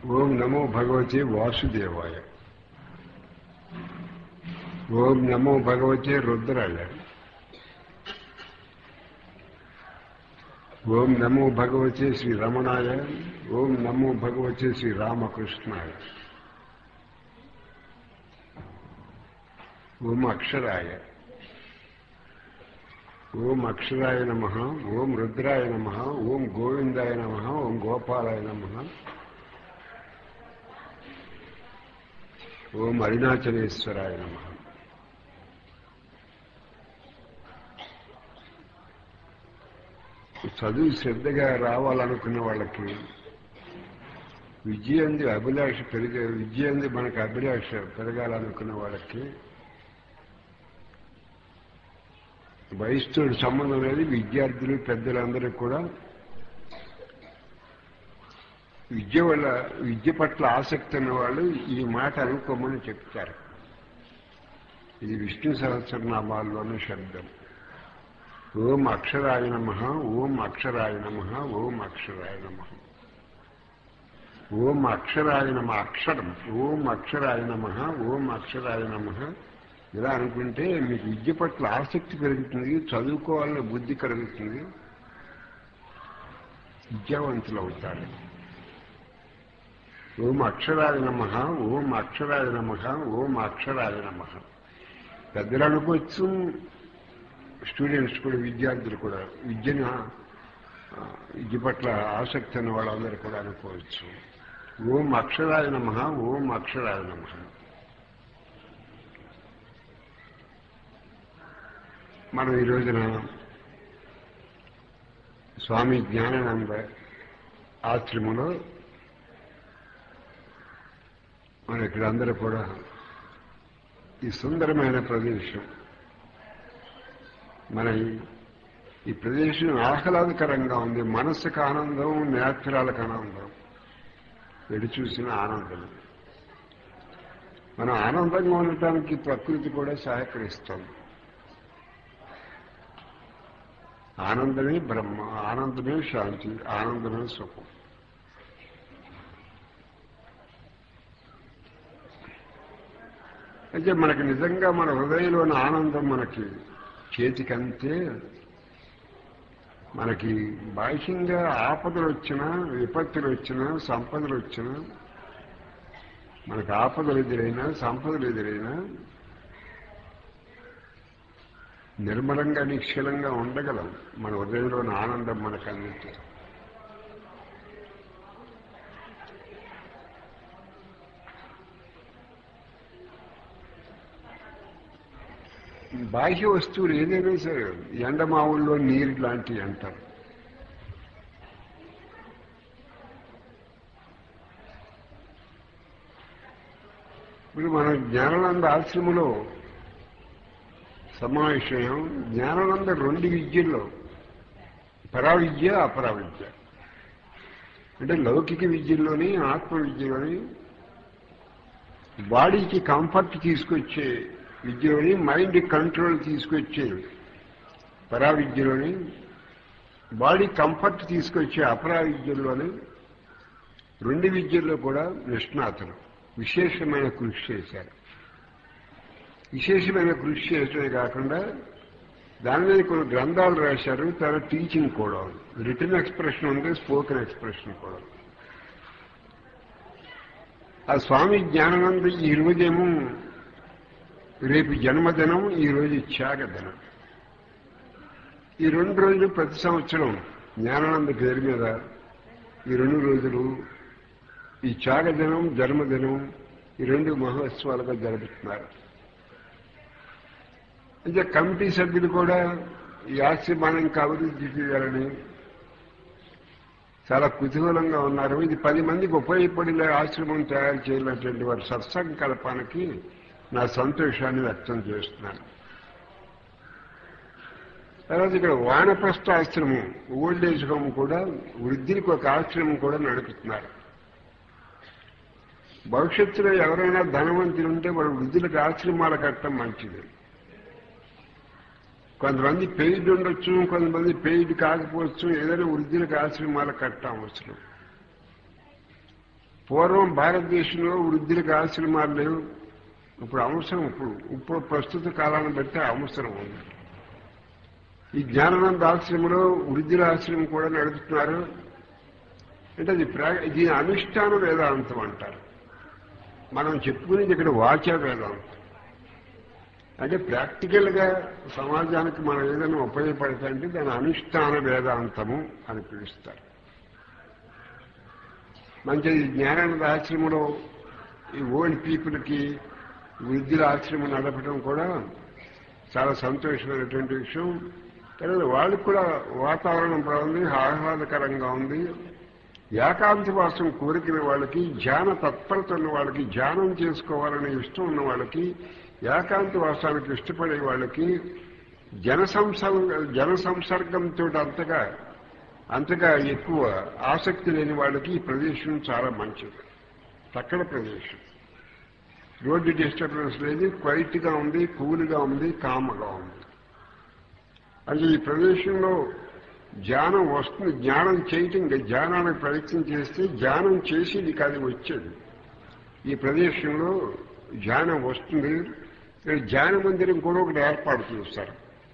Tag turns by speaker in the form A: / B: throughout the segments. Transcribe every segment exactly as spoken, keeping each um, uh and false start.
A: ఓం నమో భగవతే వాసుదేవాయ. ఓం నమో భగవతే రుద్రాయ. ఓం నమో భగవతే శ్రీ రమణాయ. ఓం నమో భగవతే శ్రీ రామకృష్ణాయ. ఓం అక్షరాయ. ఓం అక్షరాయ నమః. ఓం రుద్రాయ నమః. ఓం గోవిందాయ నమః. ఓం గోపాలాయ నమః. ఓం అరుణాచలేశ్వరాయ నమః. చదువు శ్రద్ధగా రావాలనుకున్న వాళ్ళకి విద్యంది అభిలాష పెరిగే విద్యంది మనకు అభిలాష పెరగాలనుకున్న వాళ్ళకి వయసుతో సంబంధం లేదు. విద్యార్థులు పెద్దలందరూ కూడా విద్య వల్ల విద్య పట్ల ఆసక్తి ఉన్న వాళ్ళు ఈ మాట అనుకోమని చెప్తారు. ఇది విష్ణు సహస్రనామాల్లోని శబ్దం. ఓం అక్షరాయ నమః. ఓం అక్షరాయ నమః. ఓం అక్షరాయ నమః. ఓం అక్షరాయ నమ అక్షరం. ఓం అక్షరాయ నమః. ఓం అక్షరాయ నమః. ఇలా అనుకుంటే మీకు విద్య పట్ల ఆసక్తి పెరుగుతుంది, చదువుకోవాలనే బుద్ధి కలుగుతుంది, విద్యావంతులు అవుతారు. ఓం అక్షరాయ నమః. ఓం అక్షరాయ నమః. ఓం అక్షరాయ నమః. పెద్దలు అనుకోవచ్చు, స్టూడెంట్స్ కూడా, విద్యార్థులు కూడా, విద్యను విద్య పట్ల ఆసక్తి ఉన్న వాళ్ళందరూ కూడా అనుకోవచ్చు. ఓం అక్షరాయ నమః. ఓం అక్షరాయ నమః. మనం ఈ రోజున స్వామి జ్ఞానానంద ఆశ్రమంలో మన ఇక్కడందరూ కూడా ఈ సుందరమైన ప్రదేశం, మన ఈ ప్రదేశం ఆహ్లాదకరంగా ఉంది. మనస్సుకు ఆనందం, నేత్రాలకు ఆనందం, ఎటు చూసిన ఆనందం. మనం ఆనందంగా ఉండటానికి ప్రకృతి కూడా సహకరిస్తుంది. ఆనందమే బ్రహ్మ, ఆనందమే శాంతి, ఆనందమే సుఖం. అయితే మనకి నిజంగా మన హృదయంలోని ఆనందం మనకి చేతికంతే, మనకి బాహ్యంగా ఆపదలు వచ్చినా, విపత్తులు వచ్చినా, సంపదలు వచ్చినా, మనకు ఆపదలు ఎదురైనా, సంపదలు ఎదురైనా నిర్మలంగా నిశ్చలంగా ఉండగలం. మన హృదయంలోని ఆనందం మనకు అందితే. బాహ్య వస్తువులు ఏదైనా సరే ఎండమావుల్లో నీరు లాంటివి అంటారు. ఇప్పుడు మన జ్ఞానానంద ఆశ్రమంలో సమావేశం, జ్ఞానానంద రెండు విద్యల్లో, పరా విద్య, అపరా విద్య, అంటే లౌకిక విద్యల్లోని, ఆత్మ విద్యలోని బాడీకి కంఫర్ట్ తీసుకొచ్చే విద్యలోని, మైండ్ కంట్రోల్ తీసుకొచ్చే పరా విద్యలోని, బాడీ కంఫర్ట్ తీసుకొచ్చే అపరా విద్యల్లోని, రెండు విద్యల్లో కూడా నిష్ణాతులు విశేషమైన కృషి చేశారు. విశేషమైన కృషి చేయటమే కాకుండా దాని మీద కొన్ని గ్రంథాలు రాశారు. తర్వాత టీచింగ్ కూడా ఉంది. రిటర్న్ ఎక్స్ప్రెషన్ ఉంది, స్పోకెన్ ఎక్స్ప్రెషన్ కూడా. ఆ స్వామి జ్ఞానానంద ఈ రోజేమో రేపు జన్మదినం, ఈరోజు త్యాగదినం. ఈ రెండు రోజులు ప్రతి సంవత్సరం జ్ఞానానంద పేరు మీద ఈ రెండు రోజులు ఈ త్యాగదినం, జన్మదినం, ఈ రెండు మహోత్సవాలుగా జరుపుతున్నారు. అంటే కమిటీ సభ్యులు కూడా ఈ ఆశ్రమాన్ని ఇంకా అభివృద్ధి చేయాలని చాలా కుతూహలంగా ఉన్నారు. ఇది పది మందికి ఉపయోగపడే ఆశ్రమం తయారు చేయాలనేటువంటి వారి సత్సంకల్పానికి నా సంతోషాన్ని వ్యక్తం చేస్తున్నాను. తర్వాత ఇక్కడ వానప్రస్థ ఆశ్రమం, ఓల్డ్ ఏజ్ హోమ్ కూడా, వృద్ధులకు ఒక ఆశ్రమం కూడా నడుపుతున్నారు. భవిష్యత్తులో ఎవరైనా ధనవంతులు ఉంటే వాళ్ళు వృద్ధులకు ఆశ్రమాలు కట్టడం మంచిది. కొంతమంది పెయిడ్ ఉండొచ్చు, కొంతమంది పెయిడ్ కాకపోవచ్చు. ఏదైనా వృద్ధులకు ఆశ్రమాలు కట్టడం అవసరం. పూర్వం భారతదేశంలో వృద్ధులకు ఆశ్రమాలు లేవు. ఇప్పుడు అవసరం, ఇప్పుడు ఇప్పుడు ప్రస్తుత కాలాన్ని బట్టి అవసరం ఉంది. ఈ జ్ఞానానంద ఆశ్రమంలో వృద్ధుల ఆశ్రమం కూడా నడుపుతున్నారు. అంటే అది ప్రా ఇది అనుష్ఠాన వేదాంతం అంటారు. మనం చెప్పుకునేది ఇక్కడ వాచా వేదాంతం. అంటే ప్రాక్టికల్గా సమాజానికి మనం ఏదైనా ఉపయోగపడతాయంటే దాని అనుష్ఠాన వేదాంతము అని పిలుస్తారు. మంచి ఈ జ్ఞానానంద ఆశ్రమంలో ఈ ఓల్డ్ పీపుల్కి వృద్ధుల ఆశ్రమం నడపడం కూడా చాలా సంతోషమైనటువంటి విషయం. తర్వాత వాళ్ళకి కూడా వాతావరణం బాగుంది, ఆహ్లాదకరంగా ఉంది. ఏకాంత వాసం కోరికిన వాళ్ళకి, ధ్యాన తత్పరత ఉన్న వాళ్ళకి, ధ్యానం చేసుకోవాలనే ఇష్టం ఉన్న వాళ్ళకి, ఏకాంత వాసానికి ఇష్టపడే వాళ్ళకి, జన సంసర్గ జన సంసర్గంతో అంతగా అంతగా ఎక్కువ ఆసక్తి లేని వాళ్ళకి ఈ ప్రదేశం చాలా మంచిది. చక్కటి ప్రదేశం, రోడ్డు డిస్టర్బెన్స్ లేదు, క్వైట్గా ఉంది, కూల్గా ఉంది, కామ్గా ఉంది. అంటే ఈ ప్రదేశంలో ధ్యానం వస్తుంది. జ్ఞానం చేయటం, ధ్యానానికి ప్రయత్నం చేస్తే ధ్యానం చేసేది కాదు వచ్చేది. ఈ ప్రదేశంలో ధ్యానం వస్తుంది. ఇక్కడ ధ్యాన మందిరం కూడా ఒకటి ఏర్పాటు చేస్తారు.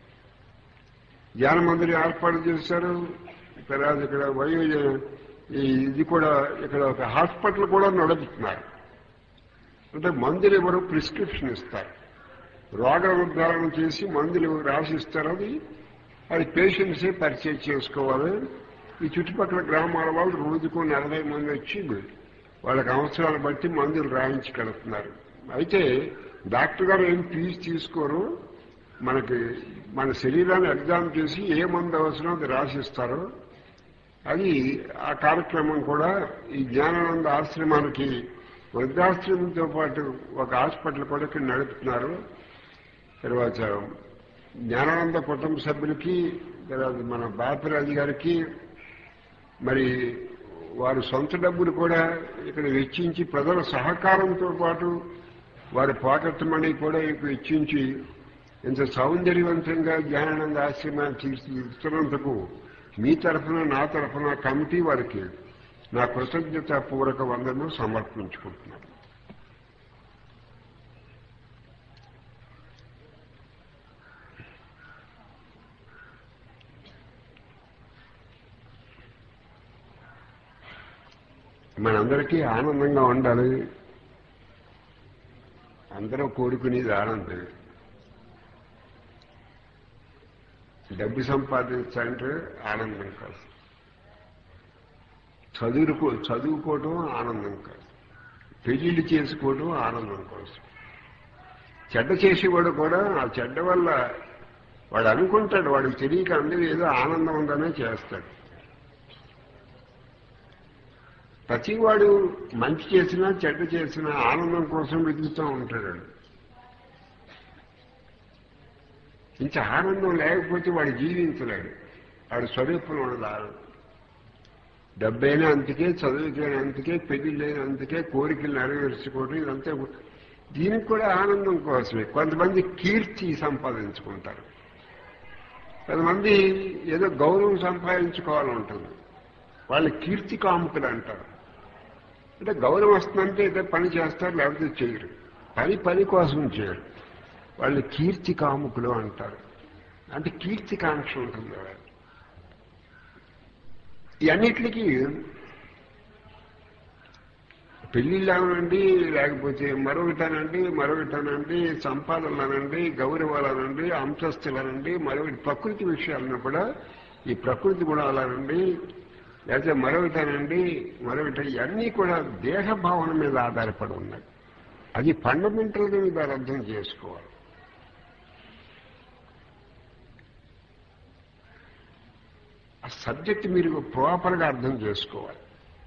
A: ధ్యాన మందిరం ఏర్పాటు చేస్తారు. తర్వాత ఇక్కడ వయో ఇది కూడా ఇక్కడ ఒక హాస్పిటల్ కూడా నడుపుతున్నారు. అంటే మందులు ఎవరు ప్రిస్క్రిప్షన్ ఇస్తారు, రోగ నిర్ధారణ చేసి మందులు రాసిస్తారు. అది అది పేషెంట్సే పర్చేజ్ చేసుకోవాలి. ఈ చుట్టుపక్కల గ్రామాల వాళ్ళు రోజుకు నలభై మంది వచ్చి వాళ్ళకి అవసరాలు బట్టి మందులు రాయించుకెళ్తున్నారు. అయితే డాక్టర్ గారు ఏం ఫీజు తీసుకోరు. మనకి మన శరీరాన్ని ఎగ్జామ్ చేసి ఏ మందు అవసరం అది రాసిస్తారు. అది ఆ కార్యక్రమం కూడా ఈ జ్ఞానానంద ఆశ్రమానికి వృద్ధాశ్రమంతో పాటు ఒక హాస్పిటల్ కూడా ఇక్కడ నడుపుతున్నారు. తర్వాత జ్ఞానానంద కుటుంబ సభ్యులకి, తర్వాత మన బాపిరాజు గారికి మరి వారు సొంత డబ్బులు కూడా ఇక్కడ వెచ్చించి ప్రజల సహకారంతో పాటు వారి పాకెట్ మనీ కూడా ఇక్కడ వెచ్చించి ఇంత సౌందర్యవంతంగా జ్ఞానానంద ఆశ్రమాన్ని తీర్చిదిద్దుతున్నందుకు మీ తరఫున నా తరఫున కమిటీ వారికి నా కృతజ్ఞతాపూర్వక వందనను సమర్పించుకుంటున్నాను. మనందరికీ ఆనందంగా ఉండాలి. అందరూ కోరుకునేది ఆనందం. డబ్బు సంపాదించాలంటే ఆనందం కాదు, చదువుకో చదువుకోవడం ఆనందం కాదు, పెళ్లిళ్ళు చేసుకోవడం ఆనందం కోసం. చెడ్డ చేసేవాడు కూడా ఆ చెడ్డ వల్ల వాడు అనుకుంటాడు, వాడికి తెలియక అందరూ ఏదో ఆనందం ఉందనే చేస్తాడు. ప్రతివాడు మంచి చేసినా చెడ్డ చేసినా ఆనందం కోసం వెతుకుతూ ఉంటాడు. ఇంత ఆనందం లేకపోతే వాడు జీవించలేడు, వాడు స్వరూపంలో ఉండదు. డబ్బైనా అంతకే, చదువుకైనా అంతకే, పెళ్లిళ్ళైనా అంతకే, కోరికలు నెరవేర్చుకోవడం ఇదంతా దీనికి కూడా ఆనందం కోసమే. కొంతమంది కీర్తి సంపాదించుకుంటారు, కొంతమంది ఏదో గౌరవం సంపాదించుకోవాలంటుంది, వాళ్ళు కీర్తి కాముకులు అంటారు. అంటే గౌరవం వస్తుందంటే ఏదో పని చేస్తారు, లేకపోతే చేయరు. పని పని కోసం చేయరు, వాళ్ళు కీర్తి కాముకులు అంటారు. అంటే కీర్తి కాంక్ష ఉంటుంది. ఇవన్నిటికీ పెళ్లిళ్ళనండి, లేకపోతే మరొకటనండి మరొకటనండి సంపాదనలనండి, గౌరవాలనండి, అంతస్తులనండి, మరొకటి ప్రకృతి విషయాలను కూడా ఈ ప్రకృతి గుణాలనండి, లేకపోతే మరొకటనండి మరొకటి ఇవన్నీ కూడా దేహ భావన మీద ఆధారపడి ఉన్నాయి. అది ఫండమెంటల్గా మీరు అర్థం చేసుకోవాలి. ఆ సబ్జెక్ట్ మీరు ప్రాపర్గా అర్థం చేసుకోవాలి.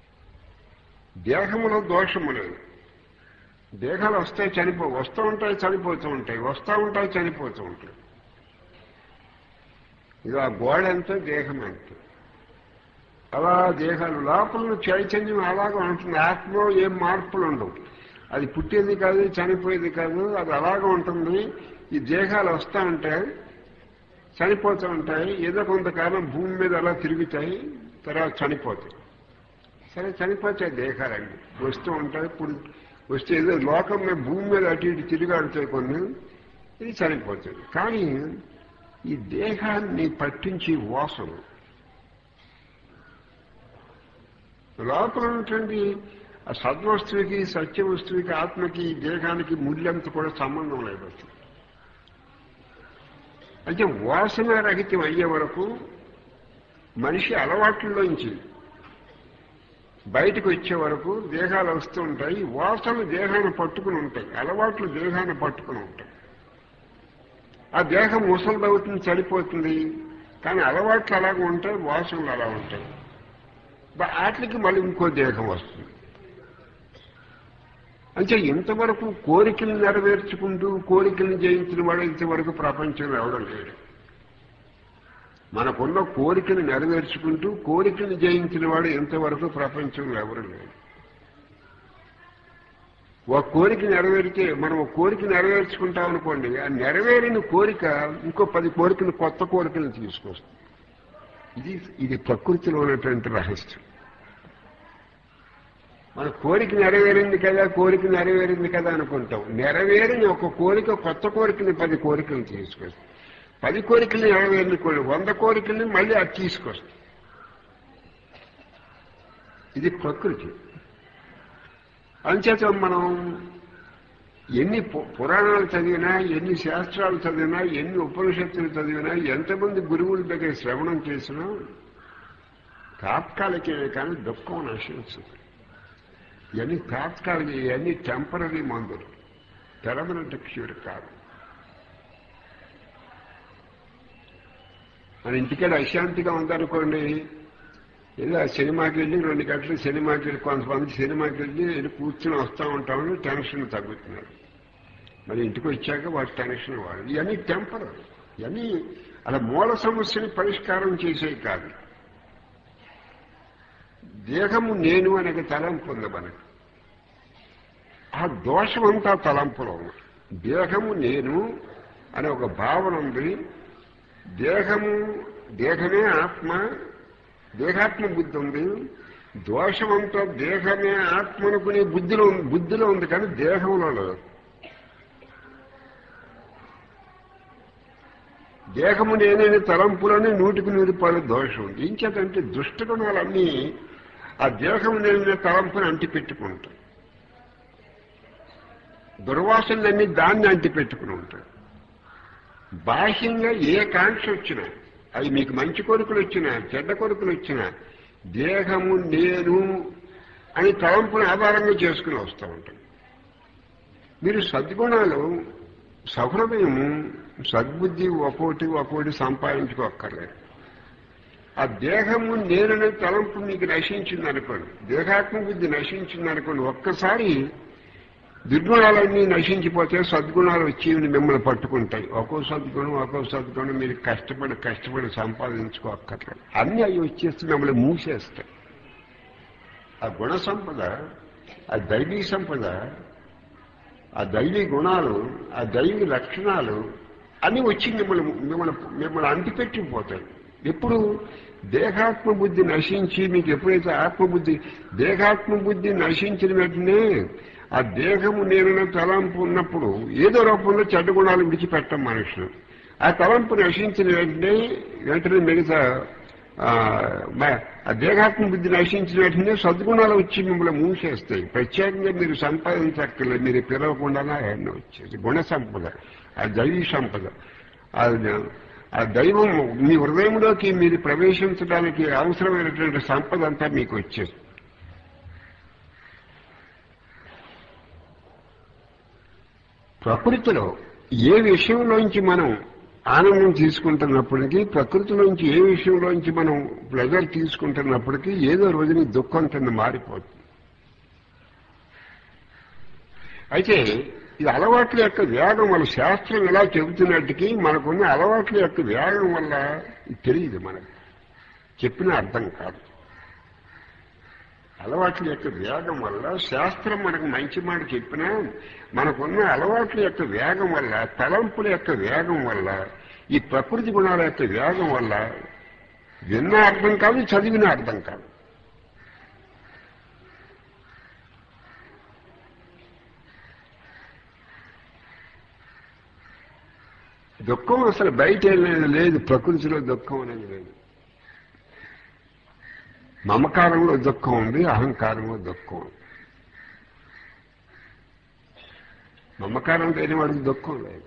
A: దేహంలో దోషము లేదు. దేహాలు వస్తాయి, చనిపో వస్తూ ఉంటాయి, చనిపోతూ ఉంటాయి, వస్తూ ఉంటాయి, చనిపోతూ ఉంటాయి. ఇది ఆ గోడ అంతా దేహం అంతే. అలా దేహాలు లోపల చైతన్యం అలాగే ఉంటుంది. ఆత్మలో ఏం మార్పులు ఉండవు. అది పుట్టేది కాదు, చనిపోయేది కాదు, అది అలాగే ఉంటుంది. ఈ దేహాలు వస్తూ ఉంటాయి, చనిపోతూ ఉంటాయి. ఏదో కొంతకాలం భూమి మీద అలా తిరుగుతాయి, తర్వాత చనిపోతాయి. సరే చనిపోతాయి దేహాలన్నీ, వస్తూ ఉంటాయి. ఇప్పుడు వస్తే ఏదో లోకం మీద భూమి మీద అటు ఇటు తిరిగాడుతాయి కొన్ని, ఇది చనిపోతుంది. కానీ ఈ దేహాన్ని పట్టించి వాసన లోపల ఉన్నటువంటి ఆ సద్వస్తువుకి సత్య వస్తువుకి ఆత్మకి దేహానికి మూల్యంతో కూడా సంబంధం లేదు అసలు. అంటే వాసన రహితం అయ్యే వరకు మనిషి అలవాట్లలోంచి బయటకు వచ్చే వరకు దేహాలు వస్తూ ఉంటాయి. వాసనలు దేహాన్ని పట్టుకుని ఉంటాయి, అలవాట్లు దేహాన్ని పట్టుకుని ఉంటాయి. ఆ దేహం ముసలిదవుతుంది, చనిపోతుంది. కానీ అలవాట్లు అలాగ ఉంటాయి, వాసనలు అలా ఉంటాయి. వాటికి మళ్ళీ ఇంకో దేహం వస్తుంది. అంటే ఇంతవరకు కోరికలు నెరవేర్చుకుంటూ కోరికలను జయించిన వాడు ఇంతవరకు ప్రపంచంలో ఎవడం లేడు. మనకున్న కోరికను నెరవేర్చుకుంటూ కోరికను జయించిన వాడు ఇంతవరకు ప్రపంచంలో ఎవరు లేడు. ఒక కోరిక నెరవేరితే మనం ఒక కోరిక నెరవేర్చుకుంటాం అనుకోండి, ఆ నెరవేరిన కోరిక ఇంకో పది కోరికలు కొత్త కోరికలను తీసుకొస్తుంది. ఇది ఇది ప్రకృతిలో ఉన్నటువంటి రహస్యం. మన కోరిక నెరవేరింది కదా, కోరిక నెరవేరింది కదా అనుకుంటాం. నెరవేరిన ఒక కోరిక కొత్త కోరికని పది కోరికలను తీసుకొస్తుంది. పది కోరికలు నెరవేరిన కోరిక వంద కోరికల్ని మళ్ళీ అది తీసుకొస్తుంది. ఇది ప్రకృతి. అంచేత మనం ఎన్ని పురాణాలు చదివినా, ఎన్ని శాస్త్రాలు చదివినా, ఎన్ని ఉపనిషత్తులు చదివినా, ఎంతమంది గురువుల దగ్గర శ్రవణం చేసినా తాత్కాలికమే కానీ దుఃఖం నశించదు. ఇవన్నీ తాత్కాలిక, ఇవన్నీ టెంపరీ మందులు, పెర్మనెంట్ క్యూర్ కాదు. మన ఇంటికాడ అశాంతిగా ఉందనుకోండి, ఏదో సినిమాకి వెళ్ళి రెండు గంటలు సినిమాకి వెళ్ళి కొంతమంది సినిమాకి వెళ్ళి వెళ్ళి కూర్చొని వస్తూ ఉంటామని టెన్షన్ తగ్గుతున్నారు. మరి ఇంటికి వచ్చాక వాటి టెన్షన్ వాడు. ఇవన్నీ టెంపరీ. ఇవన్నీ అలా మూల సమస్యని పరిష్కారం చేసేవి కాదు. దేహము నేను అనే తలంపు ఉంది మనకు. ఆ దోషమంతా తలంపులో ఉంది. దేహము నేను అనే ఒక భావన ఉంది. దేహము దేహమే ఆత్మ, దేహాత్మ బుద్ధి ఉంది. దోషమంతా దేహమే ఆత్మ అనుకునే బుద్ధిలో బుద్ధిలో ఉంది, కానీ దేహంలో లేదు. దేహము నేననే తలంపులోనే నూటికి నూరు రూపాయల దోషం ఉంది. ఇంకేదంటే దుష్టగుణాలన్నీ ఆ దేహము నేననే తలంపుని అంటి పెట్టుకుంటాయి. దుర్వాసనలన్నీ దాన్ని అంటి పెట్టుకుని ఉంటాయి. బాహ్యంగా ఏ కాంక్ష వచ్చినా, అవి మీకు మంచి కోరికలు వచ్చినా చెడ్డ కోరికలు వచ్చినా, దేహము నేను అని తలంపుని ఆధారంగా చేసుకుని వస్తూ ఉంటాయి. మీరు సద్గుణాలు, సహృదయము, సద్బుద్ధి ఒక్కోటి ఒక్కోటి సంపాదించుకోక్కర్లేదు. ఆ దేహము నేననే తలంపు మీకు నశించిందనుకోండి, దేహాత్మ బుద్ధి నశించిందనుకోండి, ఒక్కసారి దుర్గుణాలన్నీ నశించిపోతే సద్గుణాలు వచ్చి మిమ్మల్ని పట్టుకుంటాయి. ఒక్కో సద్గుణం ఒక్కో సద్గుణం మీరు కష్టపడి కష్టపడి సంపాదించుకోక్కర్లేదు. అన్నీ అవి వచ్చేస్తే మిమ్మల్ని మూసేస్తాయి. ఆ గుణ సంపద, ఆ దైవీ సంపద, ఆ దైవీ గుణాలు, ఆ దైవీ లక్షణాలు అన్నీ వచ్చి మిమ్మల్ని మిమ్మల్ని మిమ్మల్ని అంటిపెట్టిపోతాయి. ఎప్పుడు దేహాత్మ బుద్ధి నశించి మీకు ఎప్పుడైతే ఆత్మబుద్ధి, దేహాత్మ బుద్ధి నశించిన వెంటనే ఆ దేహము నేననే తలంపు ఉన్నప్పుడు ఏదో రూపంలో చెడ్డ గుణాలు విడిచిపెట్టం మనుషులు. ఆ తలంపు నశించిన వెంటనే వెంటనే మిగతా ఆ దేహాత్మ బుద్ధి నశించిన వెంటనే సద్గుణాలు వచ్చి మిమ్మల్ని మూసేస్తాయి. ప్రత్యేకంగా మీరు సంపాదించక్కర్లేదు, మీరు పిలవకుండానే ఆయన వచ్చేది గుణ సంపద, ఆ దైవీ సంపద. ఆ దైవం మీ హృదయంలోకి మీరు ప్రవేశించడానికి అవసరమైనటువంటి సంపద అంతా మీకు వచ్చేది. ప్రకృతిలో ఏ విషయంలోంచి మనం ఆనందం తీసుకుంటున్నప్పటికీ, ప్రకృతిలోంచి ఏ విషయంలోంచి మనం ప్లెజర్ తీసుకుంటున్నప్పటికీ ఏదో రోజుని దుఃఖం కింద మారిపోతుంది. అయితే ఈ అలవాట్ల యొక్క వేగం వల్ల, శాస్త్రం ఎలా చెబుతున్నట్టుకి మనకున్న అలవాట్ల యొక్క వేగం వల్ల తెలియదు, మనకు చెప్పిన అర్థం కాదు. అలవాట్ల యొక్క వేగం వల్ల శాస్త్రం మనకు మంచి మాట చెప్పినా మనకున్న అలవాట్ల యొక్క వేగం వల్ల, తలంపుల యొక్క వేగం వల్ల, ఈ ప్రకృతి గుణాల యొక్క వేగం వల్ల విన్న అర్థం కాదు, చదివిన అర్థం కాదు. దుఃఖం అసలు బయట అనేది లేదు, ప్రకృతిలో దుఃఖం అనేది లేదు. మమకారంలో దుఃఖం ఉంది, అహంకారంలో దుఃఖం ఉంది. మమకారం లేని వాడికి దుఃఖం లేదు.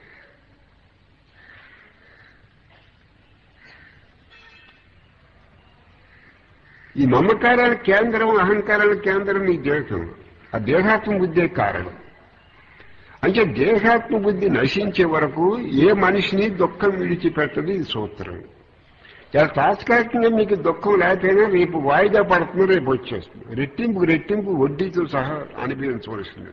A: ఈ మమకారాల కేంద్రం, అహంకారాల కేంద్రం ఈ దేహం. ఆ దేహాత్మ బుద్ధే కారణం. అంటే దేహాత్మ బుద్ధి నశించే వరకు ఏ మనిషిని దుఃఖం విడిచిపెట్టదు. ఈ సూత్రం. చాలా తాత్కాలికంగా మీకు దుఃఖం లేకపోయినా రేపు వాయిదా పడుతుంది, రేపు వచ్చేస్తుంది. రెట్టింపు రెట్టింపు వడ్డీతో సహా అనుభవించవలసింది.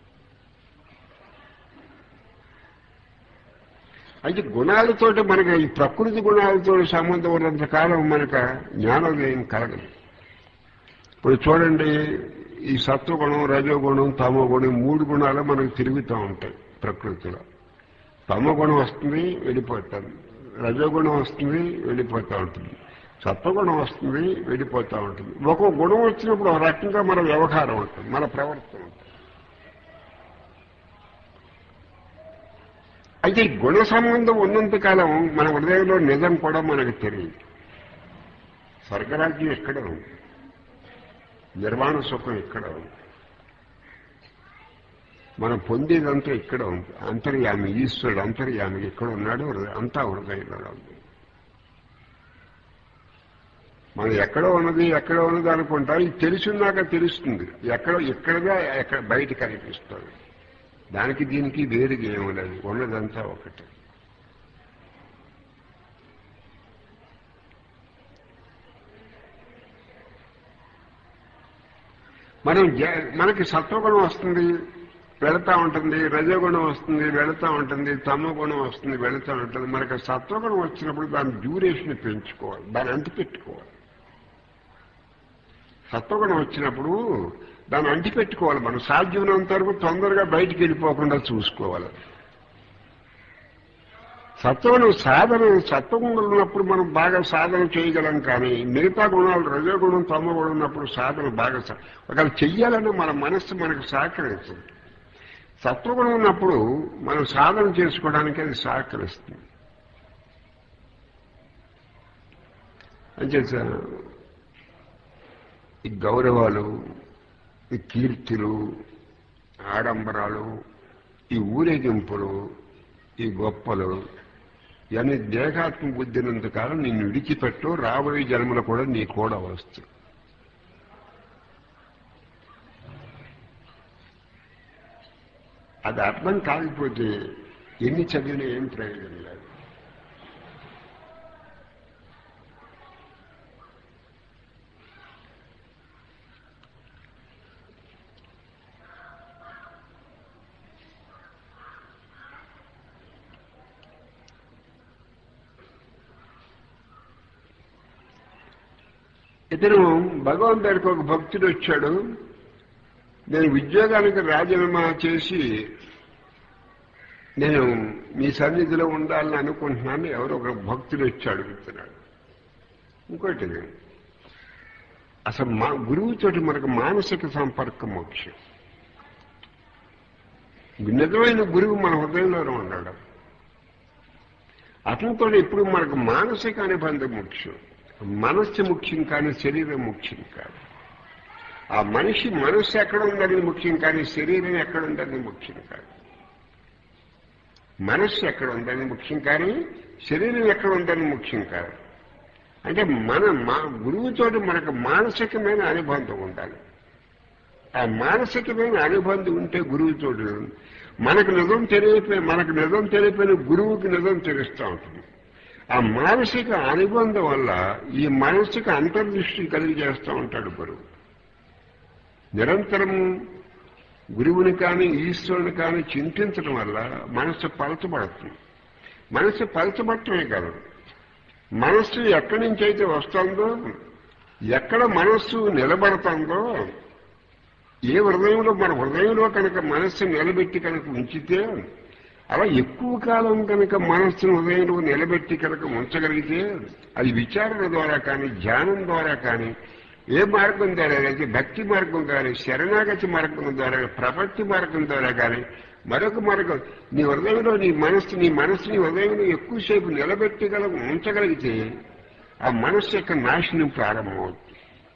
A: అయితే గుణాలతోటి మనకు ఈ ప్రకృతి గుణాలతో సంబంధం ఉన్నంత కాలం మనకు జ్ఞానోదయం కలగదు. ఇప్పుడు చూడండి, ఈ సత్వగుణం, రజోగుణం, తమోగుణం మూడు గుణాలు మనకు తిరుగుతూ ఉంటాయి ప్రకృతిలో. తమోగుణం వస్తుంది, వెళ్ళిపోతుంది. రజోగుణం వస్తుంది, వెళ్ళిపోతూ ఉంటుంది. సత్వగుణం వస్తుంది, వెళ్ళిపోతూ ఉంటుంది. ఒక్కో గుణం వచ్చినప్పుడు ఒక రకంగా మన వ్యవహారం ఉంటుంది, మన ప్రవర్తన ఉంటుంది. అయితే ఈ గుణ సంబంధం ఉన్నంతకాలం మన హృదయంలో నిజం కూడా మనకు తెలియదు. స్వర్గరాజ్యం ఎక్కడ ఉంది, నిర్వాణ సుఖం ఇక్కడ ఉంది, మనం పొందేదంతా ఇక్కడ ఉంది. అంతర్యామి ఈశ్వరుడు అంతర్యామి ఎక్కడ ఉన్నాడు, అంతా హృదయంలో ఉంది. మనం ఎక్కడో ఉన్నది ఎక్కడో ఉన్నది అనుకుంటాం, ఇది తెలుసున్నాక తెలుస్తుంది. ఎక్కడో ఎక్కడగా ఎక్కడ బయట కనిపిస్తుంది. దానికి దీనికి వేరుగా ఏమో లేదు, ఉన్నదంతా ఒకటి. మనం మనకి సత్వగుణం వస్తుంది, వెళతా ఉంటుంది. రజోగుణం వస్తుంది, వెళతా ఉంటుంది. తమో గుణం వస్తుంది, వెళతా ఉంటుంది. మనకి సత్వగుణం వచ్చినప్పుడు దాని డ్యూరేషన్ పెంచుకోవాలి, దాన్ని అంటి పెట్టుకోవాలి. సత్వగుణం వచ్చినప్పుడు దాన్ని అంటి పెట్టుకోవాలి. మనం సాధ్యమైనంత వరకు తొందరగా బయటికి వెళ్ళిపోకుండా చూసుకోవాలి. సత్వగుణం సాధన, సత్వగుణం ఉన్నప్పుడు మనం బాగా సాధన చేయగలం. కానీ మిగతా గుణాలు, రజోగుణం, తమో గుణం ఉన్నప్పుడు సాధన బాగా ఒకవేళ చెయ్యాలని మన మనస్సు మనకు సహకరిస్తుంది. సత్వగుణం ఉన్నప్పుడు మనం సాధన చేసుకోవడానికి అది సహకరిస్తుంది. అంటే ఈ గౌరవాలు, ఈ కీర్తులు, ఆడంబరాలు, ఈ ఊరేగింపులు, ఈ గొప్పలు ఇవన్నీ దేహాత్మ బుద్ధినంతకాలం నిన్ను విడిచిపెట్టు, రాబోయే జన్మలు కూడా నీ కూడా వస్తుంది. అది అర్థం కాకపోతే ఎన్ని చదివినా ఏం ప్రయోజనం లేదు. ఇతను భగవంతుడికి ఒక భక్తుడు వచ్చాడు. నేను ఉద్యోగానికి రాజీనామా చేసి నేను మీ సన్నిధిలో ఉండాలని అనుకుంటున్నాను. ఎవరో ఒక భక్తుడు వచ్చి అడుగుతున్నాడు. ఇంకోటి, అసలు మా గురువుతోటి మనకు మానసిక సంపర్కం ముఖ్యం. నిజమైన గురువు మన హృదయంలోనే ఉన్నాడు. అతనితో ఇప్పుడు మనకు మానసిక అనుబంధం ముఖ్యం. మనస్సు ముఖ్యం కానీ శరీరం ముఖ్యం కాదు. ఆ మనిషి మనస్సు ఎక్కడ ఉందని ముఖ్యం కానీ శరీరం ఎక్కడ ఉందని ముఖ్యం కాదు. మనస్సు ఎక్కడ ఉందని ముఖ్యం కానీ శరీరం ఎక్కడ ఉందని ముఖ్యం కాదు. అంటే మన మా గురువుతోటి మనకు మానసికమైన అనుబంధం ఉండాలి. ఆ మానసికమైన అనుబంధం ఉంటే గురువుతోటి మనకు నిజం తెలియపోయి మనకు నిజం తెలియపోయిన గురువుకి నిజం తెలుస్తూ ఉంటుంది. ఆ మానసిక అనుబంధం వల్ల ఈ మానసిక అంతర్దృష్టి కలిగజేస్తూ ఉంటాడు గురువు. నిరంతరం గురువుని కానీ ఈశ్వరుని కానీ చింతించడం వల్ల మనస్సు పలచబడుతుంది. మనస్సు పలచబట్టమే కాదు, మనస్సు ఎక్కడి నుంచి అయితే వస్తుందో, ఎక్కడ మనస్సు నిలబడుతుందో, ఏ హృదయంలో మన హృదయంలో కనుక మనస్సు నిలబెట్టి కనుక ఉంచితే, అలా ఎక్కువ కాలం కనుక మనస్సును హృదయంలో నిలబెట్టి కనుక ఉంచగలిగితే అది విచారణ ద్వారా కానీ ధ్యానం ద్వారా కానీ ఏ మార్గం ద్వారా అయితే భక్తి మార్గం కానీ శరణాగతి మార్గం ద్వారా ప్రపత్తి మార్గం ద్వారా కానీ మరొక మరొక నీ హృదయంలో నీ మనస్సు నీ మనస్సుని హృదయంలో ఎక్కువసేపు నిలబెట్టగల ఉంచగలిగితే ఆ మనస్సు యొక్క నాశనం ప్రారంభమవుతుంది.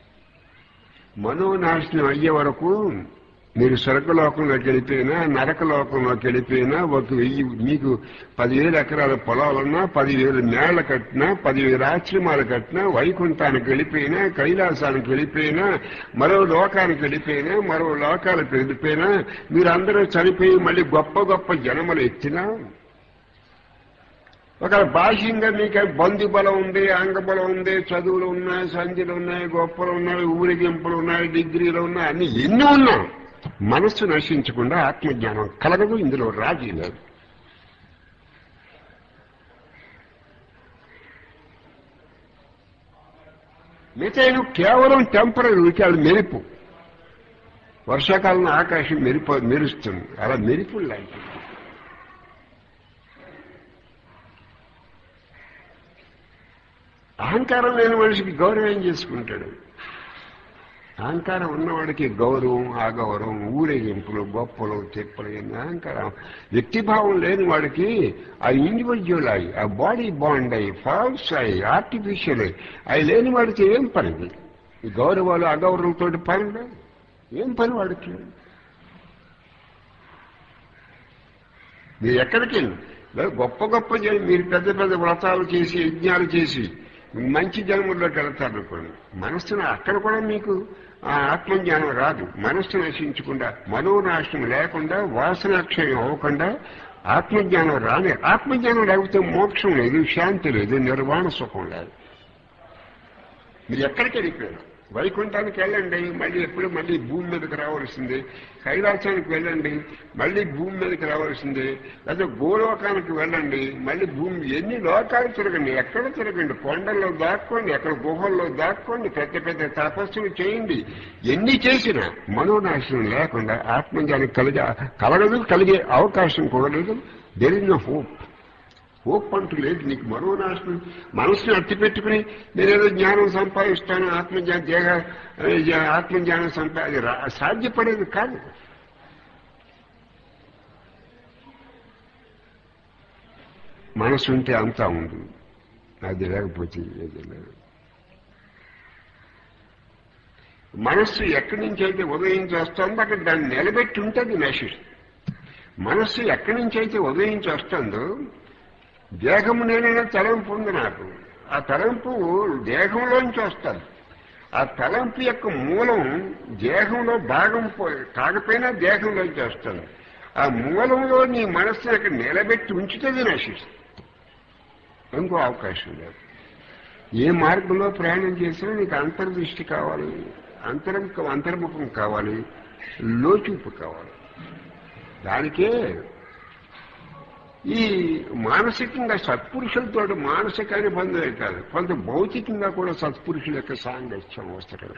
A: మనోనాశనం అయ్యే వరకు మీరు స్వర్గలోకంలోకి వెళ్ళిపోయినా నరకలోకంలోకి వెళ్ళిపోయినా ఒక వెయ్యి మీకు పదివేల ఎకరాల పొలాలున్నా పదివేలు నేళ్ల కట్టినా పదివేల ఆశ్రమాలు కట్టినా వైకుంఠానికి వెళ్ళిపోయినా కైలాసానికి వెళ్ళిపోయినా మరో లోకానికి వెళ్ళిపోయినా మరో లోకాలకు వెళ్ళిపోయినా మీరందరూ చనిపోయి మళ్ళీ గొప్ప గొప్ప జనములు ఎత్తినా ఒక బాహ్యంగా మీకు బంధు బలం ఉంది, అంగబలం ఉంది, చదువులు ఉన్నాయి, సంధ్యలు ఉన్నాయి, గొప్పలు ఉన్నాయి, ఊరిగింపులు ఉన్నాయి, డిగ్రీలు ఉన్నాయి, అన్ని ఎన్ని ఉన్నా మనస్సు నశించకుండా ఆత్మజ్ఞానం కలగదు. ఇందులో రాజీ లేదు. మిగతా కేవలం టెంపరీ విషయాలు మెరుపు. వర్షాకాలంలో ఆకాశం మెరుపు మెరుస్తుంది, అలా మెరుపులు లాంటివి. అహంకారం లేని మనిషికి గౌరవం చేసుకుంటాడు. అహంకారం ఉన్నవాడికి గౌరవం అగౌరవం ఊరేగింపులు గొప్పలు తిప్పలు ఎన్ని అహంకారం. వ్యక్తిభావం లేని వాడికి ఆ ఇండివిజువల్ అయి ఆ బాడీ బాండ్ అయి ఫాల్స్ అయి ఆర్టిఫిషియల్ అవి లేని వాడికి ఏం పని? ఈ గౌరవాలు అగౌరవంతో పని లేదు. ఏం పని వాడికి? మీరు ఎక్కడికి గొప్ప గొప్ప మీరు పెద్ద పెద్ద వ్రతాలు చేసి యజ్ఞాలు చేసి మంచి జన్మల్లోకి వెళ్తారనుకోండి, మనస్సును అక్కడ కూడా మీకు ఆత్మజ్ఞానం రాదు. మనస్సు నశించకుండా మనోనాశనం లేకుండా వాసనాక్షయం అవ్వకుండా ఆత్మజ్ఞానం రాని. ఆత్మజ్ఞానం లేకపోతే మోక్షం లేదు, శాంతి లేదు, నిర్వాణ సుఖం లేదు. మీరు ఎక్కడికి వెళ్ళిపోయారు? వైకుంఠానికి వెళ్ళండి, మళ్ళీ ఎప్పుడు మళ్ళీ భూమి మీదకి రావాల్సిందే. కైలాసానికి వెళ్ళండి, మళ్ళీ భూమి మీదకి రావాల్సిందే. లేదా గోలోకానికి వెళ్ళండి, మళ్ళీ భూమి. ఎన్ని లోకాలు తిరగండి, ఎక్కడ తిరగండి, కొండల్లో దాక్కోండి, ఎక్కడ గుహల్లో దాక్కోండి, పెద్ద పెద్ద తపస్సులు చేయండి. ఎన్ని చేసినా మనోనాశనం లేకుండా ఆత్మజ్ఞానం కలిగే కలగదు, కలిగే అవకాశం కూడా లేదు. There is no hope. Hope అంటూ లేదు. నీకు మనోనాశనం మనసుని అట్టి పెట్టుకుని నేనేదో జ్ఞానం సంపాదిస్తాను, ఆత్మజ్ఞానం దేహ ఆత్మజ్ఞానం సంపా అది సాధ్యపడేది కాదు. మనసు ఉంటే అంతా ఉంది, అది లేకపోతే ఏది లేదు. మనస్సు ఎక్కడి నుంచి అయితే ఉదయించి వస్తుందో అక్కడ దాన్ని నిలబెట్టి ఉంటే అది నశిస్తుంది. మనస్సు ఎక్కడి నుంచి అయితే ఉదయించి వస్తుందో దేహము నేనైనా తలంపు ఉంది నాకు. ఆ తలంపు దేహంలోంచి వస్తుంది. ఆ తలంపు యొక్క మూలం దేహంలో భాగం కాకపోయినా దేహంలోంచి వస్తుంది. ఆ మూలంలో నీ మనస్సును అక్కడ నిలబెట్టి ఉంచుతుంది నశిస్తుంది. ఇంకో అవకాశం లేదు. ఏ మార్గంలో ప్రయాణం చేసినా నీకు అంతర్దృష్టి కావాలి, అంతరం అంతర్ముఖం కావాలి, లోచూపు కావాలి. దానికే ఈ మానసికంగా సత్పురుషులతో మానసిక అనుబంధమే కాదు, కొంత భౌతికంగా కూడా సత్పురుషుల యొక్క సాంగత్యం అవసరం.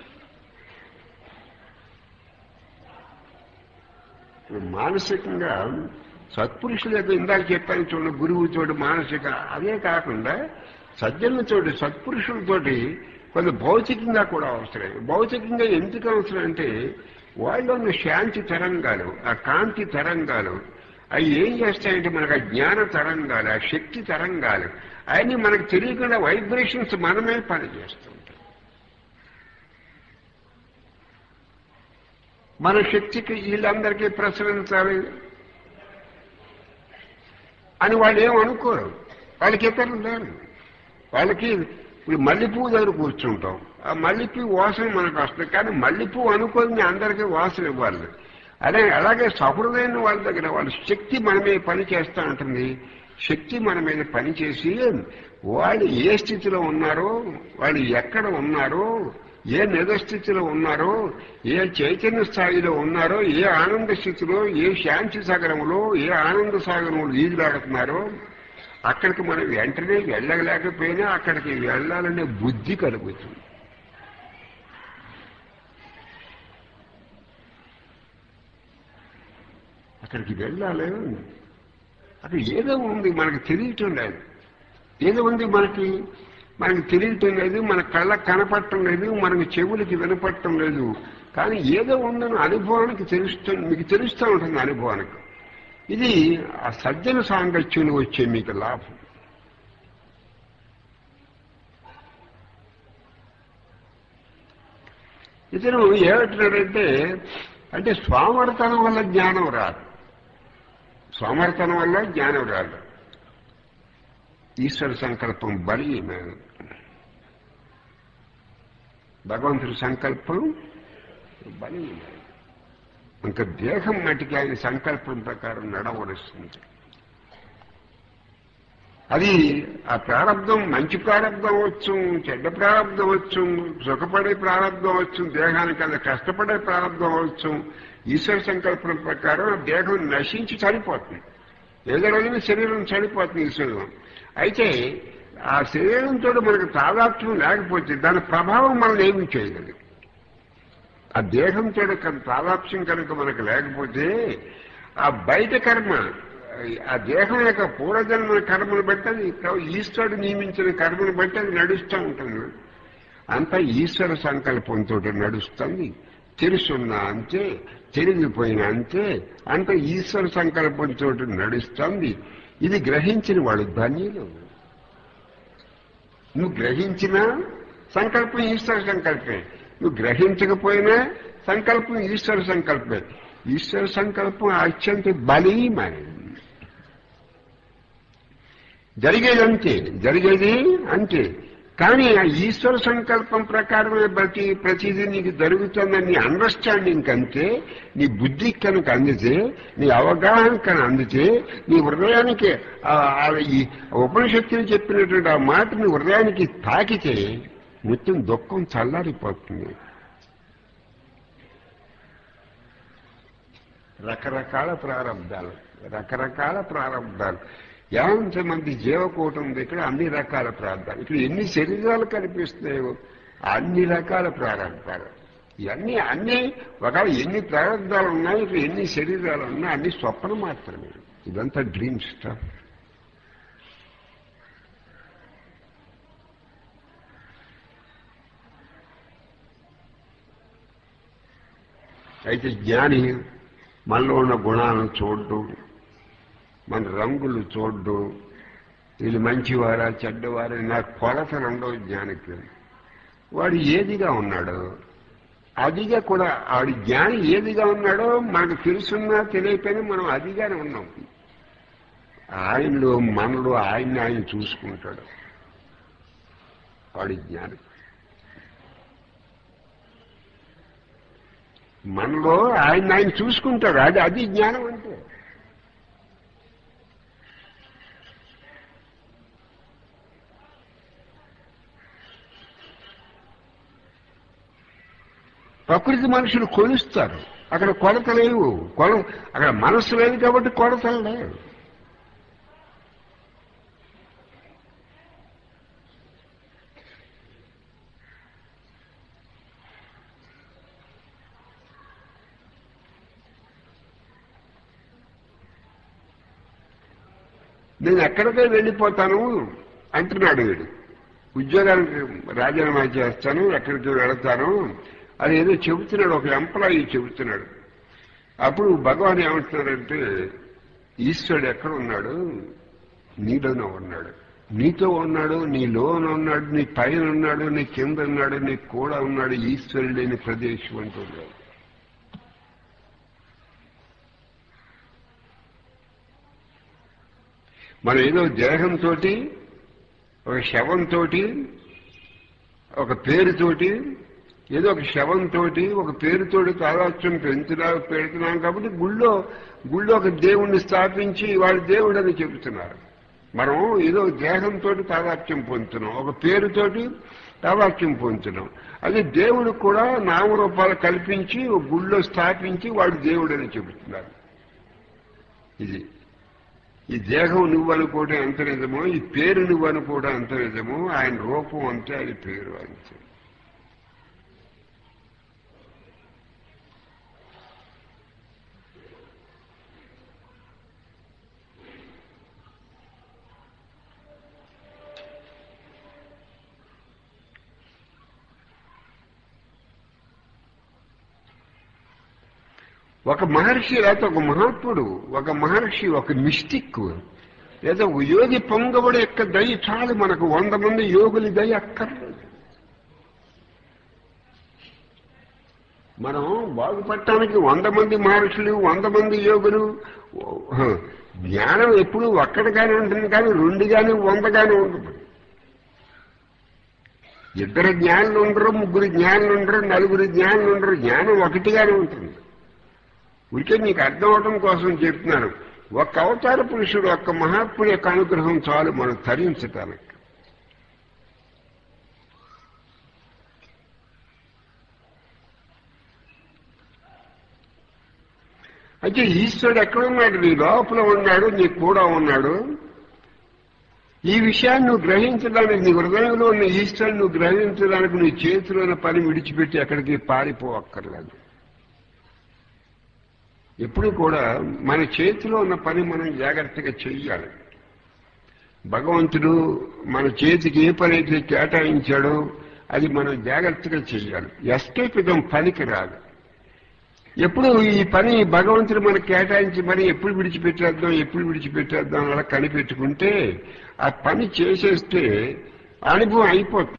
A: మానసికంగా సత్పురుషుల యొక్క ఇందాక చెప్పాను చూడండి, గురువుతోటి మానసిక అదే కాకుండా సజ్జనులతోటి సత్పురుషులతోటి కొంత భౌతికంగా కూడా అవసరం. భౌతికంగా ఎందుకు అవసరం అంటే వాళ్ళలో ఉన్న శాంతి తరంగాలు, ఆ కాంతి తరంగాలు అవి ఏం చేస్తాయంటే మనకు ఆ జ్ఞాన తరంగాలు, ఆ శక్తి తరంగాలు అవన్నీ మనకు తెలియకుండా వైబ్రేషన్స్ మనమే పనిచేస్తుంటాయి. మన శక్తికి వీళ్ళందరికీ ప్రసరించాలి అని వాళ్ళు ఏమనుకోరు. వాళ్ళకి ఇతరులు లేరు. వాళ్ళకి ఇప్పుడు మల్లెపువ్వు దగ్గర కూర్చుంటాం, ఆ మల్లెపువ్వు వాసన మనకు వస్తుంది, కానీ మల్లెపువ్వు అనుకోని అందరికీ వాసన ఇవ్వాలి. అదే అలాగే సహృదైన వాళ్ళ దగ్గర వాళ్ళ శక్తి మన మీద పని చేస్తూ ఉంటుంది. శక్తి మన మీద పనిచేసి వాళ్ళు ఏ స్థితిలో ఉన్నారో, వాళ్ళు ఎక్కడ ఉన్నారో, ఏ నిజస్థితిలో ఉన్నారో, ఏ చైతన్య స్థాయిలో ఉన్నారో, ఏ ఆనంద స్థితిలో, ఏ శాంతి సాగరంలో, ఏ ఆనంద సాగరంలో ఈదులాడుతున్నారో అక్కడికి మనం వెంటనే వెళ్ళలేకపోయినా అక్కడికి వెళ్ళాలనే బుద్ధి కలుగుతుంది. అక్కడికి వెళ్ళాలి. అక్కడ ఏదో ఉంది మనకు తెలియటం లేదు, ఏదో ఉంది మనకి మనకి తెలియటం లేదు, మన కళ్ళకు కనపడటం లేదు, మనకి చెవులకి వినపడటం లేదు. కానీ ఏదో ఉందని అనుభవానికి తెలుస్తుంది, మీకు తెలుస్తూ ఉంటుంది అనుభవానికి. ఇది ఆ సజ్జన సాంగత్యంలో వచ్చే మీకు లాభం. ఇతను ఏమంటున్నాడంటే, అంటే స్వామర్థనం వల్ల జ్ఞానం రాదు, స్వామర్థనం వల్ల జ్ఞానం రాదు. ఈశ్వర సంకల్పం బలీయమైన, భగవంతుడి సంకల్పం బలీయమైన. ఇంకా దేహం మటుకి ఆయన సంకల్పం ప్రకారం నడవలస్తుంది. అది ఆ ప్రారంధం మంచి ప్రారంధం వచ్చు, చెడ్డ ప్రారంధం వచ్చు, సుఖపడే ప్రారంధం వచ్చు, దేహానికి అది కష్టపడే ప్రారంధం వచ్చు. ఈశ్వర సంకల్పం ప్రకారం ఆ దేహం నశించి చనిపోతుంది. ఏదో రోజున శరీరం చనిపోతుంది ఈశ్వరం. అయితే ఆ శరీరంతో మనకు తాదాత్మ్యం లేకపోతే దాని ప్రభావం మనల్ని ఏమీ చేయగలదు. ఆ దేహంతో తాదాత్మ్యం కనుక మనకు లేకపోతే ఆ బయట కర్మ, ఆ దేహం యొక్క పూర్వజన్మ కర్మను బట్టి అది ఈశ్వరుడు నియమించిన కర్మను బట్టి అది నడుస్తూ ఉంటుంది. అంతా ఈశ్వర సంకల్పంతో నడుస్తుంది. తెలుసున్నా అంతే, తెలిగిపోయినా అంతే, అంత ఈశ్వర సంకల్పంతో నడుస్తుంది. ఇది గ్రహించిన వాడు ధన్యులు. నువ్వు గ్రహించినా సంకల్పం ఈశ్వర సంకల్పమే, నువ్వు గ్రహించకపోయినా సంకల్పం ఈశ్వర సంకల్పమే. ఈశ్వర సంకల్పం అత్యంత బలీయమైనది. జరిగేది అంతే, జరిగేది అంతే. కానీ ఆ ఈశ్వర సంకల్పం ప్రకారమే ప్రతి ప్రతిదీ నీకు జరుగుతుందని నీ అండర్స్టాండింగ్ అంతే, నీ బుద్ధికి కనుక అందితే, నీ అవగాహన కనుక అందితే, నీ హృదయానికి ఈ ఉపనిషత్తులు చెప్పినటువంటి ఆ మాట నీ హృదయానికి తాకితే మొత్తం దుఃఖం చల్లారిపోతుంది. రకరకాల ప్రారంధాలు, రకరకాల ప్రారంధాలు. ఎంతమంది జీవకోటి ఉంది ఇక్కడ, అన్ని రకాల ప్రారంధాలు. ఇక్కడ ఎన్ని శరీరాలు కనిపిస్తున్నాయో అన్ని రకాల ప్రారంధాలు. ఇవన్నీ అన్ని ఒకవేళ ఎన్ని ప్రారంధాలు ఉన్నాయి, ఇక్కడ ఎన్ని శరీరాలు ఉన్నాయి, అన్ని స్వప్నం మాత్రమే. ఇదంతా డ్రీమ్ స్టఫ్. అయితే జ్ఞాని మనలో ఉన్న గుణాలను చూడ్డు, మన రంగులు చూడ్డు, వీళ్ళు మంచివారా చెడ్డవారా నాకు కొలతలు ఉండవు జ్ఞానికి. వాడు ఏదిగా ఉన్నాడో అదిగా కూడా, ఆడి జ్ఞాని ఏదిగా ఉన్నాడో మనకు తెలుసున్నా తెలియకపోయినా మనం అదిగానే ఉన్నాం. ఆయనలో మనలో ఆయన్ని ఆయన చూసుకుంటాడు వాడి జ్ఞాని. మనలో ఆయన ఆయన చూసుకుంటాడు, అది అది జ్ఞానం అంటే. ప్రకృతి మనుషులు కొలుస్తారు, అక్కడ కొలత లేవు. కొల అక్కడ మనస్సు లేదు కాబట్టి కొలతలు లేవు. నేను ఎక్కడికే వెళ్ళిపోతాను అంటున్నాడు వీడు. ఉద్యోగానికి రాజీనామా చేస్తాను, ఎక్కడికి వెళతాను అది ఏదో చెబుతున్నాడు, ఒక ఎంప్లాయీ చెబుతున్నాడు. అప్పుడు భగవాన్ ఏమంటున్నాడంటే, ఈశ్వరుడు ఎక్కడ ఉన్నాడు? నీలోనే ఉన్నాడు, నీతో ఉన్నాడు, నీలోనే ఉన్నాడు, నీ పైన ఉన్నాడు, నీ కింద ఉన్నాడు, నీ కూడా ఉన్నాడు. ఈశ్వరుడు లేని ప్రదేశం అంటున్నాడు. మనం ఏదో దేహంతో, ఒక శవంతో, ఒక పేరుతోటి, ఏదో ఒక శవంతో ఒక పేరుతోటి తాదాత్మ్యం పెంచున్నా పెడుతున్నాం కాబట్టి గుళ్ళో గుళ్ళో ఒక దేవుణ్ణి స్థాపించి వాళ్ళు దేవుడు అని చెబుతున్నారు. మనం ఏదో దేహంతో తాదాత్మ్యం పొందుతున్నాం, ఒక పేరుతోటి తాదాత్మ్యం పొందుతున్నాం. అదే దేవుడు కూడా నామరూపాలు కల్పించి ఒక గుళ్ళో స్థాపించి వాడు దేవుడు అని చెబుతున్నారు. ఇది ఈ దేహం నువ్వు అనుకోవడం ఎంత నిజమో, ఈ పేరు నువ్వు అనుకోవడం ఎంత నిజమో, ఆయన రూపం అంతే, అది పేరు అంతే. ఒక మహర్షి లేకపోతే ఒక మహాత్ముడు, ఒక మహర్షి, ఒక మిస్టిక్ లేదా ఒక యోగి పొంగబడి యొక్క దయ చాలు మనకు. వంద మంది యోగుల దయ అక్కర్లేదు. మనం బాగుపడటానికి వంద మంది మహర్షులు, వంద మంది యోగులు. జ్ఞానం ఎప్పుడు ఒక్కడిగానే ఉంటుంది, కానీ రెండుగానే వందగానే ఉంటుంది. ఇద్దరు జ్ఞానులు ఉండరు, ముగ్గురు జ్ఞానులు ఉండరు, నలుగురు జ్ఞానులు ఉండరు. జ్ఞానం ఒకటిగానే ఉంటుంది. ఉడికే మీకు అర్థం అవడం కోసం చెప్తున్నాను. ఒక్క అవతార పురుషుడు, ఒక్క మహాత్ముడి యొక్క అనుగ్రహం చాలు మనం తరించటానికి. అయితే ఈశ్వరుడు ఎక్కడున్నాడు? నీ లోపల ఉన్నాడు, నీ కూడా ఉన్నాడు. ఈ విషయాన్ని నువ్వు గ్రహించడానికి, నీ హృదయంలో ఉన్న ఈశ్వరుని నువ్వు గ్రహించడానికి నీ చేతిలోని పని విడిచిపెట్టి ఎక్కడికి పారిపోవక్కర్లేదు. ఎప్పుడు కూడా మన చేతిలో ఉన్న పని మనం జాగ్రత్తగా చెయ్యాలి. భగవంతుడు మన చేతికి ఏ పని అయితే కేటాయించాడో అది మనం జాగ్రత్తగా చెయ్యాలి. ఎస్కేపిజం పనికి రాదు. ఎప్పుడు ఈ పని భగవంతుడు మనకు కేటాయించి పని ఎప్పుడు విడిచిపెట్టేద్దాం ఎప్పుడు విడిచిపెట్టేద్దాం అలా కనిపెట్టుకుంటే ఆ పని చేసేస్తే అనుభవం అయిపోతుంది.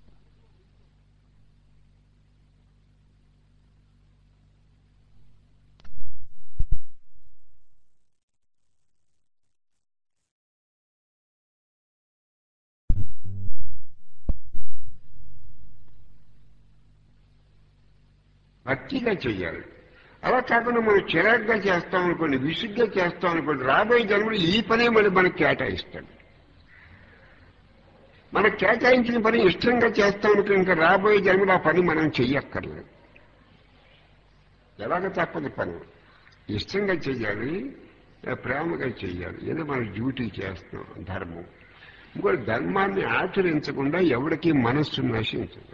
A: భక్తిగా చెయ్యాలి. అలా కాకుండా మనం చిరాగ్గా చేస్తాం అనుకోండి, విసుగ్గా చేస్తాం అనుకోండి, రాబోయే జన్మలు ఈ పనే మళ్ళీ మనకు కేటాయిస్తాడు. మనకు కేటాయించిన పని ఇష్టంగా చేస్తాం అనుకో, ఇంకా రాబోయే జన్మలు ఆ పని మనం చెయ్యక్కర్లేదు. ఎలాగ తప్పదు పని. ఇష్టంగా చెయ్యాలి, ప్రేమగా చెయ్యాలి. ఏదో మనం డ్యూటీ చేస్తాం, ధర్మం. ఇంకోటి ధర్మాన్ని ఆచరించకుండా ఎవరికి మనస్సు నశించదు.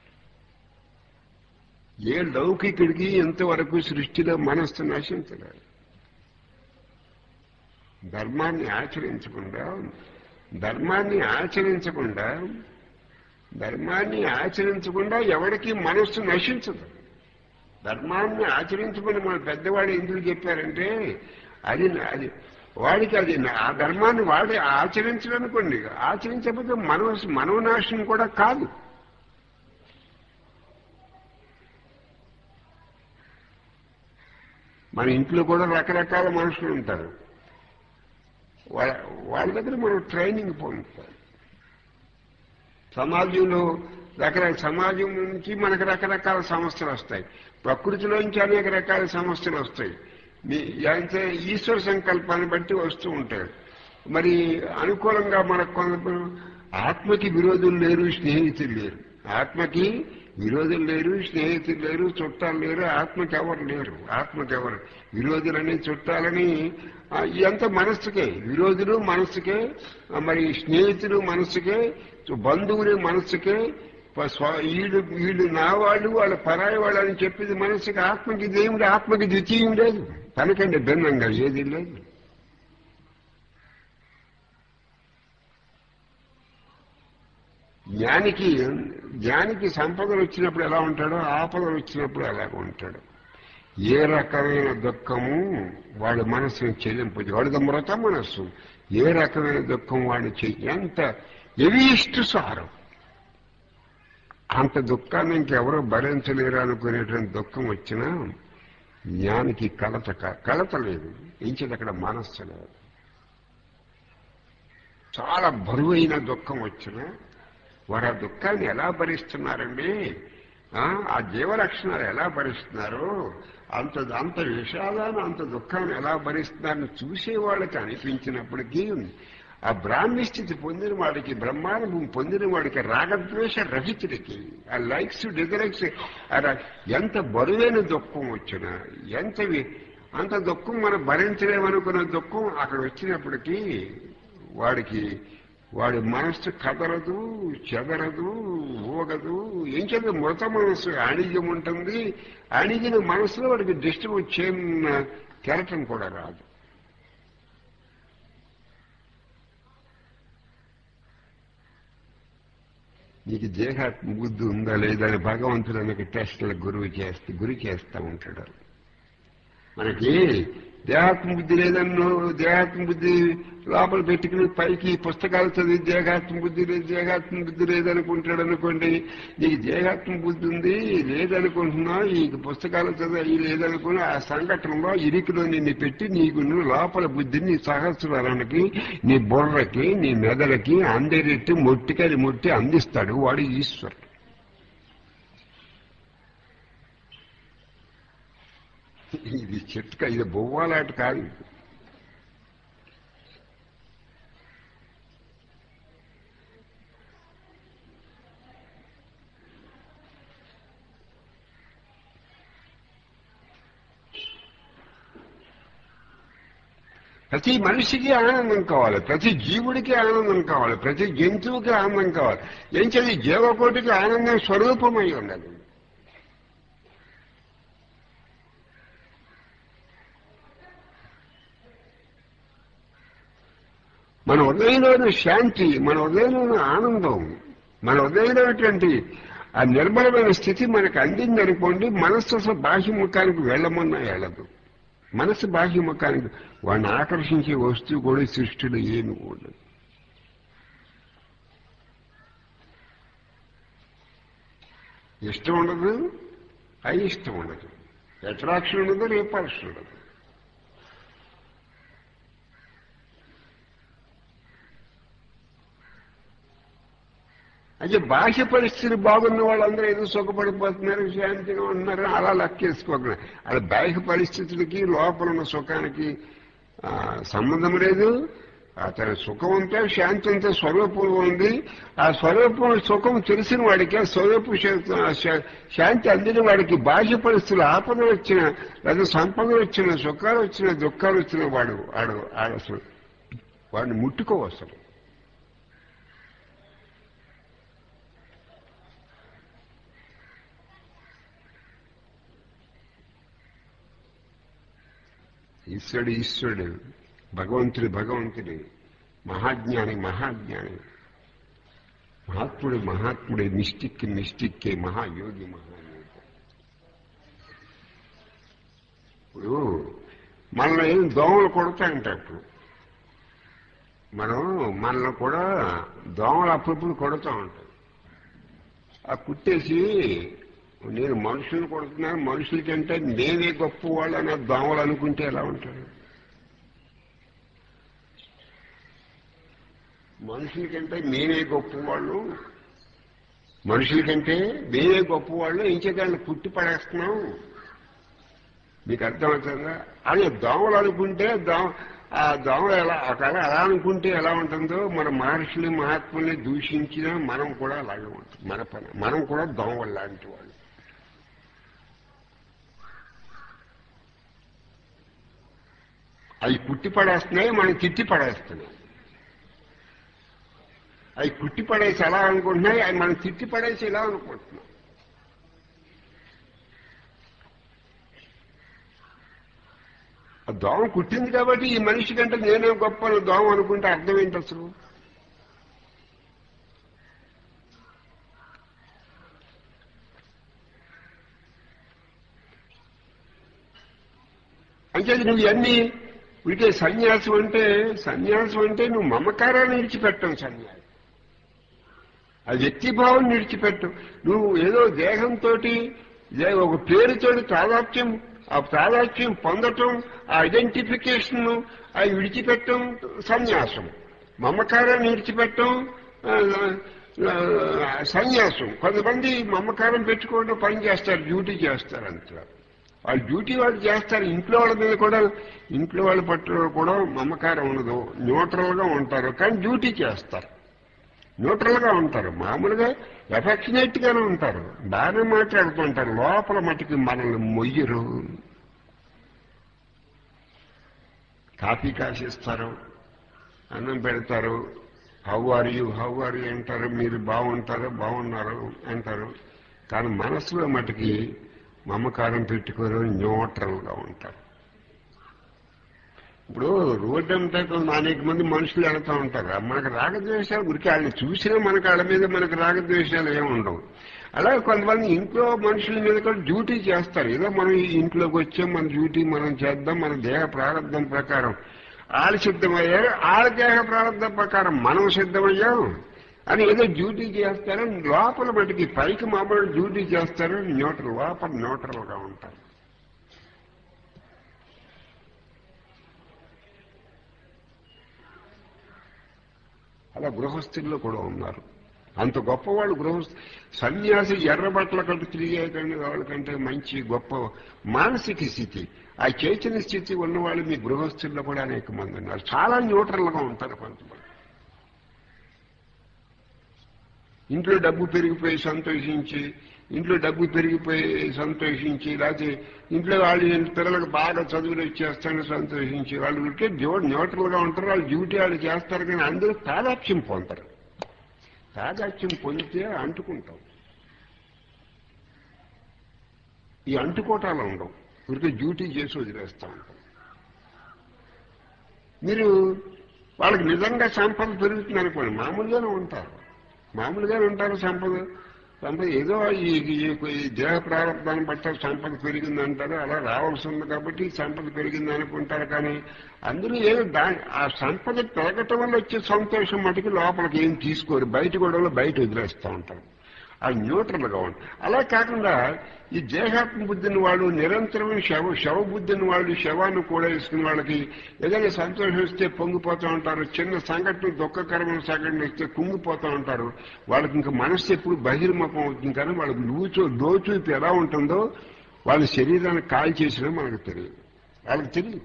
A: ఏ లౌకికుడికి ఎంతవరకు సృష్టిలో మనస్సు నశించలేదు. ధర్మాన్ని ఆచరించకుండా ధర్మాన్ని ఆచరించకుండా ధర్మాన్ని ఆచరించకుండా ఎవరికి మనస్సు నశించదు. ధర్మాన్ని ఆచరించమని మన పెద్దవాడు ఎందుకు చెప్పారంటే అది అది వాడికి అది ఆ ధర్మాన్ని వాడి ఆచరించడనుకోండి, ఆచరించకపోతే మనసు మనోనాశనం కూడా కాదు. మన ఇంట్లో కూడా రకరకాల మనుషులు ఉంటారు. వాళ్ళ వాళ్ళ దగ్గర మనం ట్రైనింగ్ పొందుతాం. సమాజంలో రకరకాల సమాజం నుంచి మనకు రకరకాల సమస్యలు వస్తాయి. ప్రకృతిలోంచి అనేక రకాల సమస్యలు వస్తాయి. మీ అంటే ఈశ్వర సంకల్పాన్ని బట్టి వస్తూ ఉంటాయి. మరి అనుకూలంగా మనకు కొంత ఆత్మకి విరోధులు లేరు, స్నేహితులు లేరు. ఆత్మకి విరోధులు లేరు, స్నేహితులు లేరు, చుట్టాలు లేరు. ఆత్మకి ఎవరు లేరు. ఆత్మకి ఎవరు విరోధులని, చుట్టాలని ఎంత మనస్సుకే. విరోధులు మనస్సుకే, మరి స్నేహితులు మనస్సుకే, బంధువులు మనస్సుకే. వీళ్ళు వీళ్ళు నా వాళ్ళు, వాళ్ళ పరాయి వాళ్ళు అని చెప్పింది మనస్సుకి. ఆత్మకి దేవుడు, ఆత్మకి ద్వితీయం లేదు, తనకంటే భిన్నంగా ఏది లేదు. జ్ఞానికి జ్ఞానికి సంపదలు వచ్చినప్పుడు ఎలా ఉంటాడో ఆపదలు వచ్చినప్పుడు అలాగ ఉంటాడు. ఏ రకమైన దుఃఖము వాడి మనస్సును చెల్లింపు, వాడిది మృత మనస్సు. ఏ రకమైన దుఃఖం వాడు చెయ్యి ఎంత ఎవిష్టు సారం, అంత దుఃఖాన్ని ఇంకెవరో భరించలేరు అనుకునేటువంటి దుఃఖం వచ్చినా జ్ఞానికి కలత కలత లేదు. ఇంచేది అక్కడ మనస్సు లేదు. చాలా బరువైన దుఃఖం వచ్చినా వారు ఆ దుఃఖాన్ని ఎలా భరిస్తున్నారండి, ఆ జీవలక్షణాలు ఎలా భరిస్తున్నారు, అంత అంత విషాదాన్ని, అంత దుఃఖాన్ని ఎలా భరిస్తున్నారని చూసేవాళ్ళకి అనిపించినప్పటికీ ఆ బ్రాహ్మీ స్థితి పొందిన వాడికి, బ్రహ్మానుభవం పొందిన వాడికి, రాగద్వేష రహితుడికి, ఆ లైక్స్ డిజలైక్స్, ఎంత బరువైన దుఃఖం వచ్చినా, ఎంత అంత దుఃఖం మనం భరించలేమనుకున్న దుఃఖం అక్కడ వచ్చినప్పటికీ వాడికి వాడి మనస్సు కదలదు, చెదరదు, ఊగదు. ఏం చదువు మృత మనస్సు అణిజం ఉంటుంది. అణిగిన మనస్సులో వాడికి డిస్టర్బ్ చేయన్న కెరటం కూడా రాదు. నీకు దేహాత్మ బుద్ధి ఉందా లేదా అని భగవంతుడు అనేక టెస్టుల గురువు చేస్తే గురి చేస్తూ ఉంటాడు. మనకి దేహాత్మ బుద్ధి లేదన్నో దేహాత్మ బుద్ధి లోపల పెట్టుకుని పైకి పుస్తకాలు చదివి దేహాత్మ బుద్ధి లేదు దేహాత్మ బుద్ధి లేదనుకుంటాడు అనుకోండి. నీకు దేహాత్మ బుద్ధి ఉంది లేదనుకుంటున్నావు, ఈ పుస్తకాలు చదివి లేదనుకుని ఆ సంఘటనలో ఇరికిలో నిన్ను పెట్టి నీకు నువ్వు లోపల బుద్ధిని నీ సహస్రానికి నీ బుర్రకి నీ మెదడుకి అందరెట్టి మొట్టికని మొట్టి అందిస్తాడు వాడు ఈశ్వరుడు. ఇది చిట్క, ఇది బొవ్వాలాట కాదు. ప్రతి మనిషికి ఆనందం కావాలి, ప్రతి జీవుడికి ఆనందం కావాలి, ప్రతి జంతువుకి ఆనందం కావాలి. ఏం చేయాలి? జీవకోటికి ఆనందం స్వరూపమై ఉండాలి. మన హృదయంలోని శాంతి, మన హృదయంలోని ఆనందం, మన హృదయంలోటువంటి ఆ నిర్మలమైన స్థితి మనకు అందిందనుకోండి, మనస్సు అసలు బాహ్యముఖానికి వెళ్ళమన్నా వెళ్ళదు. మనస్సు బాహ్యముఖానికి వాడిని ఆకర్షించే వస్తువు కూడా సృష్టిలో ఏమి ఉండదు. ఇష్టం ఉండదు, అయిష్టం ఉండదు, అట్రాక్షన్ ఉండదు, రిపల్షన్ ఉండదు. అయితే బాహ్య పరిస్థితులు బాగున్న వాళ్ళందరూ ఏదో సుఖపడిపోతున్నారు, శాంతిగా ఉంటున్నారు, అలా లెక్కేసుకోకుండా అలా బాహ్య పరిస్థితులకి లోపల ఉన్న సుఖానికి సంబంధం లేదు. అతని సుఖం అంతా శాంతి అంతా స్వరూపం ఉంది. ఆ స్వరూపం సుఖం తెలిసిన వాడికి, ఆ స్వరూప శాంతి అందిన వాడికి బాహ్య పరిస్థితులు ఆపదలు వచ్చిన లేదా సంపదలు వచ్చిన సుఖాలు వచ్చిన దుఃఖాలు వచ్చిన వాడు ఆడు ఆడసలు వాడిని ముట్టుకోవసలు. ఈశ్వరుడు ఈశ్వరుడు, భగవంతుడు భగవంతుడు, మహాజ్ఞాని మహాజ్ఞాని, మహాత్ముడు మహాత్ముడే, మిస్టిక్ మిస్టిక్కే, మహాయోగి మహాయోగి. ఇప్పుడు మనల్ని ఏం దోమలు కొడతాయంటే అప్పుడు మనం మనల్ని కూడా దోమలు అప్పుడప్పుడు కొడుతూ ఉంటాయి. ఆ కుట్టేసి నేను మనుషులు కొడుతున్నాను, మనుషుల కంటే నేనే గొప్ప వాళ్ళు అని దోమలు అనుకుంటే ఎలా ఉంటారు? మనుషుల కంటే నేనే గొప్పవాళ్ళు, మనుషుల కంటే నేనే గొప్పవాళ్ళు, ఇంకేదాన్ని పుట్టి పడేస్తున్నాం. మీకు అర్థమవుతుందా? అదే దోమలు అనుకుంటే దోమ ఆ దోమ ఎలా ఒకవేళ అలా అనుకుంటే ఎలా ఉంటుందో, మన మహర్షులు మహాత్ముల్ని దూషించినా మనం కూడా అలాగే ఉంటుంది. మన పని మనం కూడా దోమలు లాంటి వాళ్ళు. అవి కుట్టి పడేస్తున్నాయి, మనం తిట్టి పడేస్తున్నాయి. అవి కుట్టి పడేసి ఎలా అనుకుంటున్నాయి, అవి మనం తిట్టి పడేసి ఇలా అనుకుంటున్నాం. ఆ దోమ కుట్టింది కాబట్టి ఈ మనిషి కంటే నేనే గొప్ప దోమ అనుకుంటే అర్థం ఏంటి అసలు? అంటే నువ్వు ఇవన్నీ వీటికే సన్యాసం అంటే సన్యాసం అంటే నువ్వు మమకారాన్ని విడిచిపెట్టవు. సన్యాసం ఆ వ్యక్తిభావం విడిచిపెట్టు. నువ్వు ఏదో దేహంతో ఒక పేరుతోటి తాదాత్మ్యం, ఆ తాదాత్మ్యం పొందటం, ఆ ఐడెంటిఫికేషన్ అవి విడిచిపెట్టడం సన్యాసం. మమకారాన్ని విడిచిపెట్టడం సన్యాసం. కొంతమంది మమకారం పెట్టుకోవడం పని చేస్తారు, డ్యూటీ చేస్తారు అంటారు. వాళ్ళు డ్యూటీ వాళ్ళు చేస్తారు. ఇంట్లో వాళ్ళ మీద కూడా ఇంట్లో వాళ్ళ పట్ల కూడా మమకారం ఉండదు, న్యూట్రల్గా ఉంటారు, కానీ డ్యూటీ చేస్తారు. న్యూట్రల్గా ఉంటారు, మామూలుగా ఎఫెక్షనేట్గానే ఉంటారు, బాగానే మాట్లాడుతుంటారు. లోపల మటుకు మనల్ని మొయ్యరు. కాఫీ కాసిస్తారు, అన్నం పెడతారు, how are you how are you అంటారు, మీరు బాగుంటారు బాగున్నారు అంటారు. కానీ మనసులో మటుకి మమకారం పెట్టుకోరు, న్యూట్రల్గా ఉంటారు. ఇప్పుడు రోడ్డు అంతా అనేక మంది మనుషులు వెళ్తూ ఉంటారు. మనకు రాగద్వేషాలు ఉరికి వాళ్ళని చూసినా మనకు వాళ్ళ మీద మనకు రాగద్వేషాలు ఏమి ఉండవు. అలాగే కొంతమంది ఇంట్లో మనుషుల మీద కూడా డ్యూటీ చేస్తారు. ఏదో మనం ఈ ఇంట్లోకి వచ్చాం, మన డ్యూటీ మనం చేద్దాం, మన దేహ ప్రారంభం ప్రకారం వాళ్ళు సిద్ధమయ్యారు, వాళ్ళ దేహ ప్రారంభం ప్రకారం మనం సిద్ధమయ్యాం అని ఏదో డ్యూటీ చేస్తారు. లోపల మటుకి పైకి మామూలు డ్యూటీ చేస్తారు, న్యూట్రల్ లోపల న్యూట్రల్గా ఉంటారు. అలా గృహస్థుల్లో కూడా ఉన్నారు. అంత గొప్పవాళ్ళు గృహస్థ సన్యాసి ఎర్ర బట్టల కంటే తిరిగే కంటే వాళ్ళకంటే మంచి గొప్ప మానసిక స్థితి, ఆ చైతన్య స్థితి ఉన్నవాళ్ళు మీ గృహస్థుల్లో కూడా అనేక మంది ఉన్నారు. చాలా న్యూట్రల్గా ఉంటారు కొంతమంది. ఇంట్లో డబ్బు పెరిగిపోయి సంతోషించి, ఇంట్లో డబ్బు పెరిగిపోయి సంతోషించి, లేకపోతే ఇంట్లో వాళ్ళు పిల్లలకు బాగా చదువులు వచ్చేస్తారని సంతోషించి వాళ్ళు ఉంటే న్యూట్రల్గా ఉంటారు. వాళ్ళు డ్యూటీ వాళ్ళు చేస్తారు, కానీ అందరూ తాదాత్యం పొందుతారు. తాదాత్యం పొందితే అంటుకుంటాం. ఈ అంటుకోటాలు ఉండవు, ఊరికే డ్యూటీ చేసి వదిలేస్తూ ఉంటాం. మీరు వాళ్ళకి నిజంగా సంపద పెరుగుతుంది అనుకోండి, మామూలుగానే ఉంటారు, మామూలుగానే ఉంటారు. సంపద సంపద ఏదో ఈ దేహ ప్రారంభాన్ని బట్టి సంపద పెరిగిందంటారు, అలా రావాల్సి ఉంది కాబట్టి సంపద పెరిగింది అనుకుంటారు. కానీ అందరూ ఏదో దా ఆ సంపద పెరగటం వల్ల వచ్చే సంతోషం మటుకు లోపలికి ఏం తీసుకోరు, బయట గొడవలు బయట వదిలేస్తూ ఉంటారు. అది న్యూట్రల్గా ఉంటుంది. అలా కాకుండా ఈ దేహాత్మ బుద్ధిని వాళ్ళు నిరంతరం శవ శవ బుద్ధిని వాళ్ళు శవాన్ని కూడా వేసుకుని వాళ్ళకి ఏదైనా సంతోషం వస్తే పొంగిపోతూ ఉంటారు, చిన్న సంఘటన దుఃఖకరమైన సంఘటన వస్తే కుంగిపోతూ ఉంటారు. వాళ్ళకి ఇంకా మనస్సు ఎప్పుడు బహిర్ముఖం అవుతుంది, కానీ వాళ్ళకి లూచు లోచూపు ఎలా ఉంటుందో వాళ్ళ శరీరాన్ని కాల్ చేసినా మనకు తెలియదు, వాళ్ళకి తెలియదు.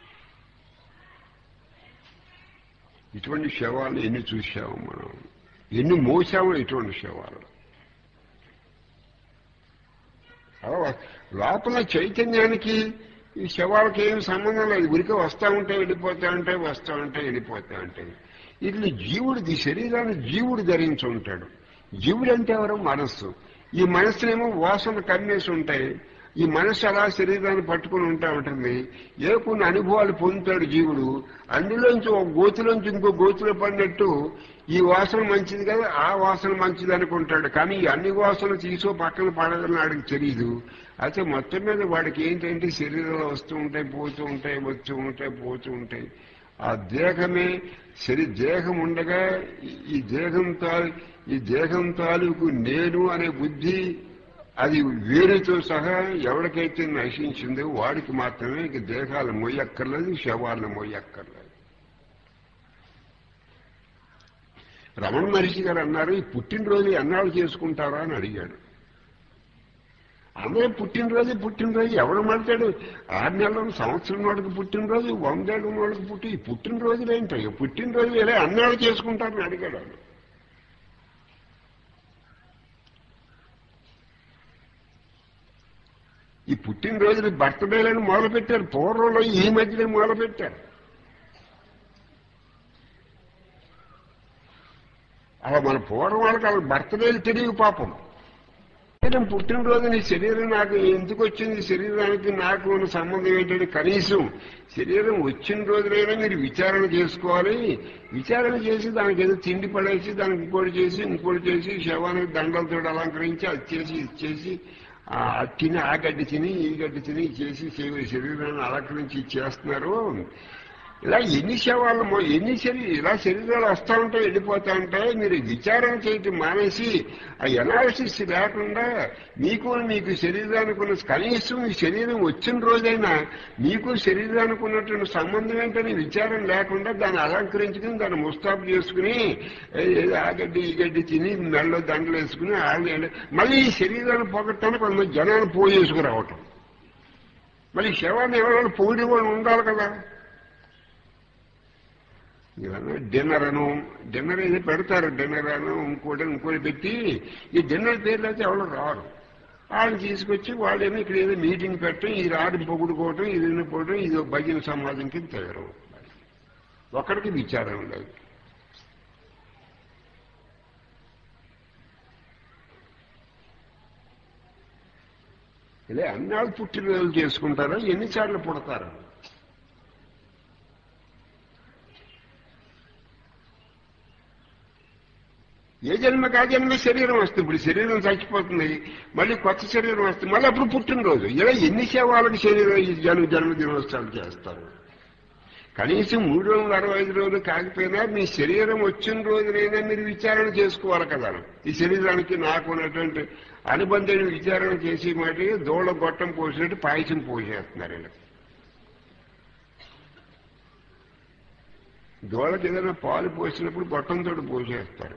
A: ఇటువంటి శవాలు ఎన్ని చూసాము మనం, ఎన్ని మోసాము ఇటువంటి శవాలు. లోపల చైతన్యానికి ఈ శవాలకి ఏమి సంబంధం లేదు, ఉరికి వస్తూ ఉంటే వెళ్ళిపోతా ఉంటే వస్తూ ఉంటే వెళ్ళిపోతా ఉంటాయి. ఇట్లా జీవుడిది శరీరాన్ని జీవుడు ధరించి ఉంటాడు. జీవుడు అంటే ఎవరు? మనస్సు. ఈ మనస్సునేమో వాసన కమ్మేసి ఉంటాయి. ఈ మనస్సు అలా శరీరాన్ని పట్టుకుని ఉంటా ఉంటుంది. ఏ కొన్ని అనుభవాలు పొందుతాడు జీవుడు, అందులోంచి ఒక గోతులోంచి ఇంకో గోతులో పడినట్టు ఈ వాసన మంచిది కదా, ఆ వాసన మంచిది అనుకుంటాడు. కానీ ఈ అన్ని వాసనలు తీసో పక్కన పడదని వాడికి తెలియదు. అయితే మొత్తం మీద వాడికి ఏంటంటే శరీరంలో వస్తూ ఉంటాయి, పోతూ ఉంటాయి, వస్తూ ఉంటాయి, పోతూ ఉంటాయి. ఆ దేహమే శరీ దేహం ఉండగా ఈ దేహం తాలూ ఈ దేహం తాలూకు నేను అనే బుద్ధి అది వేరుతో సహా ఎవరికైతే నశించిందో వాడికి మాత్రమే ఇక దేహాలు మోయక్కర్లేదు, శవాలను మోయక్కర్లేదు. రమణ మహర్షి గారు అన్నారు, ఈ పుట్టినరోజు ఎన్నాళ్ళు చేసుకుంటారా అని అడిగాడు. అందరూ పుట్టినరోజు పుట్టినరోజు ఎవడు మడతాడు? ఆరు నెలలు సంవత్సరం వాడికి పుట్టినరోజు, వందేళ్ళు వాడికి పుట్టి ఈ పుట్టినరోజులు ఏంటాయి? పుట్టినరోజు ఎలా అన్నాళ్ళు చేసుకుంటారని అడిగాడు. ఈ పుట్టినరోజులు బర్త్డేలను మొదలుపెట్టారు పూర్వంలో, ఈ మధ్యలో మొదలుపెట్టారు. అలా మన పూర్వం వాళ్ళకి అలా బర్త్డేలు తెలియవు పాపం. శరీరం పుట్టినరోజు నీ శరీరం నాకు ఎందుకు వచ్చింది, శరీరానికి నాకు ఉన్న సంబంధం ఏంటంటే కనీసం శరీరం వచ్చిన రోజులైనా మీరు విచారణ చేసుకోవాలి. విచారణ చేసి దానికి ఏదో తిండి పడేసి దానికి ఇంకోటి చేసి ఇంకోటి చేసి శవానికి దండలతో అలంకరించి అది చేసి ఇది చేసి అది తిని ఆ గడ్డి తిని ఈ గడ్డి తిని చేసి శరీరాన్ని అలంకరించి చేస్తున్నారు. ఇలా ఎన్ని శవాలు ఎన్ని శరీ ఇలా శరీరాలు వస్తూ ఉంటాయి, వెళ్ళిపోతూ ఉంటాయి. మీరు విచారణ చేయటం మానేసి ఆ ఎనాలిసిస్ లేకుండా మీకు మీకు శరీరానికి ఉన్న కనీసం ఈ శరీరం వచ్చిన రోజైనా మీకు శరీరానికి ఉన్నటువంటి సంబంధం ఏంటని విచారం లేకుండా దాన్ని అలంకరించుకుని దాన్ని ముస్తాబు చేసుకుని ఆ గడ్డి ఈ గడ్డి తిని మెడలో దండలు వేసుకుని ఆళ్ళు మళ్ళీ ఈ శరీరాన్ని పోగొట్టడానికి కొంతమంది జనాన్ని పోయేసుకురావటం. మళ్ళీ శవాన్ని ఎవరైనా పోయిన వాళ్ళు ఉండాలి కదా. ఇవన్నీ డిన్నర్ అను డిన్నర్ ఏదో పెడతారు, డిన్నర్ అను ఇంకోటి ఇంకోటి పెట్టి ఈ డిన్నర్ పేర్లు అయితే ఎవరు రారు. వాళ్ళని తీసుకొచ్చి వాళ్ళేమో ఇక్కడ ఏదో మీటింగ్ పెట్టడం, ఈ రాడిని పొగుడుకోవటం, ఇది వినిపోవడం, ఇది భజన సమాజం కింద తయారు. ఒక్కడికి విచారం లేదు. ఇలా అన్నాళ్ళు పుట్టినరోజులు చేసుకుంటారా, ఎన్నిసార్లు పుడతారు? ఏ జన్మకి ఆ జన్మ శరీరం వస్తుంది. ఇప్పుడు శరీరం చచ్చిపోతుంది, మళ్ళీ కొత్త శరీరం వస్తుంది, మళ్ళీ అప్పుడు పుట్టినరోజు. ఇలా ఎన్ని సేవాలకు శరీరం ఈ జన్మ జన్మదినోత్సవాలు చేస్తారు. కనీసం మూడు వందల అరవై ఐదు రోజులు కాకపోయినా మీ శరీరం వచ్చిన రోజునైనా మీరు విచారణ చేసుకోవాలి కదా. ఈ శరీరానికి నాకు ఉన్నటువంటి అనుబంధాన్ని విచారణ చేసి మాట దోళ గొట్టం పోసినట్టు పాయసం పోసేస్తున్నారు. ఇలా దోళకి ఏదైనా పాలు పోసినప్పుడు గొట్టంతో పోసేస్తారు.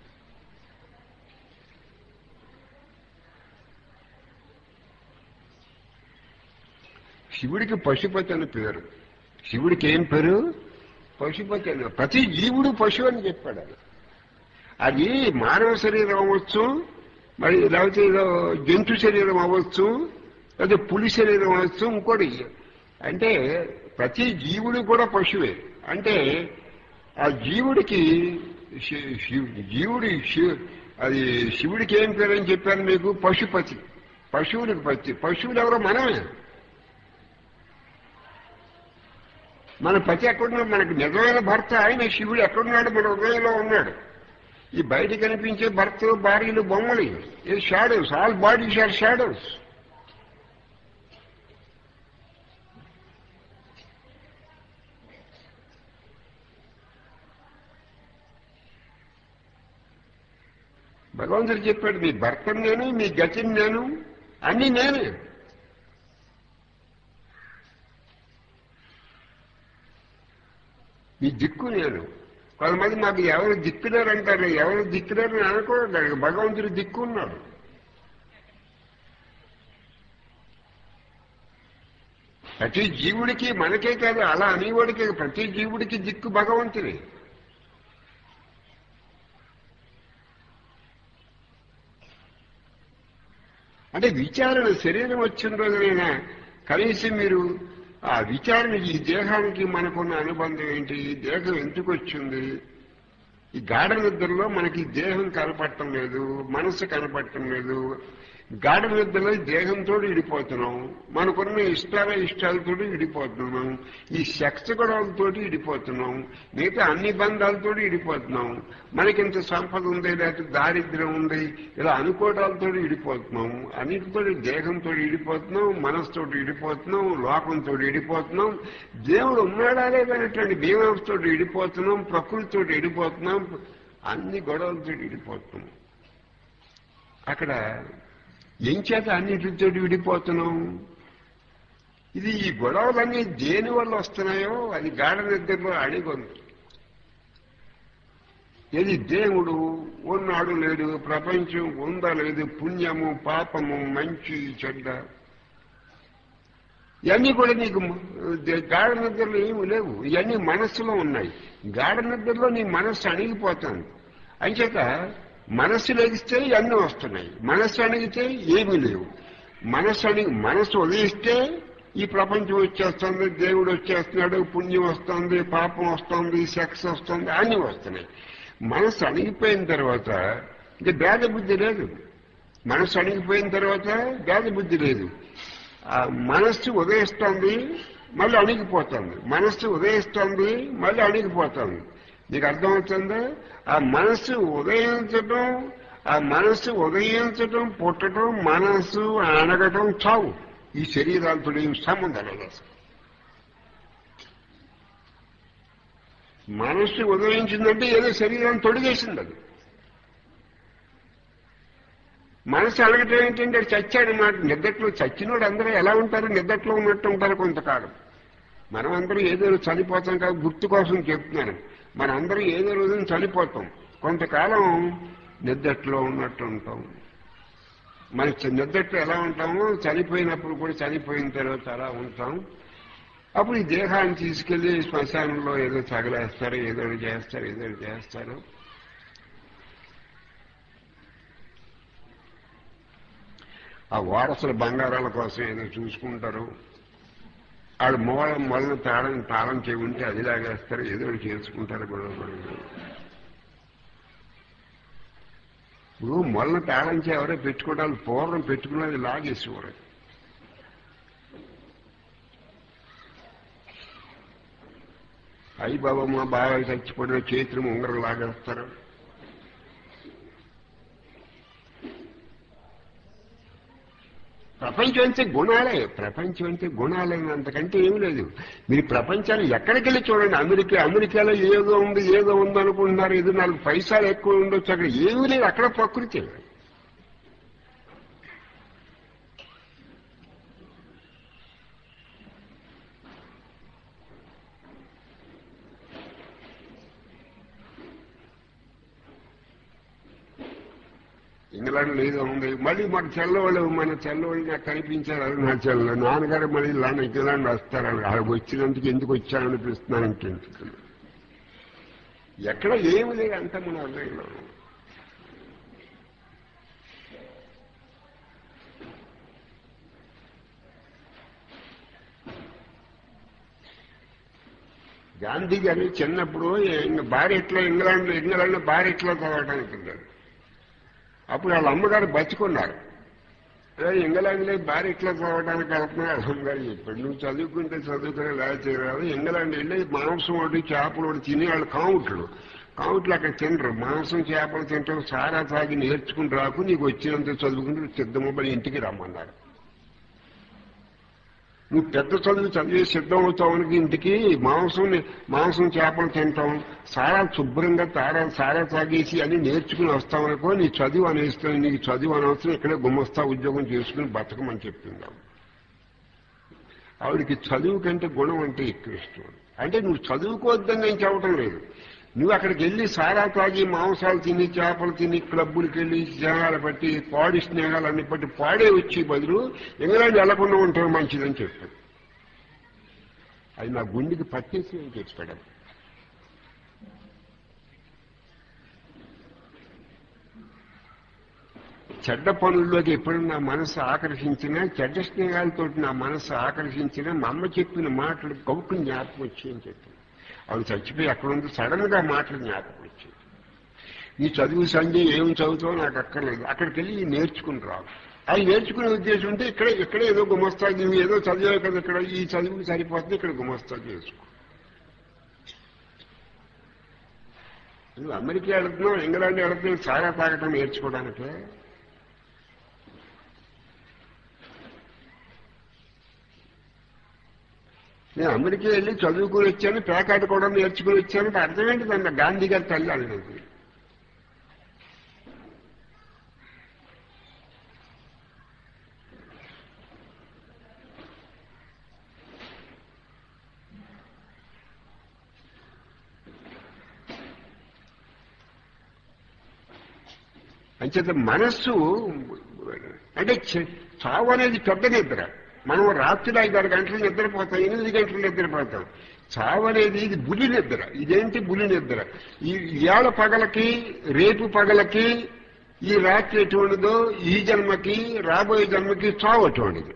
A: శివుడికి పశుపతి అని పేరు. శివుడికి ఏం పేరు? పశుపతి అని. ప్రతి జీవుడు పశువు అని చెప్పాడు. అది మానవ శరీరం అవ్వచ్చు, మరి లేకపోతే ఏదో జంతు శరీరం అవ్వచ్చు, లేకపోతే పులి శరీరం అవ్వచ్చు, ఇంకోటి. అంటే ప్రతి జీవుడు కూడా పశువే. అంటే ఆ జీవుడికి జీవుడి అది శివుడికి ఏం పేరు అని చెప్పాను మీకు? పశుపతి. పశువులకు పతి. పశువులు ఎవరో మనమే. మన పతి ఎక్కడున్నాడు? మనకు నిజమైన భర్త ఆయన. శివుడు ఎక్కడున్నాడు? మన హృదయంలో ఉన్నాడు. ఈ బయట కనిపించే భర్తలు భార్యలు బొమ్మలు, ఏ shadows. All bodies are shadows. భగవంతుడు చెప్పాడు, మీ భర్తను నేను, మీ గతిని నేను, అన్నీ నేనే. ఈ దిక్కు నేను. కొంతమంది మాకు ఎవరు దిక్కులేరంటారు. ఎవరు దిక్కులేరని అనుకోవద్దు. భగవంతుడు దిక్కు ఉన్నాడు. ప్రతి జీవుడికి, మనకే కాదు అలా అనేవాడికి, ప్రతి జీవుడికి దిక్కు భగవంతుడే. అంటే విచారణ శరీరం వచ్చిన రోజునైనా కనీసం మీరు ఆ విచారణ, ఈ దేహానికి మనకున్న అనుబంధం ఏంటి, ఈ దేహం ఎందుకు వచ్చింది, ఈ గాఢ నిద్రలో మనకి దేహం కనపడటం లేదు, మనసు కనపడటం లేదు. గాఢ నిద్రలో దేహంతో విడిపోతున్నాం, మనకున్న ఇష్టాల ఇష్టాలతో విడిపోతున్నాం, ఈ సెక్స్ గొడవలతో విడిపోతున్నాం, మిగతా అన్ని బంధాలతో విడిపోతున్నాం. మనకింత సంపద ఉంది, లేకపోతే దారిద్ర్యం ఉంది, ఇలా అనుకోవడాలతో విడిపోతున్నాం. అన్నిటితో దేహంతో విడిపోతున్నాం, మనసుతో విడిపోతున్నాం, లోకంతో విడిపోతున్నాం. దేవుడు ఉన్నాడా లేదనేటువంటి బీమాంసతో విడిపోతున్నాం, ప్రకృతితో విడిపోతున్నాం, అన్ని గొడవలతో విడిపోతున్నాం. అక్కడ ఏం చేత అన్నిటితో విడిపోతున్నాం? ఇది ఈ గొడవలన్నీ దేని వల్ల వస్తున్నాయో అది గాఢ నిద్రలో అడిగొంది. ఏది దేవుడు ఉన్నాడు లేదు, ప్రపంచం ఉందా లేదు, పుణ్యము పాపము మంచి చెడ్డ, ఇవన్నీ కూడా నీకు గాఢ నిద్రలో ఏమి లేవు. ఇవన్నీ మనస్సులో ఉన్నాయి. గాఢ నిద్రలో నీ మనస్సు అణిగిపోతుంది. అంచేత మనస్సు లెగిస్తే ఇవన్నీ వస్తున్నాయి, మనస్సు అణిగితే ఏమీ లేవు. మనస్సు అణిగి మనస్సు ఉదయిస్తే ఈ ప్రపంచం వచ్చేస్తుంది, దేవుడు వచ్చేస్తున్నాడు, పుణ్యం వస్తుంది, పాపం వస్తుంది, సెక్స్ వస్తుంది, అన్నీ వస్తున్నాయి. మనస్సు అణిగిపోయిన తర్వాత ఇంకా భేద బుద్ధి లేదు. మనస్సు అణిగిపోయిన తర్వాత భేద బుద్ధి లేదు. ఆ మనస్సు ఉదయిస్తుంది, మళ్ళీ అణిగిపోతుంది, మనస్సు ఉదయిస్తుంది, మళ్ళీ అణిగిపోతుంది. నీకు అర్థమవుతుందా? ఆ మనస్సు ఉదయించటం, ఆ మనస్సు ఉదయించటం, పుట్టడం, మనస్సు అణగటం, చావు, ఈ శరీరాలతో ఏం సంబంధం లేదు. మనస్సు ఉదయించిందంటే ఏదో శరీరాన్ని తొడిగేసింది. అది మనస్సు అడగటం ఏంటంటే చచ్చాడు మాట. నిద్దట్లో చచ్చినోడు అందరూ ఎలా ఉంటారు? నిద్దట్లో ఉన్నట్టు ఉంటారు కొంతకాలం. మనం అందరూ ఏదో చనిపోతాం కాదు, గుర్తు కోసం చెప్తున్నాను. మనందరూ ఏదో రోజున చనిపోతాం, కొంతకాలం నిద్దట్లో ఉన్నట్టు ఉంటాం. మన నిద్దట్లో ఎలా ఉంటామో చనిపోయినప్పుడు కూడా చనిపోయిన తర్వాత అలా ఉంటాం. అప్పుడు ఈ దేహాన్ని తీసుకెళ్లి శ్మశానంలో ఏదో తగలేస్తారు, ఏదో చేస్తారు, ఏదో చేస్తారు. ఆ వారసుల బంగారాల కోసం ఏదో చూసుకుంటారు. ఆడు మూల మొదలు తాళం తాళం చేయింటే అది లాగేస్తారు, ఏదో చేసుకుంటారు. గొడవ గొడవ ఇప్పుడు మొదలు తాళం చే ఎవరో పెట్టుకోవడాలు పూర్వం పెట్టుకున్నది లాగేసేవారు. అయ్యి బాబా మా బాగా చచ్చిపోయిన చేతులు ఉంగరం లాగేస్తారు. ప్రపంచం అంతే గుణాలే, ప్రపంచం అంతే గుణాలే, అంతకంటే ఏమి లేదు. మీరు ప్రపంచాన్ని ఎక్కడికి వెళ్ళి చూడండి, అమెరికా అమెరికాలో ఏదో ఉంది ఏదో ఉంది అనుకుంటున్నారు, ఏదో నాలుగు పైసలు ఎక్కువ ఉండొచ్చు, అక్కడ ఏమీ లేదు, అక్కడ ప్రకృతి. ఇంగ్లాండ్లో ఏదో ఉంది, మళ్ళీ మన తెల్లవాళ్ళు మన తెల్లవాళ్ళు నాకు కనిపించారు అరుణాచల్, నాన్నగారు మళ్ళీ ఇలా ఇంగ్లాండ్ వస్తారని, అక్కడికి వచ్చినందుకు ఎందుకు వచ్చాననిపిస్తున్నాను. ఇంకెందుకు ఎక్కడ ఏమి లేదు, అంత మన హృదయంలో. గాంధీ గారు చిన్నప్పుడు భార్య ఎట్లా ఇంగ్లాండ్లో ఇంగ్లాండ్లో భార్య ఎట్లా చదవడానికి వెళ్ళారు. అప్పుడు వాళ్ళ అమ్మగారు బతికున్నారు. ఇంగ్లాండ్లో భార్య ఇట్లా చదవడానికి వెళ్తున్నారు. అమ్మగారు చెప్పాడు, నువ్వు చదువుకుంటే చదువుకునే లేదా చేయరాదు, ఇంగ్లాండ్ వెళ్ళి మాంసం ఒకటి చేపలు ఒకటి తిని వాళ్ళు కావుట్లు కావుట్లు అక్కడ తినరు, మాంసం చేపలు తింటారు, సారా తాగి నేర్చుకుని రాకు, నీకు వచ్చినంత చదువుకుంటే సిద్ధమని ఇంటికి రమ్మన్నారు. నువ్వు పెద్ద చదువు చదివి సిద్ధం అవుతావునికి ఇంటికి మాంసం మాంసం చేపలు తింటాం, సారా శుభ్రంగా తారా సారా తాగేసి అని నేర్చుకుని వస్తావనుకో, నీ చదువు అనేస్తావు, నీకు చదువు అనవసరం, ఇక్కడే గుమస్తా ఉద్యోగం చేసుకుని బతకమని చెప్పింది ఆవిడ. ఆవిడికి చదువు కంటే గుణం అంటే ఎక్కువ ఇష్టం. అంటే నువ్వు చదువుకోవద్దని నేను చెప్పడం లేదు, నువ్వు అక్కడికి వెళ్ళి సారా తాగి మాంసాలు తిని చేపలు తిని క్లబ్బులకి వెళ్ళి జనాలు బట్టి పాడి స్నేహాలన్నీ బట్టి పాడే వచ్చి బదులు ఇంగ్లాండ్ వెళ్లకుండా ఉంటాం మంచిదని చెప్పాడు. అది నా గుండెకి పట్టేసి అని చెప్పాడు. చెడ్డ పనుల్లోకి ఎప్పుడు నా మనసు ఆకర్షించినా, చెడ్డ స్నేహాలతో నా మనసు ఆకర్షించినా, మా అమ్మ చెప్పిన మాటలు కౌకుని జ్ఞాపకం వచ్చి అని చెప్పాడు. ఆవిడ చచ్చిపోయి అక్కడ ఉంది, సడన్ గా మాటలు జ్ఞాపకం వచ్చాయి. నీ చదువు సంజయ్ ఏమి చదువుతావు నాకు అక్కర్లేదు, అక్కడికి వెళ్ళి నేర్చుకుని రావు. అది నేర్చుకునే ఉద్దేశం ఉంటే ఇక్కడే ఇక్కడే ఏదో గుమస్తా, నువ్వు ఏదో చదివావు కదా ఇక్కడ, ఈ చదువుకి సరిపోతుంది, ఇక్కడ గుమస్తా చేసుకో. నువ్వు అమెరికా వెళుతున్నావు, ఇంగ్లాండ్ వెళుతున్నావు సారా తాగటం నేర్చుకోవడానికి. నేను అమెరికా వెళ్ళి చదువుకుని వచ్చాను, పేకాడుకోవడం నేర్చుకుని వచ్చాను, అర్థమేంటి తన గాంధీ గారి తల్లి అనేది. అంచేత మనస్సు అంటే చావు అనేది పెద్ద నిద్ర. మనం రాత్రి ఐదారు గంటలు నిద్రపోతాం, ఎనిమిది గంటలు నిద్రపోతాం. చావు అనేది ఇది బులి నిద్ర. ఇదేంటి బులి నిద్ర? ఈ ఇవాళ పగలకి రేపు పగలకి ఈ రాత్రి ఎటువంటిదో ఈ జన్మకి రాబోయే జన్మకి చావు అటువంటిది.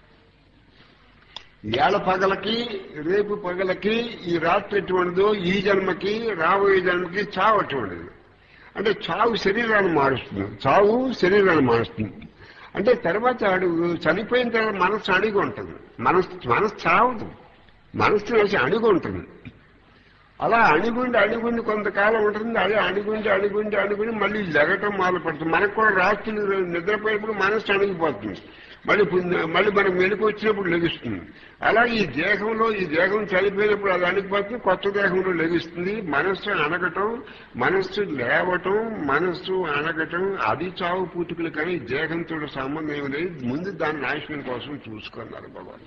A: ఇవాళ పగలకి రేపు పగలకి ఈ రాత్రి ఎటువంటిదో ఈ జన్మకి రాబోయే జన్మకి చావు అటువంటిది. అంటే చావు శరీరాన్ని మారుస్తుంది, చావు శరీరాన్ని మారుస్తుంది. అంటే తర్వాత అడుగు చనిపోయిన తర్వాత మనస్సు అడిగి ఉంటుంది, మనస్సు మనస్సు చావదు, మనస్సు వేసి అడుగు ఉంటుంది. అలా అణిగుండి అణిగుండి కొంతకాలం ఉంటుంది, అదే అణిగుండి అణిగుండి అణిగుండి మళ్ళీ లెగటం మొదలు పడుతుంది. మనకు కూడా రాత్రులు నిద్రపోయినప్పుడు మనస్సు అణిగిపోతుంది, మళ్ళీ మళ్ళీ మనకు మెలకు వచ్చినప్పుడు లెగుస్తుంది. అలా ఈ దేహంలో ఈ దేహం చనిపోయినప్పుడు అది అణిగిపోతుంది, కొత్త దేహంలో లెగుస్తుంది. మనస్సు అనగటం, మనస్సు లేవటం, మనస్సు అనగటం అది చావు పూర్తికలు, కానీ దేహంతో సంబంధం ఏమి లేదు. ముందు దాని నాశనం కోసం చూసుకున్నారు భగవాన్.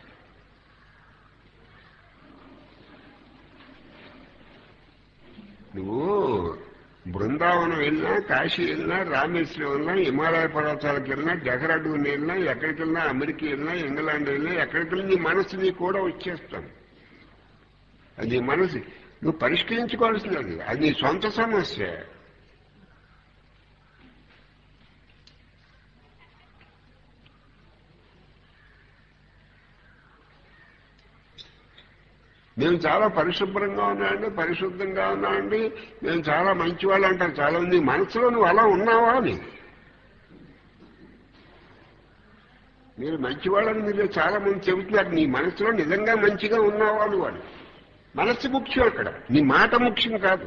A: నువ్వు బృందావనం వెళ్ళినా, కాశీ వెళ్ళినా, రామేశ్వరం వెళ్ళినా, హిమాలయ పర్వతాలకు వెళ్ళినా, డెహ్రాడూన్ వెళ్ళినా, ఎక్కడికి వెళ్ళినా, అమెరికా వెళ్ళినా, ఇంగ్లాండ్ వెళ్ళినా, ఎక్కడికి వెళ్ళినా నీ మనసు నీ కూడా వచ్చేస్తాను. అది నీ మనసు నువ్వు పరిష్కరించుకోవాల్సినది, అది నీ సొంత సమస్య. మేము చాలా పరిశుభ్రంగా ఉన్నామండి, పరిశుద్ధంగా ఉన్నామండి, మేము చాలా మంచి వాళ్ళు అంటారు చాలా మంది. మనసులో నువ్వు అలా ఉన్నావా అని, మీరు మంచివాళ్ళని మీరు చాలా మంది చెబుతున్నారు, నీ మనసులో నిజంగా మంచిగా ఉన్నావా అని. వాళ్ళు మనస్సు ముఖ్యం, అక్కడ నీ మాట ముఖ్యం కాదు.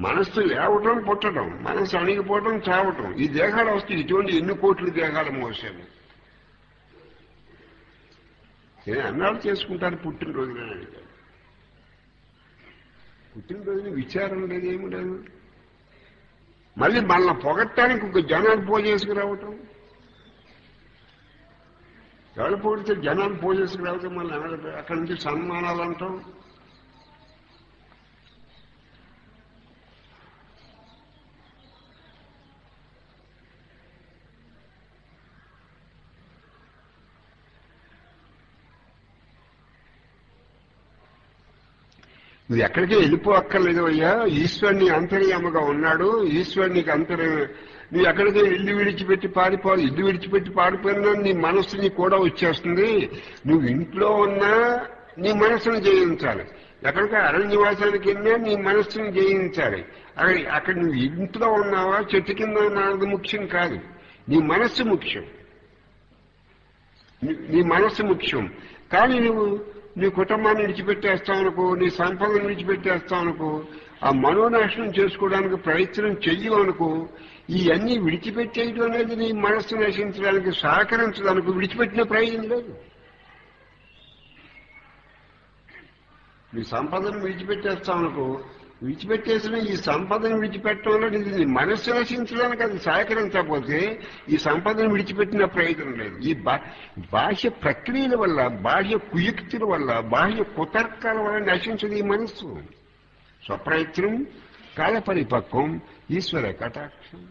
A: మనస్సు లేవటం పుట్టడం, మనస్సు అణిగిపోవటం చావటం, ఈ దేహాలు వస్తే ఇటువంటి ఎన్ని కోట్ల దేహాలు మోసాను. నేను అన్నాడు చేసుకుంటాను పుట్టినరోజున అడిగాను. పుట్టినరోజున విచారం లేదు, ఏమి లేదు. మళ్ళీ మనల్ని పొగట్టానికి ఒక జనాలు పోజేసుకురావటం, ఎవరు పొగిడితే జనాలు పోజేసుకురావటం, మళ్ళీ అక్కడి నుంచి సన్మానాలు అంటాం. నువ్వు ఎక్కడికి వెళ్ళిపో అక్కర్లేదు అయ్యా, ఈశ్వరుని అంతర్యామగా ఉన్నాడు, ఈశ్వరునికి అంతర్ నువ్వు ఎక్కడికి ఇల్లు విడిచిపెట్టి పారిపోవాలి, ఇల్లు విడిచిపెట్టి పారిపోయినా నీ మనస్సుని కూడా వచ్చేస్తుంది. నువ్వు ఇంట్లో ఉన్నా నీ మనస్సును జయించాలి, ఎక్కడికి అరణ్యవాసానికి వెళ్ళినా నీ మనస్సును జయించాలి. అక్కడ అక్కడ నువ్వు ఇంట్లో ఉన్నావా చెట్టు కింద ఉన్నది ముఖ్యం కాదు, నీ మనస్సు ముఖ్యం, నీ మనస్సు ముఖ్యం. కానీ నువ్వు నీ కుటుంబాన్ని విడిచిపెట్టేస్తావనుకో, నీ సంపదను విడిచిపెట్టేస్తావనుకో, ఆ మనోనాశనం చేసుకోవడానికి ప్రయత్నం చెయ్యవనుకో, ఇవన్నీ విడిచిపెట్టేయడం అనేది నీ మనస్సు నశించడానికి సహకరించడానికి విడిచిపెట్టిన ప్రయోజనం లేదు. నీ సంపదను విడిచిపెట్టేస్తావనుకో, విడిచిపెట్టేసిన ఈ సంపదను విడిచిపెట్టడంలో ఇది నీ మనస్సు నశించడానికి అది సహకరించకపోతే ఈ సంపదను విడిచిపెట్టిన ప్రయోజనం లేదు. ఈ బా బాహ్య ప్రక్రియల వల్ల, బాహ్య కుయుక్తుల వల్ల, బాహ్య కుతర్కాల వల్ల నశించదు ఈ మనస్సు. స్వప్రయత్నం, కాల పరిపక్వం, ఈశ్వర కటాక్షం.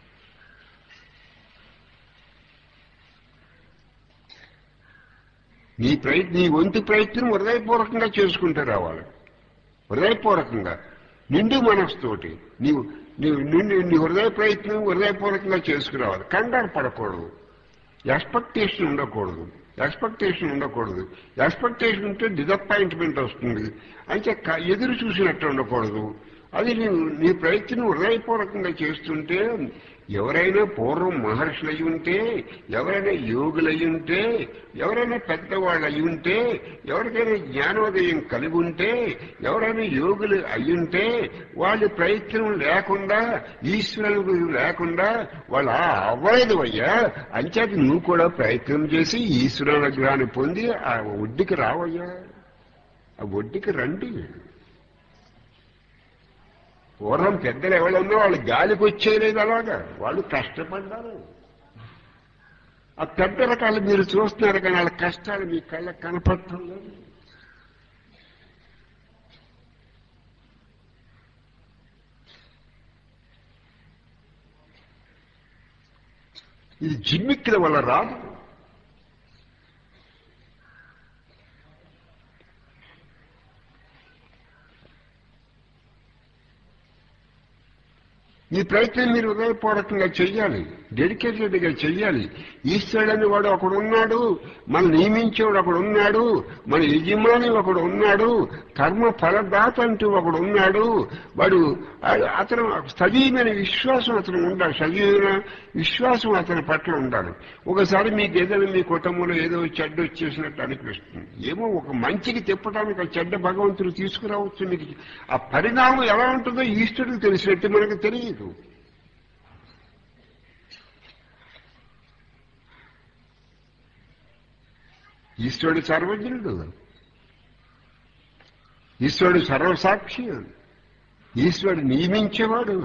A: నీ ప్రయత్నం, నీ వంతు ప్రయత్నం హృదయపూర్వకంగా చేసుకుంటూ రావాలి. హృదయపూర్వకంగా నిండు మనస్సుతోటి నీవు నిన్ను నీ హృదయ ప్రయత్నం హృదయపూర్వకంగా చేసుకురావాలి. కంగారు పడకూడదు, ఎక్స్పెక్టేషన్ ఉండకూడదు, ఎక్స్పెక్టేషన్ ఉండకూడదు. ఎక్స్పెక్టేషన్ ఉంటే డిసప్పాయింట్మెంట్ వస్తుంది. అంటే ఎదురు చూసినట్టు ఉండకూడదు. అది నీవు నీ ప్రయత్నం హృదయపూర్వకంగా చేస్తుంటే, ఎవరైనా పూర్వం మహర్షులు అయి ఉంటే, ఎవరైనా యోగులు అయి ఉంటే, ఎవరైనా పెద్దవాళ్ళు అయి ఉంటే, ఎవరికైనా జ్ఞానోదయం కలిగి ఉంటే, ఎవరైనా యోగులు అయి ఉంటే, వాళ్ళ ప్రయత్నం లేకుండా, ఈశ్వరుడు లేకుండా వాళ్ళు అవ్వలేదు అయ్యా. అంచేత నువ్వు కూడా ప్రయత్నం చేసి ఈశ్వరానుగ్రహాన్ని పొంది ఆ ఒడ్డుకి రావయ్యా, ఆ ఒడ్డుకి రండి. పూర్వం పెద్దలు ఎవరున్నా వాళ్ళు గాలికి వచ్చేయలేదు, అలాగా వాళ్ళు కష్టపడ్డారు. ఆ పెద్ద రకాలు మీరు చూస్తున్నారు కానీ వాళ్ళ కష్టాలు మీ కళ్ళకు కనపడటం లేదు. ఇది జిమ్మిక్కుల వల్ల రాదు. ఈ ప్రయత్నం మీరు హృదయపూర్వకంగా చెయ్యాలి, డెడికేటెడ్గా చెయ్యాలి. ఈశ్వరుడని వాడు ఒకడు ఉన్నాడు, మన నియమించేవాడు ఒకడు ఉన్నాడు, మన యజమాని ఒకడు ఉన్నాడు, కర్మ ఫలదాత అంటూ ఒకడు ఉన్నాడు. వాడు అతను సజీవమైన విశ్వాసం అతను ఉండాలి, సజీవమైన విశ్వాసం అతని పట్ల ఉండాలి. ఒకసారి మీకు ఏదైనా మీ కుటుంబంలో ఏదో చెడ్డ వచ్చేసినట్టు అనిపిస్తుంది, ఏమో ఒక మంచికి తిప్పడానికి ఆ చెడ్డ భగవంతుడు తీసుకురావచ్చు. మీకు ఆ పరిణామం ఎలా ఉంటుందో ఈశ్వరుడికి తెలిసినట్టు మనకు తెలియదు. ఈశ్వరుడు సర్వజ్ఞుడు, ఈశ్వరుడు సర్వసాక్షి, ఈశ్వరుడు నియమించేవాడు.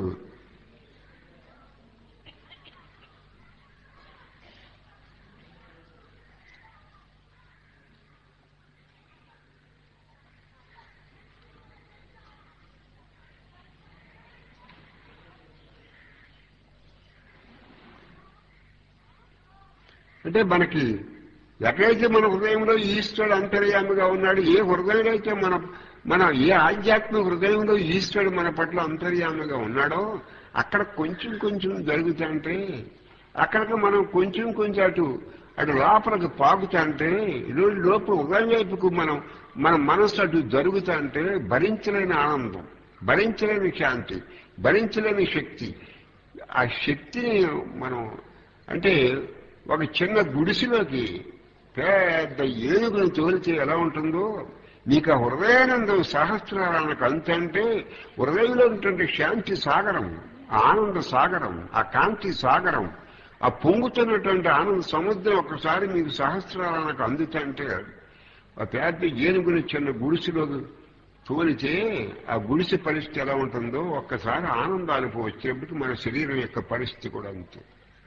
A: అంటే మనకి ఎక్కడైతే మన హృదయంలో ఈశ్వరుడు అంతర్యామిగా ఉన్నాడు, ఏ హృదయంలో అయితే మన మన ఏ ఆధ్యాత్మిక హృదయంలో ఈశ్వరుడు మన పట్ల అంతర్యామిగా ఉన్నాడో అక్కడ కొంచెం కొంచెం జరుగుతుంటే, అక్కడికి మనం కొంచెం కొంచెం అటు అటు లోపలికి పాకుతుంటే, ఈరోజు లోపల హృదయం వైపుకు మనం మన మనస్సు అటు జరుగుతుంటే భరించలేని ఆనందం, భరించలేని శాంతి, భరించలేని శక్తి. ఆ శక్తిని మనం అంటే ఒక చిన్న గుడిసెలోకి పెద్ద ఏనుగును తోలితే ఎలా ఉంటుందో, మీకు ఆ హృదయానందం సహస్రాలకు అంతంటే హృదయంలో ఉన్నటువంటి శాంతి సాగరం, ఆనంద సాగరం, ఆ కాంతి సాగరం, ఆ పొంగుతున్నటువంటి ఆనంద సముద్రం ఒకసారి మీకు సహస్రాలకు అందుతంటే ఆ పెద్ద ఏనుగుని చిన్న గుడిసెలో తోలితే ఆ గుడిసె పరిస్థితి ఎలా ఉంటుందో ఒక్కసారి ఆనంద అనుభవం వచ్చేప్పటికి మన శరీరం యొక్క పరిస్థితి కూడా అంతే.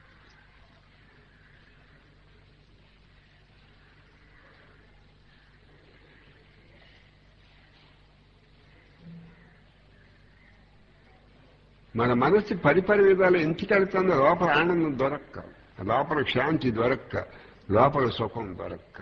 A: మన మనస్సు పరిపరి విధాలు ఎందుకు వెళ్తుందో లోపల ఆనందం దొరక్క, లోపల శాంతి దొరక్క, లోపల సుఖం దొరక్క.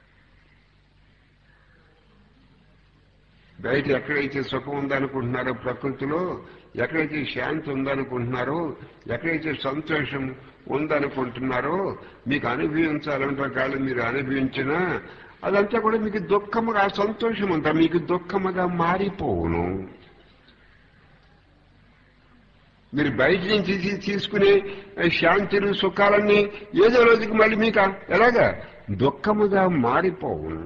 A: బయట ఎక్కడైతే సుఖం ఉందనుకుంటున్నారో ప్రకృతిలో, ఎక్కడైతే శాంతి ఉందనుకుంటున్నారో, ఎక్కడైతే సంతోషం ఉందనుకుంటున్నారో మీకు అనుభవించాలంటే కాదు మీరు అనుభవించినా అదంతా కూడా మీకు దుఃఖముగా, ఆ సంతోషం అంతా మీకు దుఃఖముగా మారిపోవును. మీరు బయట నుంచి తీసుకునే శాంతిని సుఖాలన్నీ ఏదో రోజుకి మళ్ళీ మీకు ఎలాగా దుఃఖముగా మారిపోవును.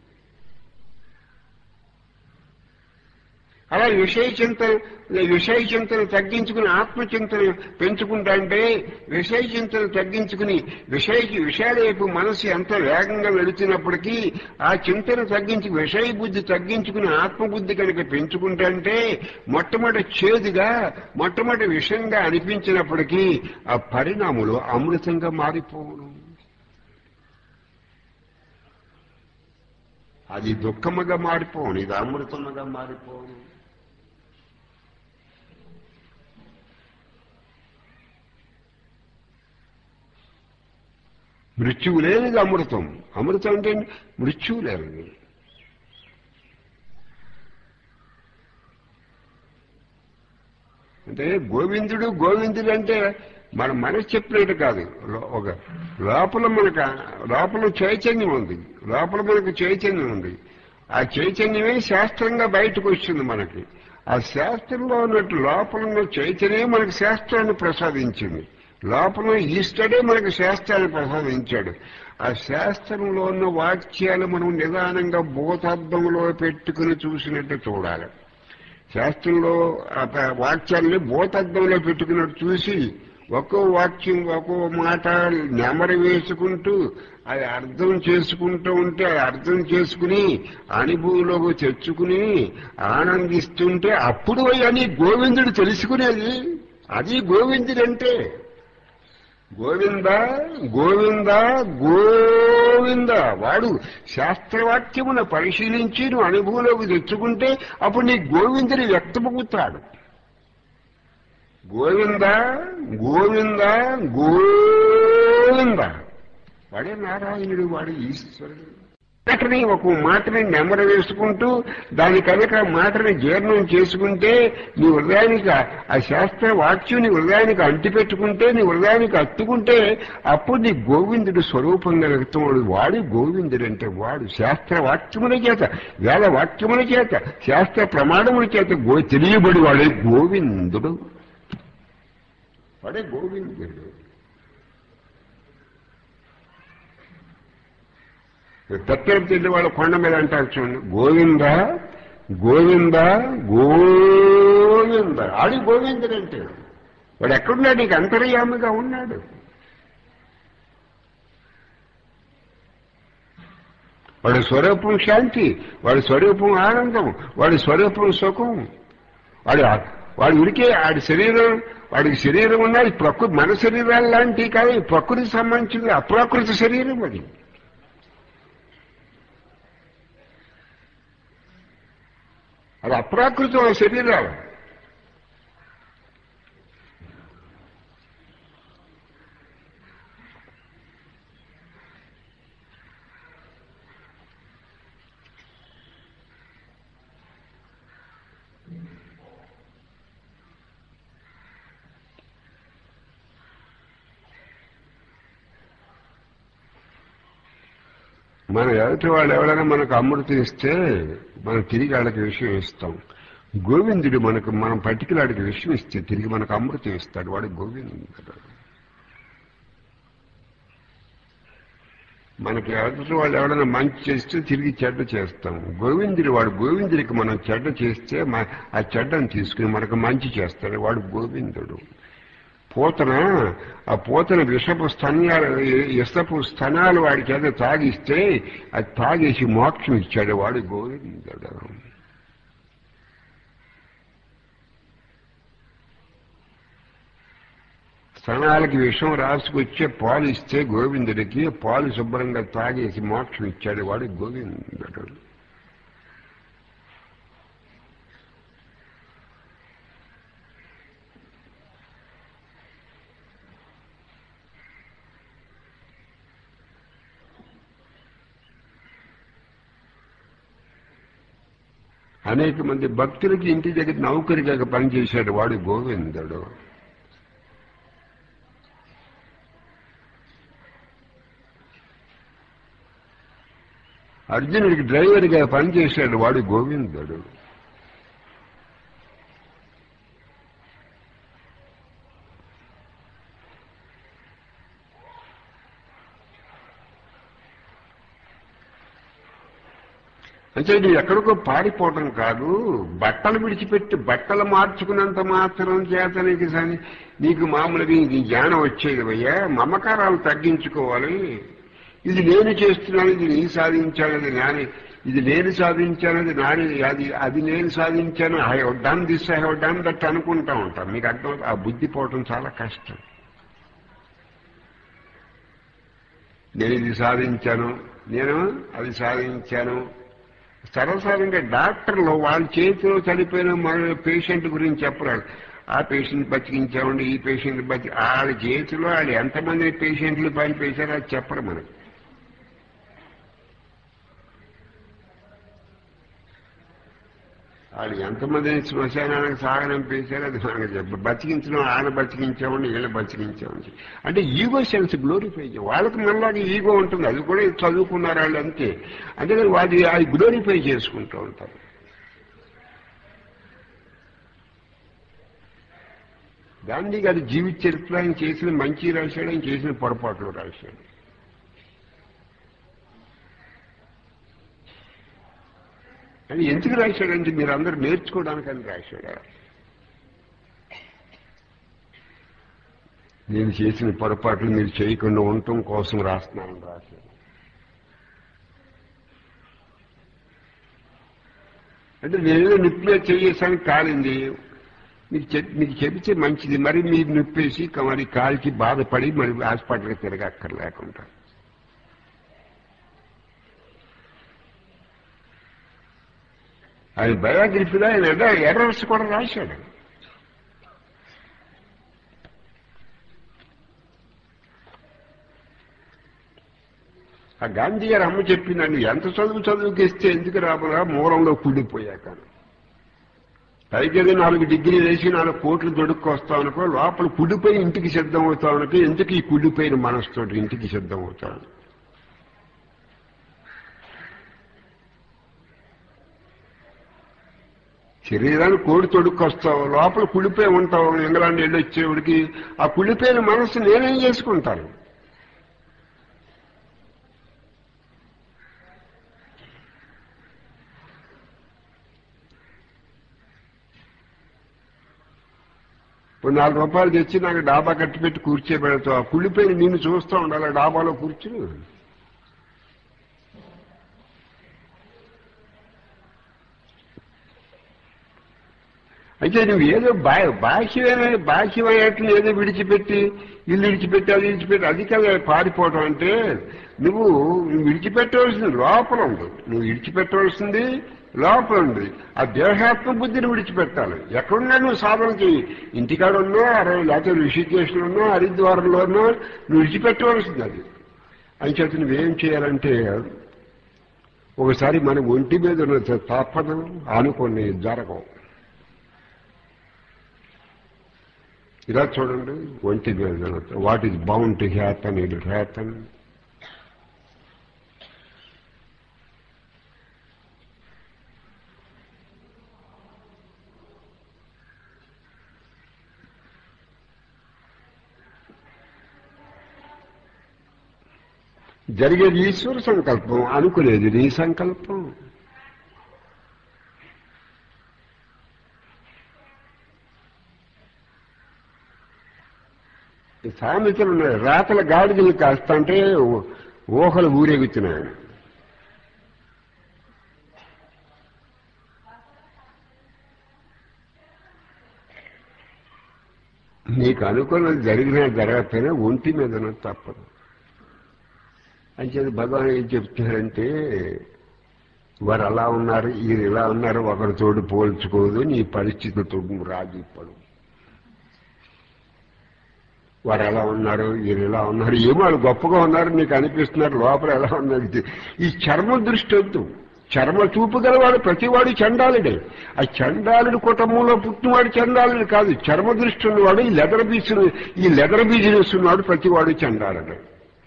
A: అలా విషయ చింతన విషయ చింతన తగ్గించుకుని ఆత్మచింతన పెంచుకుంటా అంటే విషయ చింతన తగ్గించుకుని విషయకి విషయాల వైపు మనసు ఎంత వేగంగా వెళుతున్నప్పటికీ ఆ చింతన తగ్గించి విషయ బుద్ధి తగ్గించుకుని ఆత్మబుద్ధి కనుక పెంచుకుంటా అంటే మొట్టమొదటి చేదుగా మొట్టమొదటి విషయంగా అనిపించినప్పటికీ ఆ పరిణాములు అమృతంగా మారిపోవును. అది దుఃఖముగా మారిపోవును, ఇది అమృతముగా మారిపోవును. మృత్యువు లేనిది అమృతం. అమృతం అంటే మృత్యువు లేనిది. అంటే గోవిందుడు గోవిందుడు అంటే మన మనసు చెప్పినట్టు కాదు. ఒక లోపల మనకు లోపల చైతన్యం ఉంది, లోపల మనకు చైతన్యం ఉంది. ఆ చైతన్యమే శాస్త్రంగా బయటకు వచ్చింది మనకి. ఆ శాస్త్రంలో ఉన్నట్టు లోపల ఉన్న చైతన్యమే మనకు శాస్త్రాన్ని ప్రసాదించింది. లోపల ఈశ్వరుడే మనకు శాస్త్రాన్ని ప్రసాదించాడు. ఆ శాస్త్రంలో ఉన్న వాక్యాలు మనం నిదానంగా భూతార్థంలో పెట్టుకుని చూసినట్టు చూడాలి. శాస్త్రంలో వాక్యాలని భూతార్థంలో పెట్టుకున్నట్టు చూసి ఒక్కో వాక్యం ఒక్కో మాట నెమరు వేసుకుంటూ అది అర్థం చేసుకుంటూ ఉంటే అది అర్థం చేసుకుని అనుభవంలోకి తెచ్చుకుని ఆనందిస్తుంటే అప్పుడు అని గోవిందుడు తెలుసుకునేది. అది గోవిందుడంటే. గోవింద గోవింద గోవింద వాడు శాస్త్రవాక్యమును పరిశీలించి నువ్వు అనుభవంలోకి తెచ్చుకుంటే అప్పుడు నీ గోవిందుని వ్యక్తమవుతాడు. గోవింద గోవింద గోవింద వాడే నారాయణుడు, వాడు ఈశ్వరుడు. మాటని ఒక మాటని నెమరు వేసుకుంటూ దాని కనుక మాటని జీర్ణం చేసుకుంటే నీ హృదయానికి ఆ శాస్త్ర వాక్యం నీ హృదయానికి అంటిపెట్టుకుంటే నీ హృదయానికి అత్తుకుంటే అప్పుడు నీ గోవిందుడు స్వరూపంగా వ్యక్తమవుడు. వాడు గోవిందుడు అంటే వాడు శాస్త్ర వాక్యముల చేత వేద వాక్యముల చేత శాస్త్ర ప్రమాణముల చేత గో తెలియబడి వాడే గోవిందుడు. వాడే గోవిందుడు. తత్వం తెలియ వాళ్ళ కొండ మీద అంటారు చూడండి, గోవింద గోవింద గోవింద. ఆడి గోవిందుడు అంటే వాడు ఎక్కడున్నాడు? నీకు అంతర్యామిగా ఉన్నాడు. వాడి స్వరూపం శాంతి, వాడి స్వరూపం ఆనందం, వాడి స్వరూపం సుఖం. వాడి వాడి ఉడికే ఆడి శరీరం, వాడికి శరీరం ఉన్నది ప్రకృతి మన శరీరాలు లాంటివి కాదు, ప్రకృతికి సంబంధించింది అప్రాకృత శరీరం. అది అది అప్రాకృతం శరీరాలు. మన ఎదుటి వాళ్ళు ఎవరైనా మనకు అమృతం ఇస్తే మనం తిరిగి వాళ్ళకి విషయం ఇస్తాం. గోవిందుడు మనకు మనం పట్టుకులాడికి విషయం ఇస్తే తిరిగి మనకు అమృతం ఇస్తాడు. వాడు గోవిందుడు. మనకి ఎదుటి వాళ్ళు ఎవరైనా మంచి చేస్తే తిరిగి చెడ్డ చేస్తాం. గోవిందుడు వాడు గోవిందుడికి మనం చెడ్డ చేస్తే ఆ చెడ్డను తీసుకుని మనకు మంచి చేస్తాడు. వాడు గోవిందుడు. పూతన ఆ పూతన విషపు స్తనాలు ఇసపు స్తనాలు వాడికి ఏదో తాగిస్తే అది తాగేసి మోక్షం ఇచ్చాడు. వాడు గోవిందుడు. స్తనాలకి విషం రాసుకొచ్చే పాలు ఇస్తే గోవిందుడికి పాలు శుభ్రంగా తాగేసి మోక్షం ఇచ్చాడు. వాడు గోవిందుడు. అనేక మంది భక్తులకి ఇంటి దగ్గర నౌకరిగా పనిచేశాడు. వాడు గోవిందుడు. అర్జునుడికి డ్రైవర్గా పనిచేశాడు. వాడు గోవిందుడు. అంటే నువ్వు ఎక్కడికో పారిపోవటం కాదు. బట్టలు విడిచిపెట్టి బట్టలు మార్చుకున్నంత మాత్రం చేత నీకు నీకు మామూలుగా నీకు జ్ఞానం వచ్చేది అయ్యా. మమకారాలు తగ్గించుకోవాలి. ఇది నేను చేస్తున్నాను, ఇది నీ సాధించానది నాని, ఇది నేను సాధించానది నాని, అది అది నేను సాధించాను, I have done this, I have done that అనుకుంటా ఉంటాం. మీకు అర్థం. ఆ బుద్ధి పోవటం చాలా కష్టం. నేను ఇది సాధించాను, నేను అది సాధించాను. సరసరంగా డాక్టర్లు వాళ్ళ చేతిలో చనిపోయిన మన పేషెంట్ గురించి చెప్పరాడు. ఆ పేషెంట్ బతికించామండి, ఈ పేషెంట్ బతి వాళ్ళ చేతిలో వాళ్ళు ఎంతమంది పేషెంట్లు పనిపేశారో అది చెప్పరు మనకు. వాళ్ళు ఎంతమందిని శ్మశానానికి సాగనంపేశారో అది మనకు చెప్పు. బతికించడం ఆయన బతికించామండి, వీళ్ళు బతికించామండి అంటే ఈగో సెన్స్ గ్లోరిఫై చేయ. వాళ్ళకి మనలాగా ఈగో ఉంటుంది. అది కూడా చదువుకున్నారు వాళ్ళు అంతే. అంతేకాని వాళ్ళు అది గ్లోరిఫై చేసుకుంటూ ఉంటారు. గాంధీ గారి జీవిత చరిత్ర ఆయన చేసిన మంచి రాశాడు, ఆయన చేసిన పొరపాట్లు రాశాడు. అని ఎందుకు రాశాడంటే మీరు అందరూ నేర్చుకోవడానికని రాశాడు. నేను చేసిన పొరపాట్లు మీరు చేయకుండా ఉండటం కోసం రాస్తున్నానని రాశాడు. అంటే నేనేదో నిప్పులో చేసాను, కాలింది, మీకు చెప్ మీకు చెబితే మంచిది. మరి మీరు నిప్పేసి మరి కాలికి బాధపడి మరి హాస్పిటల్కి తిరగక్కర్లేకుండా. ఆయన బయోగ్రఫీలో ఆయన ఏదో ఎర్రర్స్ కూడా రాశాడు. ఆ గాంధీ గారు అమ్మ చెప్పిందండి, ఎంత చదువు చదువుకి ఇస్తే ఎందుకు రాబోరా మూలంలో కుళ్ళిపోయాక. పైకి ఏదో నాలుగు డిగ్రీలు వేసి నాలుగు కోట్లు దొడుక్కొస్తావు అనుకో, లోపల కుళ్ళిపోయి ఇంటికి సిద్ధం అవుతావు అనుకో. ఎందుకు ఈ కుళ్ళిపోయిన మనసుతో ఇంటికి సిద్ధం అవుతావు? శరీరాన్ని కోడి తొడుక్కొస్తావు, లోపల కుళ్ళిపోయి ఉంటావు. ఇంగ్లాండ్ వెళ్ళి వచ్చేవాడికి ఆ కుళ్ళిపోయిన మనసు నేనేం చేసుకుంటాను? ఇప్పుడు నాలుగు రూపాయలు తెచ్చి నాకు డాబా కట్టి పెట్టి కూర్చోబెడతావు. ఆ కుళ్ళిపోయిన నిన్ను చూస్తూ ఉండాలి డాబాలో కూర్చుని. అయితే నువ్వు ఏదో బా బాహ్యమైన బాహ్యమైనట్లు ఏదో విడిచిపెట్టి ఇల్లు విడిచిపెట్టి అది విడిచిపెట్టి అది కదా పారిపోవడం అంటే. నువ్వు నువ్వు విడిచిపెట్టవలసింది లోపల ఉంది. నువ్వు విడిచిపెట్టవలసింది లోపల ఉంది. ఆ దేహాత్మ బుద్ధిని విడిచిపెట్టాలి. ఎక్కడున్నా నువ్వు సాధన చెయ్యి. ఇంటికాడ ఉన్నా అరవై లేకపోతే ఋషికేశ్లో ఉన్నా హరిద్వారంలో ఉన్నా నువ్వు విడిచిపెట్టవలసింది అది. అని చేత నువ్వేం చేయాలంటే ఒకసారి మన ఒంటి మీద ఉన్న తాపన ఆనుకొని జరగవు. ఇలా చూడండి, ఒంటి మీద what is bound to happen it will happen. జరిగేది ఈశ్వర సంకల్పం, అనుకునేది నీ సంకల్పం. సామెతలు ఉన్నాయి. రాతల గాడిదలు కాస్త అంటే ఊహలు ఊరేగుతున్నాయి. నీకు అనుకున్నది జరిగినా జరగకపోయినా ఒంటి మీద తప్పదు. అంచేది భగవాన్ ఏం చెప్తున్నారంటే, వారు అలా ఉన్నారు, ఈయన ఇలా ఉన్నారు, ఒకరితోటి పోల్చుకోదు, నీ పరిస్థితితో రాజీపడు. వారు ఎలా ఉన్నారు, ఈయన ఇలా ఉన్నారు, ఏమో వాళ్ళు గొప్పగా ఉన్నారు నీకు అనిపిస్తున్నారు, లోపల ఎలా ఉన్నారు. ఈ చర్మ దృష్టి వద్దు. చర్మ చూపు గలవాడు ప్రతివాడు చండాలుడే. ఆ చండాలుడి కుటుంబంలో పుట్టినవాడు చండాలుడు కాదు. చర్మ దృష్టి ఉన్నవాడు, ఈ లెదర్ బీచ్ ఈ లెదర్ బిజినెస్ ఉన్నవాడు ప్రతివాడు చండాలుడు.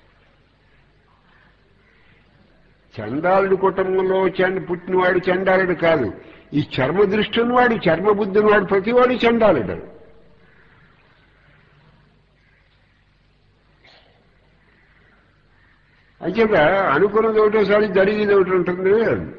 A: చండాలుడి కుటుంబంలో పుట్టినవాడు చండాలుడు కాదు. ఈ చర్మ దృష్టి ఉన్నవాడు, చర్మ బుద్ధి ఉన్నవాడు ప్రతివాడు చండాలుడు. అంచేత అనుకున్నది ఒకటోసారి జరిగేది ఒకటి ఉంటుంది.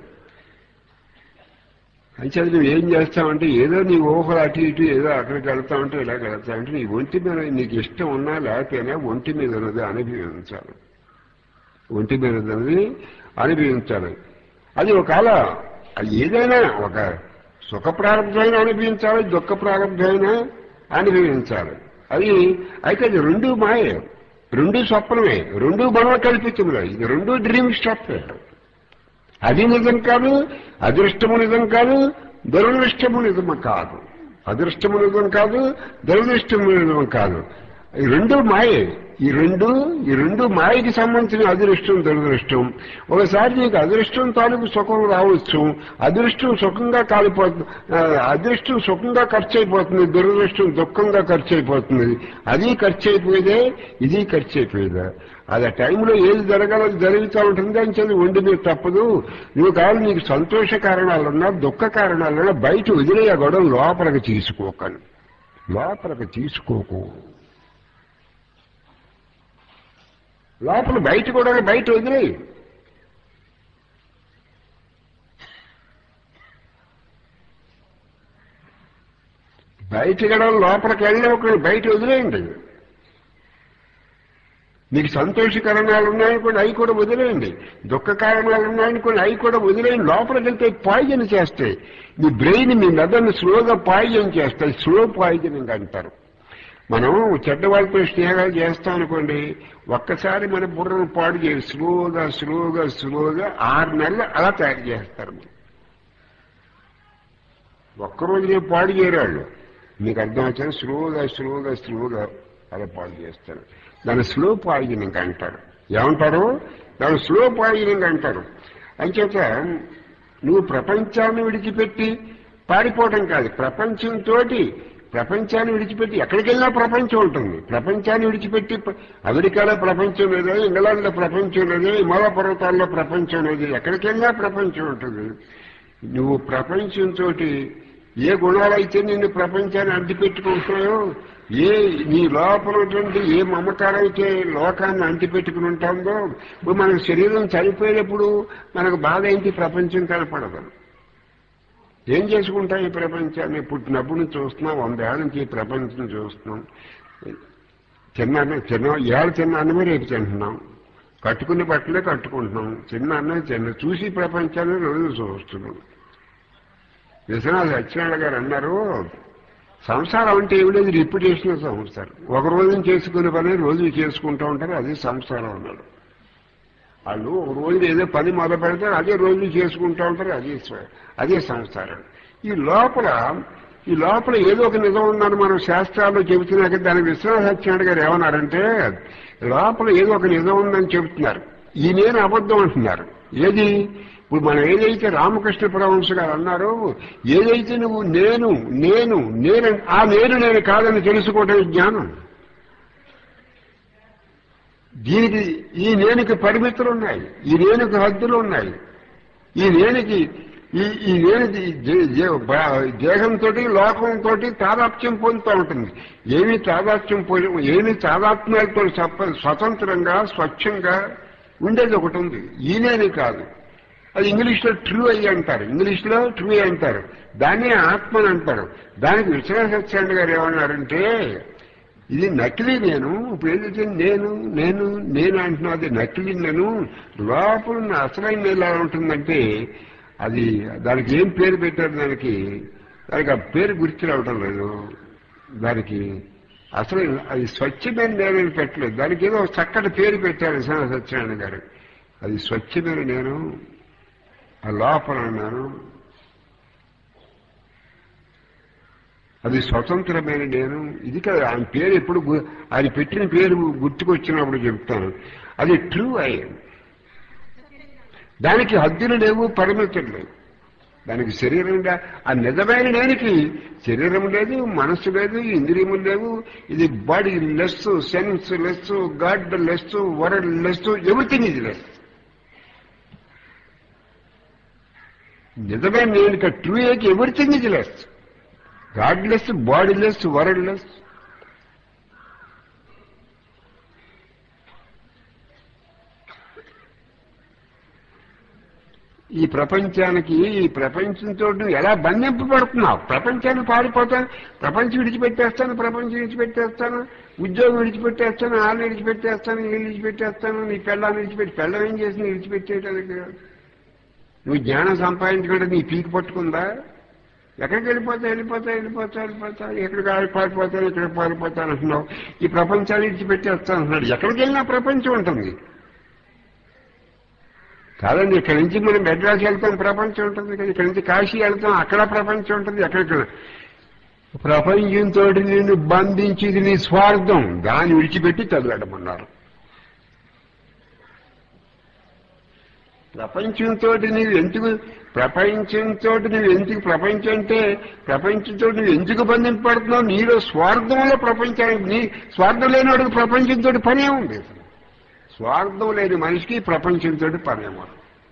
A: అంచేత నువ్వు ఏం చేస్తావంటే, ఏదో నీ ఊహలు అటు ఇటు ఏదో అక్కడికి వెళ్తావంటే ఇలాగ వెళ్తావంటే, నీ ఒంటి మీద నీకు ఇష్టం ఉన్నా లేకపోయినా ఒంటి మీద ఉన్నది అనుభవించాలి. ఒంటి మీద ఉన్నది అనుభవించాలి. అది ఒకవేళ అది ఏదైనా ఒక సుఖ ప్రారంభమైన అనుభవించాలి, దుఃఖ ప్రారంభమైన అనుభవించాలి. అది అయితే అది రెండు మాయే, రెండు స్వప్నమే, రెండు మనవ కల్పించములే. ఇది రెండు డ్రీమ్ స్టఫ్. అది నిజం కాదు, అదృష్టము నిజం కాదు, దురదృష్టము నిజము కాదు. అదృష్టము నిజం కాదు, దురదృష్టము నిజం కాదు. ఈ రెండు మాయే. ఈ రెండు ఈ రెండు మాయకి సంబంధించిన అదృష్టం దురదృష్టం. ఒకసారి నీకు అదృష్టం తాలూకు సుఖం రావచ్చు, అదృష్టం సుఖంగా కాలిపోతుంది, అదృష్టం సుఖంగా ఖర్చు అయిపోతుంది, దురదృష్టం దుఃఖంగా ఖర్చు అయిపోతుంది. అది ఖర్చు అయిపోయేదే, ఇది ఖర్చు అయిపోయేదా. అది ఆ టైంలో ఏది జరగాలో అది జరుగుతూ ఉంటుంది. అని చెప్పి ఒండి మీద తప్పదు. నువ్వు కావాలి నీకు సంతోష కారణాలున్నా దుఃఖ కారణాలున్నా బయట వదిలే ఆ గొడవ లోపలికి తీసుకోకను, లోపలికి తీసుకోకు. లోపల బయట కూడా బయట వదిలే. బయట గడవ లోపలికి వెళ్ళి ఒక బయట వదిలేయండి. మీకు సంతోష కారణాలు ఉన్నాయనుకోండి, అవి కూడా వదిలేయండి. దుఃఖ కారణాలు ఉన్నాయనుకోండి, అవి కూడా వదిలేయండి. లోపలికి వెళ్తే పాయిజన్ చేస్తాయి. మీ బ్రెయిన్ మీ మెదడుని స్లోగా పాయిజన్ చేస్తాయి. స్లో పాయిజనింగ్ అంటారు. మనం చెడ్డవాళ్ళతో స్నేహాలు చేస్తాం అనుకోండి, ఒక్కసారి మన బుర్రను పాడు చేసి స్లోగా స్లోగా స్లోగా ఆరు నెలలు అలా తయారు చేస్తారు. ఒక్కరోజునే పాడు చేయరాళ్ళు. మీకు అర్థం వచ్చాను. స్లోగా స్లోగా స్లోగా అలా పాడు చేస్తారు. దాన్ని స్లో పాయిజనింగ్ అంటారు. ఏమంటారు? దాన్ని స్లో పాయిజనింగ్ అంటారు. అంచేత నువ్వు ప్రపంచాన్ని విడిచిపెట్టి పారిపోవడం కాదు. ప్రపంచంతో ప్రపంచాన్ని విడిచిపెట్టి ఎక్కడికి వెళ్ళినా ప్రపంచం ఉంటుంది. ప్రపంచాన్ని విడిచిపెట్టి అమెరికాలో ప్రపంచం లేదు, ఇంగ్లాండ్లో ప్రపంచం లేదు, హిమాలయ పర్వతాల్లో ప్రపంచం లేదు, ఎక్కడికి వెళ్ళినా ప్రపంచం ఉంటుంది. నువ్వు ప్రపంచంతో ఏ గుణాలైతే నిన్ను ప్రపంచాన్ని అంటిపెట్టుకుంటున్నాయో, ఏ నీ లోపలటువంటి ఏ మమకారం అయితే లోకాన్ని అంటిపెట్టుకుని ఉంటాందో, ఇప్పుడు మన శరీరం చనిపోయినప్పుడు మనకు బాధ ఏంటి? ప్రపంచం కనపడదు. ఏం చేసుకుంటాం ఈ ప్రపంచాన్ని? పుట్టినప్పుడు నుంచి చూస్తున్నాం, వందేళ్ళ నుంచి ఈ ప్రపంచం చూస్తున్నాం. చిన్న చిన్న ఏళ్ళ చిన్న అన్నమే రేపు తింటున్నాం, కట్టుకునే బట్టలే కట్టుకుంటున్నాం, చిన్న అన్నం చిన్న చూసి ప్రపంచాన్ని రోజు చూస్తున్నాం. విశ్వనాథ సత్యనారాయణ గారు అన్నారు, సంసారం అంటే ఏమిటది? రిప్యుటేషన్ సంసారం. ఒక రోజున చేసుకునే పని రోజు చేసుకుంటూ ఉంటారు, అది సంసారం అన్నాడు. వాళ్ళు ఒక రోజు ఏదో పని మొదలు పెడతారు, అదే రోజు చేసుకుంటూ ఉంటారు, అదే అదే సంసారం. ఈ లోపల ఈ లోపల ఏదో ఒక నిజం ఉందని మనం శాస్త్రాల్లో చెబుతున్నాక దాని విశ్వనాథ సత్యనారాయణ గారు ఏమన్నారంటే, లోపల ఏదో ఒక నిజం ఉందని చెబుతున్నారు, ఈ నేను అబద్ధం అంటున్నారు. ఏది? ఇప్పుడు మనం ఏదైతే రామకృష్ణ పరమహంస గారు అన్నారో, ఏదైతే నువ్వు నేను నేను నేను ఆ నేను నేను కాదని తెలుసుకోవటం జ్ఞానం. దీనికి ఈ నేనుకి పరిమితులు ఉన్నాయి, ఈ నేనుకి హద్దులు ఉన్నాయి. ఈ నేనుకి ఈ ఈ నేనుకి దేహంతో లోకంతో తాదాత్మ్యం పొందుతూ ఉంటుంది. ఏమీ తాదాత్మ్యం పోయి ఏమీ తాదాత్మ్యాలతో స్వతంత్రంగా స్వచ్ఛంగా ఉండేది ఒకటి ఉంది, ఈయనేది కాదు. అది ఇంగ్లీష్లో ట్రూ అయ్యి అంటారు, ఇంగ్లీష్లో ట్రూ అంటారు, దాన్నే ఆత్మ అని అంటారు. దానికి విశ్వనాథ సత్యనారాయణ గారు ఏమన్నారంటే ఇది నకిలీ నేను, ఇప్పుడు ఏదైతే నేను నేను నేను అంటున్నా అది నకిలీ నేను, లోపల ఉన్న అసలైన ఎలా ఉంటుందంటే అది దానికి ఏం పేరు పెట్టారు, దానికి దానికి ఆ పేరు గుర్తు రావటం లేదు. దానికి అసలు అది స్వచ్ఛమైన నేనని పెట్టలేదు, దానికి ఏదో చక్కటి పేరు పెట్టారు విశ్వనాథ సత్యనారాయణ గారు. అది స్వచ్ఛమైన నేను, ఆ లోపల ఉన్నాను, అది స్వతంత్రమైన నేను. ఇది కదా ఆయన పేరు ఎప్పుడు ఆయన పెట్టిన పేరు గుర్తుకొచ్చినప్పుడు చెప్తాను. అది ట్రూ అయ్యి, దానికి హద్దులు లేవు, పరిమితులు లేవు. దానికి శరీరం ఆ నిజమైన నేనికి శరీరం లేదు, మనస్సు లేదు, ఇంద్రియములు లేవు. ఇది body less, sense less, God less, world less, everything ఇది లెస్. నిజమైన నేనికి ట్రూ ఏకి ఎవ్రీథింగ్ ఇది less. God less, body less, world less. ఈ ప్రపంచానికి ఈ ప్రపంచంతో నువ్వు ఎలా బంధింపబడుతున్నావు? ప్రపంచాన్ని పారిపోతాను, ప్రపంచం విడిచిపెట్టేస్తాను, ప్రపంచం విడిచిపెట్టేస్తాను, ఉద్యోగం విడిచిపెట్టేస్తాను, ఆళ్ళు విడిచిపెట్టేస్తాను, వీళ్ళు విడిచిపెట్టేస్తాను, నీ పెళ్ళాన్ని విడిచిపెట్టి పెళ్ళం ఏం చేసి నీ విడిచిపెట్టేయడానికి? నువ్వు జ్ఞానం సంపాదించుకుంటే నీ పీకి పట్టుకుందా? ఎక్కడికి వెళ్ళిపోతా వెళ్ళిపోతా వెళ్ళిపోతా వెళ్ళిపోతా ఎక్కడికి పారిపోతాను, ఎక్కడికి పారిపోతాను అంటున్నావు. ఈ ప్రపంచాన్ని విడిచిపెట్టేస్తాను అంటున్నాడు. ఎక్కడికి వెళ్ళినా ప్రపంచం ఉంటుంది కాదండి. ఇక్కడి నుంచి మనం మెడ్రాస్ వెళ్తాం, ప్రపంచం ఉంటుంది కదా. ఇక్కడి నుంచి కాశీ వెళ్తాం, అక్కడ ప్రపంచం ఉంటుంది. ఎక్కడిక్కడ ప్రపంచంతో నిన్ను బంధించింది నీ స్వార్థం, దాన్ని విడిచిపెట్టి చదివాడమన్నారు. ప్రపంచంతో నీవు ఎందుకు ప్రపంచంతో నువ్వు ఎందుకు ప్రపంచం అంటే ప్రపంచంతో నువ్వు ఎందుకు బంధింపబడుతున్నావు? నీలో స్వార్థంలో ప్రపంచానికి, నీ స్వార్థం లేనివాడికి ప్రపంచంతో పనే ఉంది. స్వార్థం లేని మనిషికి ప్రపంచంతో పనేమో.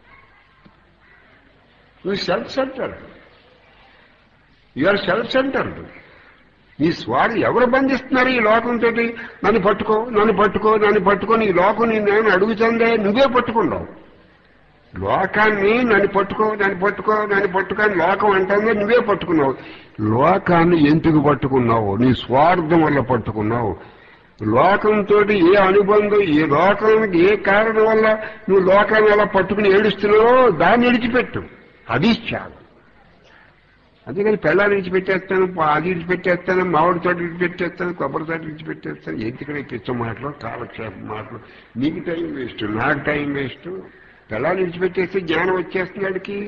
A: నువ్వు self centred, you are self centred. నీ స్వార్థం ఎవరు బంధిస్తున్నారు ఈ లోకంతో? నన్ను పట్టుకో నన్ను పట్టుకో నన్ను పట్టుకొని ఈ లోకం నేను అడుగుతుందే, నువ్వే పట్టుకున్నావు లోకాన్ని. నన్ను పట్టుకో నన్ను పట్టుకో నన్ను పట్టుకొని లోకం అంటుందే, నువ్వే పట్టుకున్నావు. లోకాన్ని ఎందుకు పట్టుకున్నావు? నీ స్వార్థం వల్ల పట్టుకున్నావు. లోకంతో ఏ అనుబంధం, ఏ లోకానికి ఏ కారణం వల్ల నువ్వు లోకాన్ని అలా పట్టుకుని ఏడుస్తున్నావో దాన్ని విడిచిపెట్టు. అది చాలు. అందుకని పెళ్ళాన్ని విడిచిపెట్టేస్తాను, అది విడిచిపెట్టేస్తాను, మామిడి తోట విడిచిపెట్టేస్తాను, కొబ్బరి తోట విడిచిపెట్టేస్తాను. ఎందుకనే పిచ్చ మాటలు, కాలక్షేప మాటలు. నీకు టైం వేస్ట్, నాకు టైం వేస్ట్. పెళ్ళాన్ని విడిచిపెట్టేస్తే జ్ఞానం వచ్చేస్తుంది వాడికి.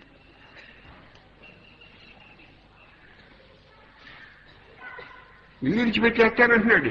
A: ఇల్లు విడిచిపెట్టేస్తానంటున్నాడు.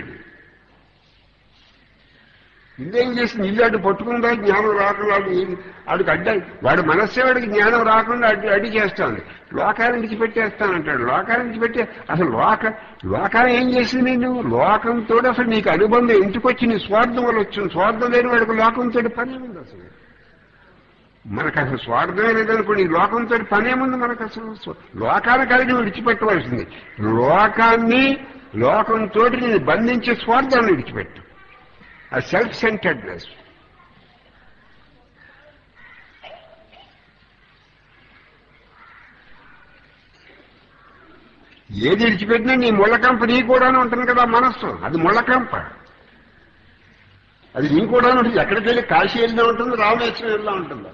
A: ఇల్లేం చేసింది? ఇల్లు అడ్డు పట్టుకుందా జ్ఞానం రాకుండా వాడికి అడ్డ, వాడి మనస్సే వాడికి జ్ఞానం రాకుండా అడ్డు అడ్డు చేస్తాను. లోకాన్ని విడిచిపెట్టేస్తానంటాడు. లోకాన్ని విడిచిపెట్టే అసలు లోక లోకాన్ని ఏం చేసింది? నేను లోకంతో అసలు నీకు అనుబంధం ఎందుకు వచ్చి? నీ స్వార్థం వల్ల వచ్చింది. స్వార్థం లేని వాడికి లోకంతో పనే ఉంది. అసలు మనకు అసలు స్వార్థమే లేదనుకోండి, ఈ లోకంతో పనేముంది మనకు? అసలు లోకాన్ని కలిగి విడిచిపెట్టవలసింది. లోకాన్ని లోకంతో నేను బంధించే స్వార్థాన్ని విడిచిపెట్టు. ఆ సెల్ఫ్ సెంటర్డ్నెస్. ఏది విడిచిపెట్టినా నీ ముళ్ళకంప నీ కూడానే ఉంటుంది కదా మనస్సు. అది ముళ్ళకంప, అది నీ కూడా ఉంటుంది. ఎక్కడికి వెళ్ళి కాశీ వెళ్ళినా ఉంటుంది, రామేశ్వరం వెళ్ళినా ఉంటుంది.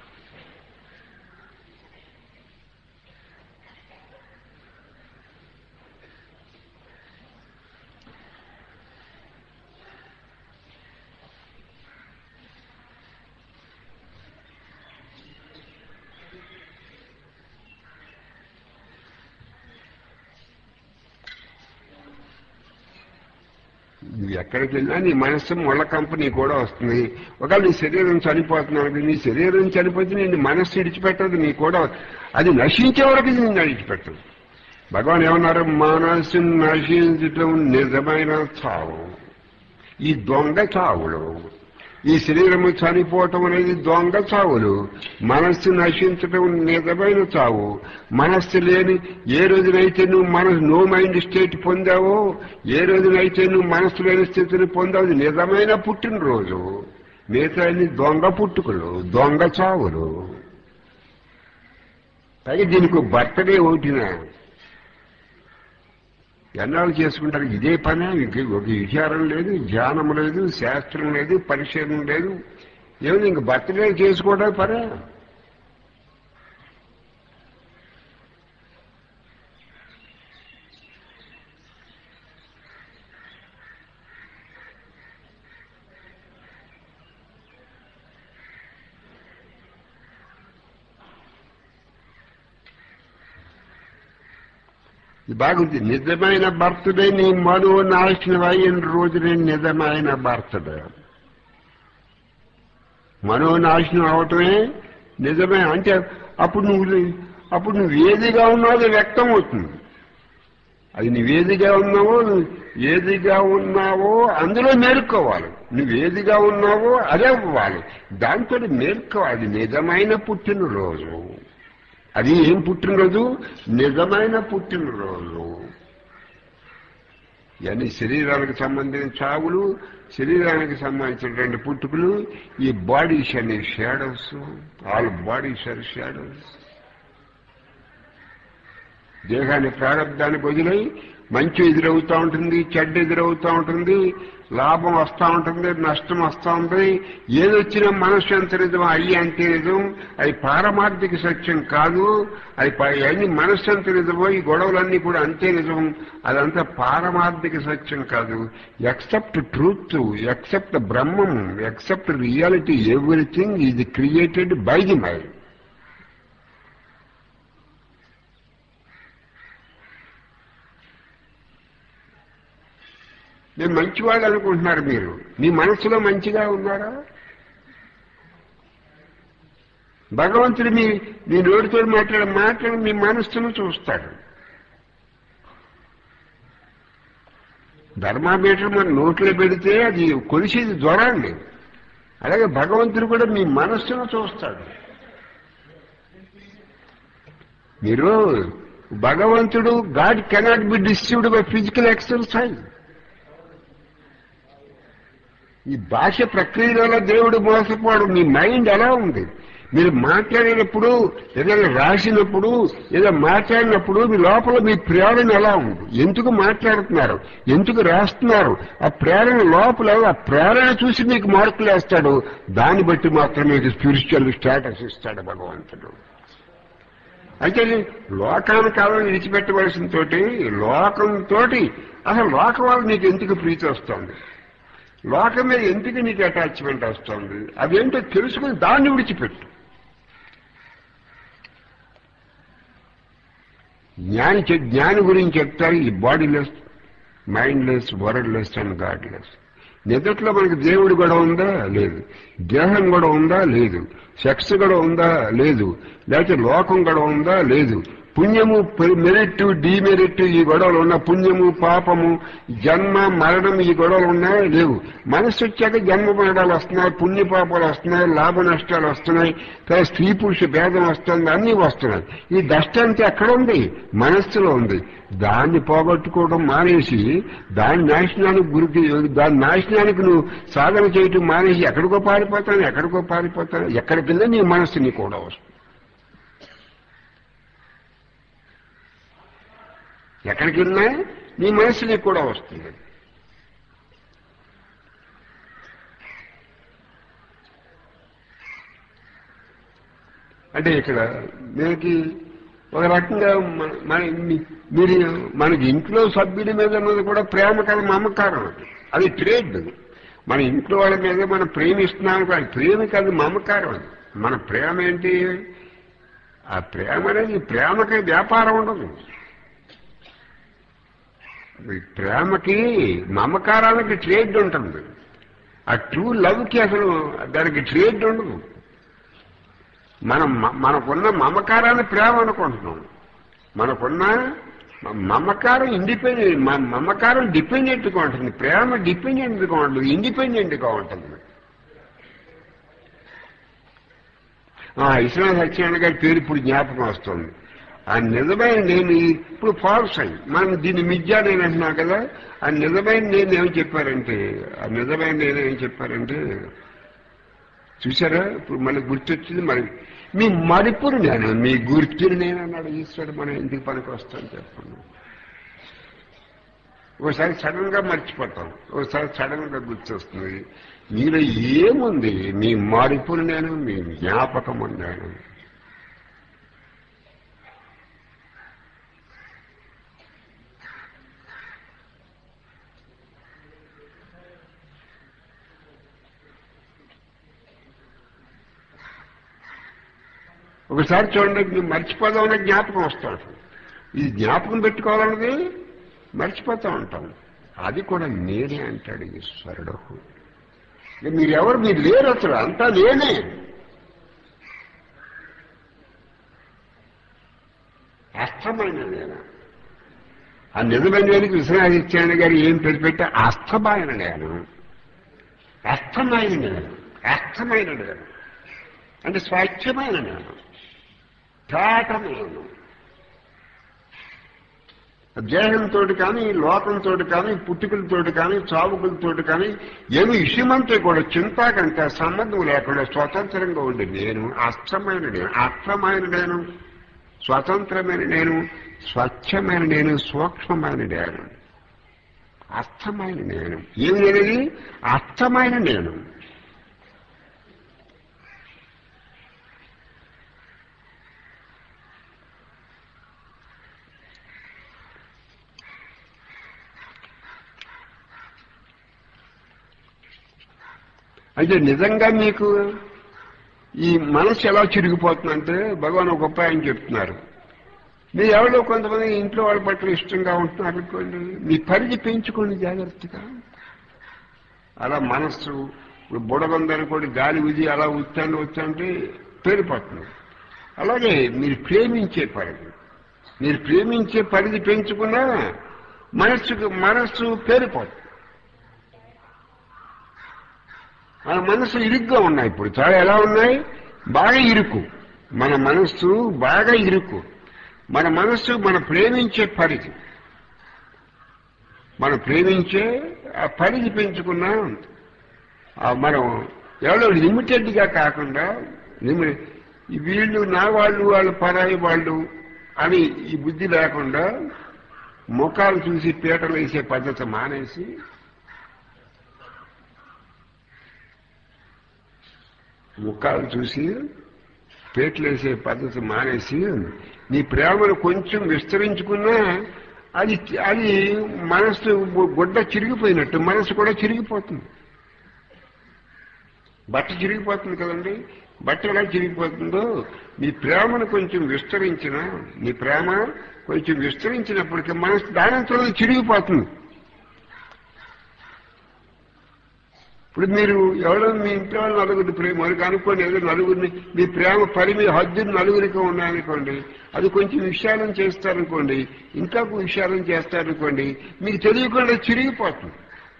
A: నువ్వు ఎక్కడికి వెళ్ళినా నీ మనస్సు ముళ్ళ కంపెనీ కూడా వస్తుంది. ఒకవేళ నీ శరీరం చనిపోతున్నాను, నీ శరీరం చనిపోతే నేను మనస్సు విడిచిపెట్టదు, నీ కూడా అది నశించే వరకు నిన్ను విడిచిపెట్టదు. భగవాన్ ఏమన్నారు? మనస్సు నశించటం నిజమైన చావు. ఈ దొంగ చావులు, ఈ శరీరము చనిపోవటం అనేది దొంగ చావులు. మనస్సు నశించటం నిజమైన చావు. మనస్సు లేని ఏ రోజునైతే నువ్వు మనసు నో మైండ్ స్టేట్ పొందావో, ఏ రోజునైతే నువ్వు మనస్సు లేని స్థితిని పొందావు, నిజమైన పుట్టినరోజు. మిగతా దొంగ పుట్టుకలు, దొంగ చావులు. పైగా దీనికి బర్త్డే ఒకటిన ఎన్నాళ్ళు చేసుకుంటారు ఇదే పని. ఒక విచారం లేదు, ధ్యానం లేదు, శాస్త్రం లేదు, పరిశీలన లేదు. ఏమి ఇంక బర్త్డే చేసుకోవడం పనే. బాగుంది. నిజమైన బర్త్డే నీ మనో నాశనం అయిన రోజునే నిజమైన బర్త్డే. మనోనాశనం అవటమే నిజమే. అంటే అప్పుడు నువ్వు అప్పుడు నువ్వు ఏదిగా ఉన్నావో అది వ్యక్తం అవుతుంది. అది నువ్వేదిగా ఉన్నావో ఏదిగా ఉన్నావో అందులో మేలుకోవాలి. నువ్వేదిగా ఉన్నావో అదే అవ్వాలి. దాంతో మేలుకోవాలి. అది నిజమైన పుట్టినరోజు. అది ఏం పుట్టినరోజు? నిజమైన పుట్టినరోజు. ఇవన్నీ శరీరానికి సంబంధించిన చావులు, శరీరానికి సంబంధించినటువంటి పుట్టుకలు. ఈ బాడీస్ అనే shadows, all bodies are shadows. దేహాన్ని ప్రారంభానికి వదిలై మంచి ఎదురవుతూ ఉంటుంది, చెడ్డ ఎదురవుతూ ఉంటుంది, లాభం వస్తూ ఉంటుంది, నష్టం వస్తూ ఉంటుంది. ఏదొచ్చినా మనస్సు ఎంత నిజం, అయ్యి అంతే నిజం. అది పారమార్థిక సత్యం కాదు. అది అన్ని మనస్సు ఎంత నిజమో ఈ గొడవలన్నీ కూడా అంతే నిజం. అదంతా పారమార్థిక సత్యం కాదు. Except truth, except Brahman, except reality, everything is created by the mind. నేను మంచివాళ్ళు అనుకుంటున్నారు మీరు. మీ మనసులో మంచిగా ఉన్నారా? భగవంతుడు మీ మీ నోటితో మాట్లాడే మాటలు మీ మనస్సును చూస్తాడు. ధర్మామీటర్ మన నోట్లో పెడితే అది కొలిసేది జ్వరాన్ని. అలాగే భగవంతుడు కూడా మీ మనస్సును చూస్తాడు. మీరు భగవంతుడు God cannot be deceived by physical exercise. ఈ భాష ప్రక్రియలో దేవుడు మోసపోవడం. మీ మైండ్ ఎలా ఉంది? మీరు మాట్లాడేటప్పుడు, ఏదైనా రాసినప్పుడు, ఏదో మాట్లాడినప్పుడు మీ లోపల మీ ప్రేరణ ఎలా ఉంది? ఎందుకు మాట్లాడుతున్నారు, ఎందుకు రాస్తున్నారు? ఆ ప్రేరణ లోపల, ఆ ప్రేరణ చూసి మీకు మార్కులు వేస్తాడు. దాన్ని బట్టి మాత్రమే మీకు స్పిరిచువల్ స్టేటస్ ఇస్తాడు భగవంతుడు. అయితే లోకాన్ని కాలం విడిచిపెట్టవలసిన తోటి, లోకంతో అసలు లోకం వల్ల నీకు ఎందుకు ప్రీతి వస్తుంది? లోకం మీద ఎందుకు నీకు అటాచ్మెంట్ వస్తుంది? అదేంటో తెలుసుకుని దాన్ని విడిచిపెట్టు. జ్ఞాని జ్ఞాని గురించి చెప్తారు ఈ bodyless, mindless, worldless and godless. నిజట్లో మనకి దేవుడు కూడా ఉందా? లేదు. దేహం కూడా ఉందా? లేదు. సెక్స్ కూడా ఉందా? లేదు. లేకపోతే లోకం కూడా ఉందా? లేదు. పుణ్యము, మెరిట్, డిమెరిట్ ఈ గొడవలు ఉన్న, పుణ్యము పాపము, జన్మ మరణం ఈ గొడవలు ఉన్నాయా? లేవు. మనస్సు వచ్చాక జన్మ మరణాలు వస్తున్నాయి, పుణ్య పాపాలు వస్తున్నాయి, లాభ నష్టాలు వస్తున్నాయి, తర్వాత స్త్రీ పురుష భేదం వస్తుంది, అన్నీ వస్తున్నాయి. ఈ దష్ట అంతా ఎక్కడ ఉంది? మనస్సులో ఉంది. దాన్ని పోగొట్టుకోవడం మానేసి దాని నాశనానికి గురికి, దాని నాశనానికి నువ్వు సాధన చేయటం మానేసి ఎక్కడికో పారిపోతాను, ఎక్కడికో పారిపోతాను. ఎక్కడికెళ్ళి నీ మనస్సు నీ కూడా వస్తుంది. ఎక్కడికి వెళ్ళినా నీ మనస్సు నీకు కూడా వస్తుంది. అంటే ఇక్కడ మనకి ఒక రకంగా మన మీరు మనకి ఇంట్లో సభ్యుల మీద ఉన్నది కూడా ప్రేమ కదా, మమకారం. అది ట్రేడ్. మన ఇంట్లో వాళ్ళ మీద మనం ప్రేమిస్తున్నాం, అది ప్రేమ కాదు, మమకారం. అది మన ప్రేమ ఏంటి? ఆ ప్రేమ అనేది, ప్రేమకి వ్యాపారం ఉండదు. ప్రేమకి మమకారానికి ట్రేడ్ ఉంటుంది. ఆ ట్రూ లవ్కి అసలు దానికి ట్రేడ్ ఉండదు. మనం మనకున్న మమకారాన్ని ప్రేమ అనుకుంటున్నాం. మనకున్న మమకారం ఇండిపెండెంట్, మమకారం డిపెండెంట్గా ఉంటుంది, ప్రేమ డిపెండెంట్గా ఉంటుంది, ఇండిపెండెంట్గా ఉంటుంది. విశ్వనాథ సత్యనారాయణ గారి పేరు ఇప్పుడు జ్ఞాపకం వస్తుంది. ఆ నిజమైన నేను ఇప్పుడు ఫాల్స్ అయ్యి మనం దీన్ని మిథ్యా నేను అంటున్నా కదా. ఆ నిజమైన నేను ఏమి చెప్పారంటే, ఆ నిజమైన నేను ఏం చెప్పారంటే, చూసారా? ఇప్పుడు మళ్ళీ గుర్తొచ్చింది. మరి మీ మరుపురు నేను, మీ గుర్తుని నేను అన్నాడు ఈశ్వరుడు. మనం ఎందుకు పనికి వస్తాను చెప్పండి. ఒకసారి సడన్ గా మర్చిపోతాం, ఒకసారి సడన్ గా గుర్తొస్తుంది. మీలో ఏముంది? మీ మరుపురు నేను, మీ జ్ఞాపకం నేను. ఒకసారి చూడండి, మీరు మర్చిపోదామనే జ్ఞాపకం వస్తాడు. ఇది జ్ఞాపకం పెట్టుకోవాలన్నది మర్చిపోతూ ఉంటాం. అది కూడా నేనే అంటాడు ఈశ్వరుడు. మీరు ఎవరు? మీరు లేరు అసలు, అంతా నేనే. అస్థమైన నేను. ఆ నిజమైన వేదిక విశ్వనాథిత్యాన్ని గారు ఏం పేరు పెట్టా? అస్థమైన నేను, అస్థమైన నేను, అస్థమైన నేను అంటే స్వచ్ఛమైన నేను, తాటమైన దేహంతో కానీ, లోకంతో కానీ, పుట్టుకలతో కానీ, చావుకులతో కానీ ఏమి విషయమంతా కూడా చింతాకంటే సంబంధం లేకుండా స్వతంత్రంగా ఉండి నేను అస్థమైన నేను, అర్థమైన నేను, స్వతంత్రమైన నేను, స్వచ్ఛమైన నేను, సూక్ష్మమైన నేను, అర్థమైన నేను. ఏమి నేనది? అర్థమైన నేను. అంటే నిజంగా మీకు ఈ మనసు ఎలా చిరిగిపోతుందంటే భగవాన్ ఒక ఉపాయం చెప్తున్నారు. మీరు ఎవరో కొంతమంది ఇంట్లో వాళ్ళ పట్ల ఇష్టంగా ఉంటున్నారు అనుకోండి, మీ పరిధి పెంచుకోండి జాగ్రత్తగా. అలా మనస్సు ఇప్పుడు బుడగొందనుకోండి, గాలి ఉది అలా ఉత్తాండి వచ్చంటే పేరిపోతుంది. అలాగే మీరు ప్రేమించే పరిధి, మీరు ప్రేమించే పరిధి పెంచుకున్నా మనస్సుకు మనస్సు పేరిపోతుంది. మన మనసు ఇరుగ్గా ఉన్నాయి. ఇప్పుడు చాలా ఎలా ఉన్నాయి? బాగా ఇరుకు. మన మనస్సు బాగా ఇరుకు. మన మనస్సు మన ప్రేమించే పరిధి, మనం ప్రేమించే ఆ పరిధి పెంచుకున్నా మనం ఎవరో లిమిటెడ్గా కాకుండా వీళ్ళు నా వాళ్ళు, వాళ్ళు పరాయి వాళ్ళు అని ఈ బుద్ధి లేకుండా ముఖాలు చూసి పీటలు వేసే పద్ధతి మానేసి ముఖాలు చూసి పేట్లేసే పద్ధతి మానేసి నీ ప్రేమను కొంచెం విస్తరించుకున్నా అది అది మనసు గుడ్డ చిరిగిపోయినట్టు మనసు కూడా చిరిగిపోతుంది. బట్ట చిరిగిపోతుంది కదండి. బట్ట ఎలా చిరిగిపోతుందో నీ ప్రేమను కొంచెం విస్తరించిన, నీ ప్రేమ కొంచెం విస్తరించినప్పటికీ మనసు దానంతో చిరిగిపోతుంది. ఇప్పుడు మీరు ఎవరో మీ ఇంట్లో నలుగురిని ప్రేమ వరకు అనుకోండి, ఏదో నలుగురిని మీ ప్రేమ పరిమి హద్దులు నలుగురికి ఉన్నాయనుకోండి, అది కొంచెం విశాలం చేస్తారనుకోండి, ఇంకా విశాలం చేస్తారనుకోండి, మీకు తెలియకుండా చిరిగిపోతుంది.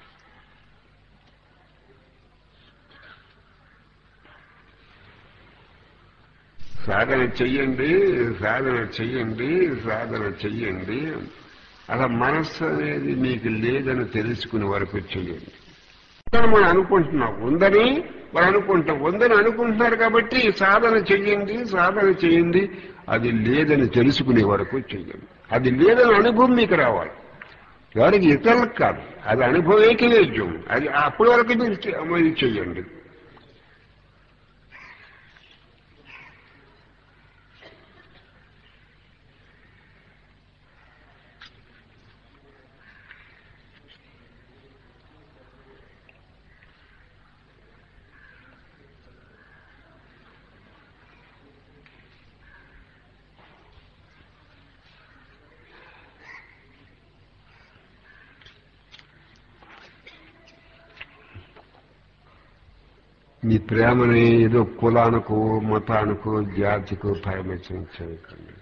A: సాధన చెయ్యండి, సాధన చెయ్యండి, సాధన చెయ్యండి. అలా మనస్సు అనేది మీకు లేదని తెలుసుకునే వరకు చెయ్యండి. మనం అనుకుంటున్నాం ఉందని, మనం అనుకుంటాం ఉందని అనుకుంటున్నారు కాబట్టి సాధన చెయ్యండి, సాధన చేయండి. అది లేదని తెలుసుకునే వరకు చెయ్యండి. అది లేదని అనుభవం మీకు రావాలి, ఎవరికి ఇతరులకు కాదు. అది అనుభవేకి వేద్యం. అది అప్పటి వరకు మీరు చెయ్యండి. మీ ప్రేమని ఏదో కులానికో, మతానికో, జాతికో పరిమితం చేయకండి.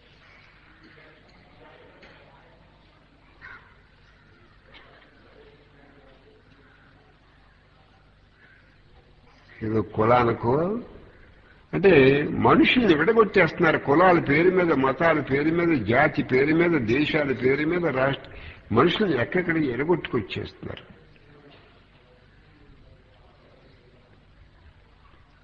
A: ఏదో కులానికో అంటే మనుషుల్ని విడగొట్టేస్తున్నారు. కులాల పేరు మీద, మతాల పేరు మీద, జాతి పేరు మీద, దేశాల పేరు మీద రాష్ట్ర మనుషుల్ని ఎక్కడికి ఎడగొట్టుకొచ్చేస్తున్నారు.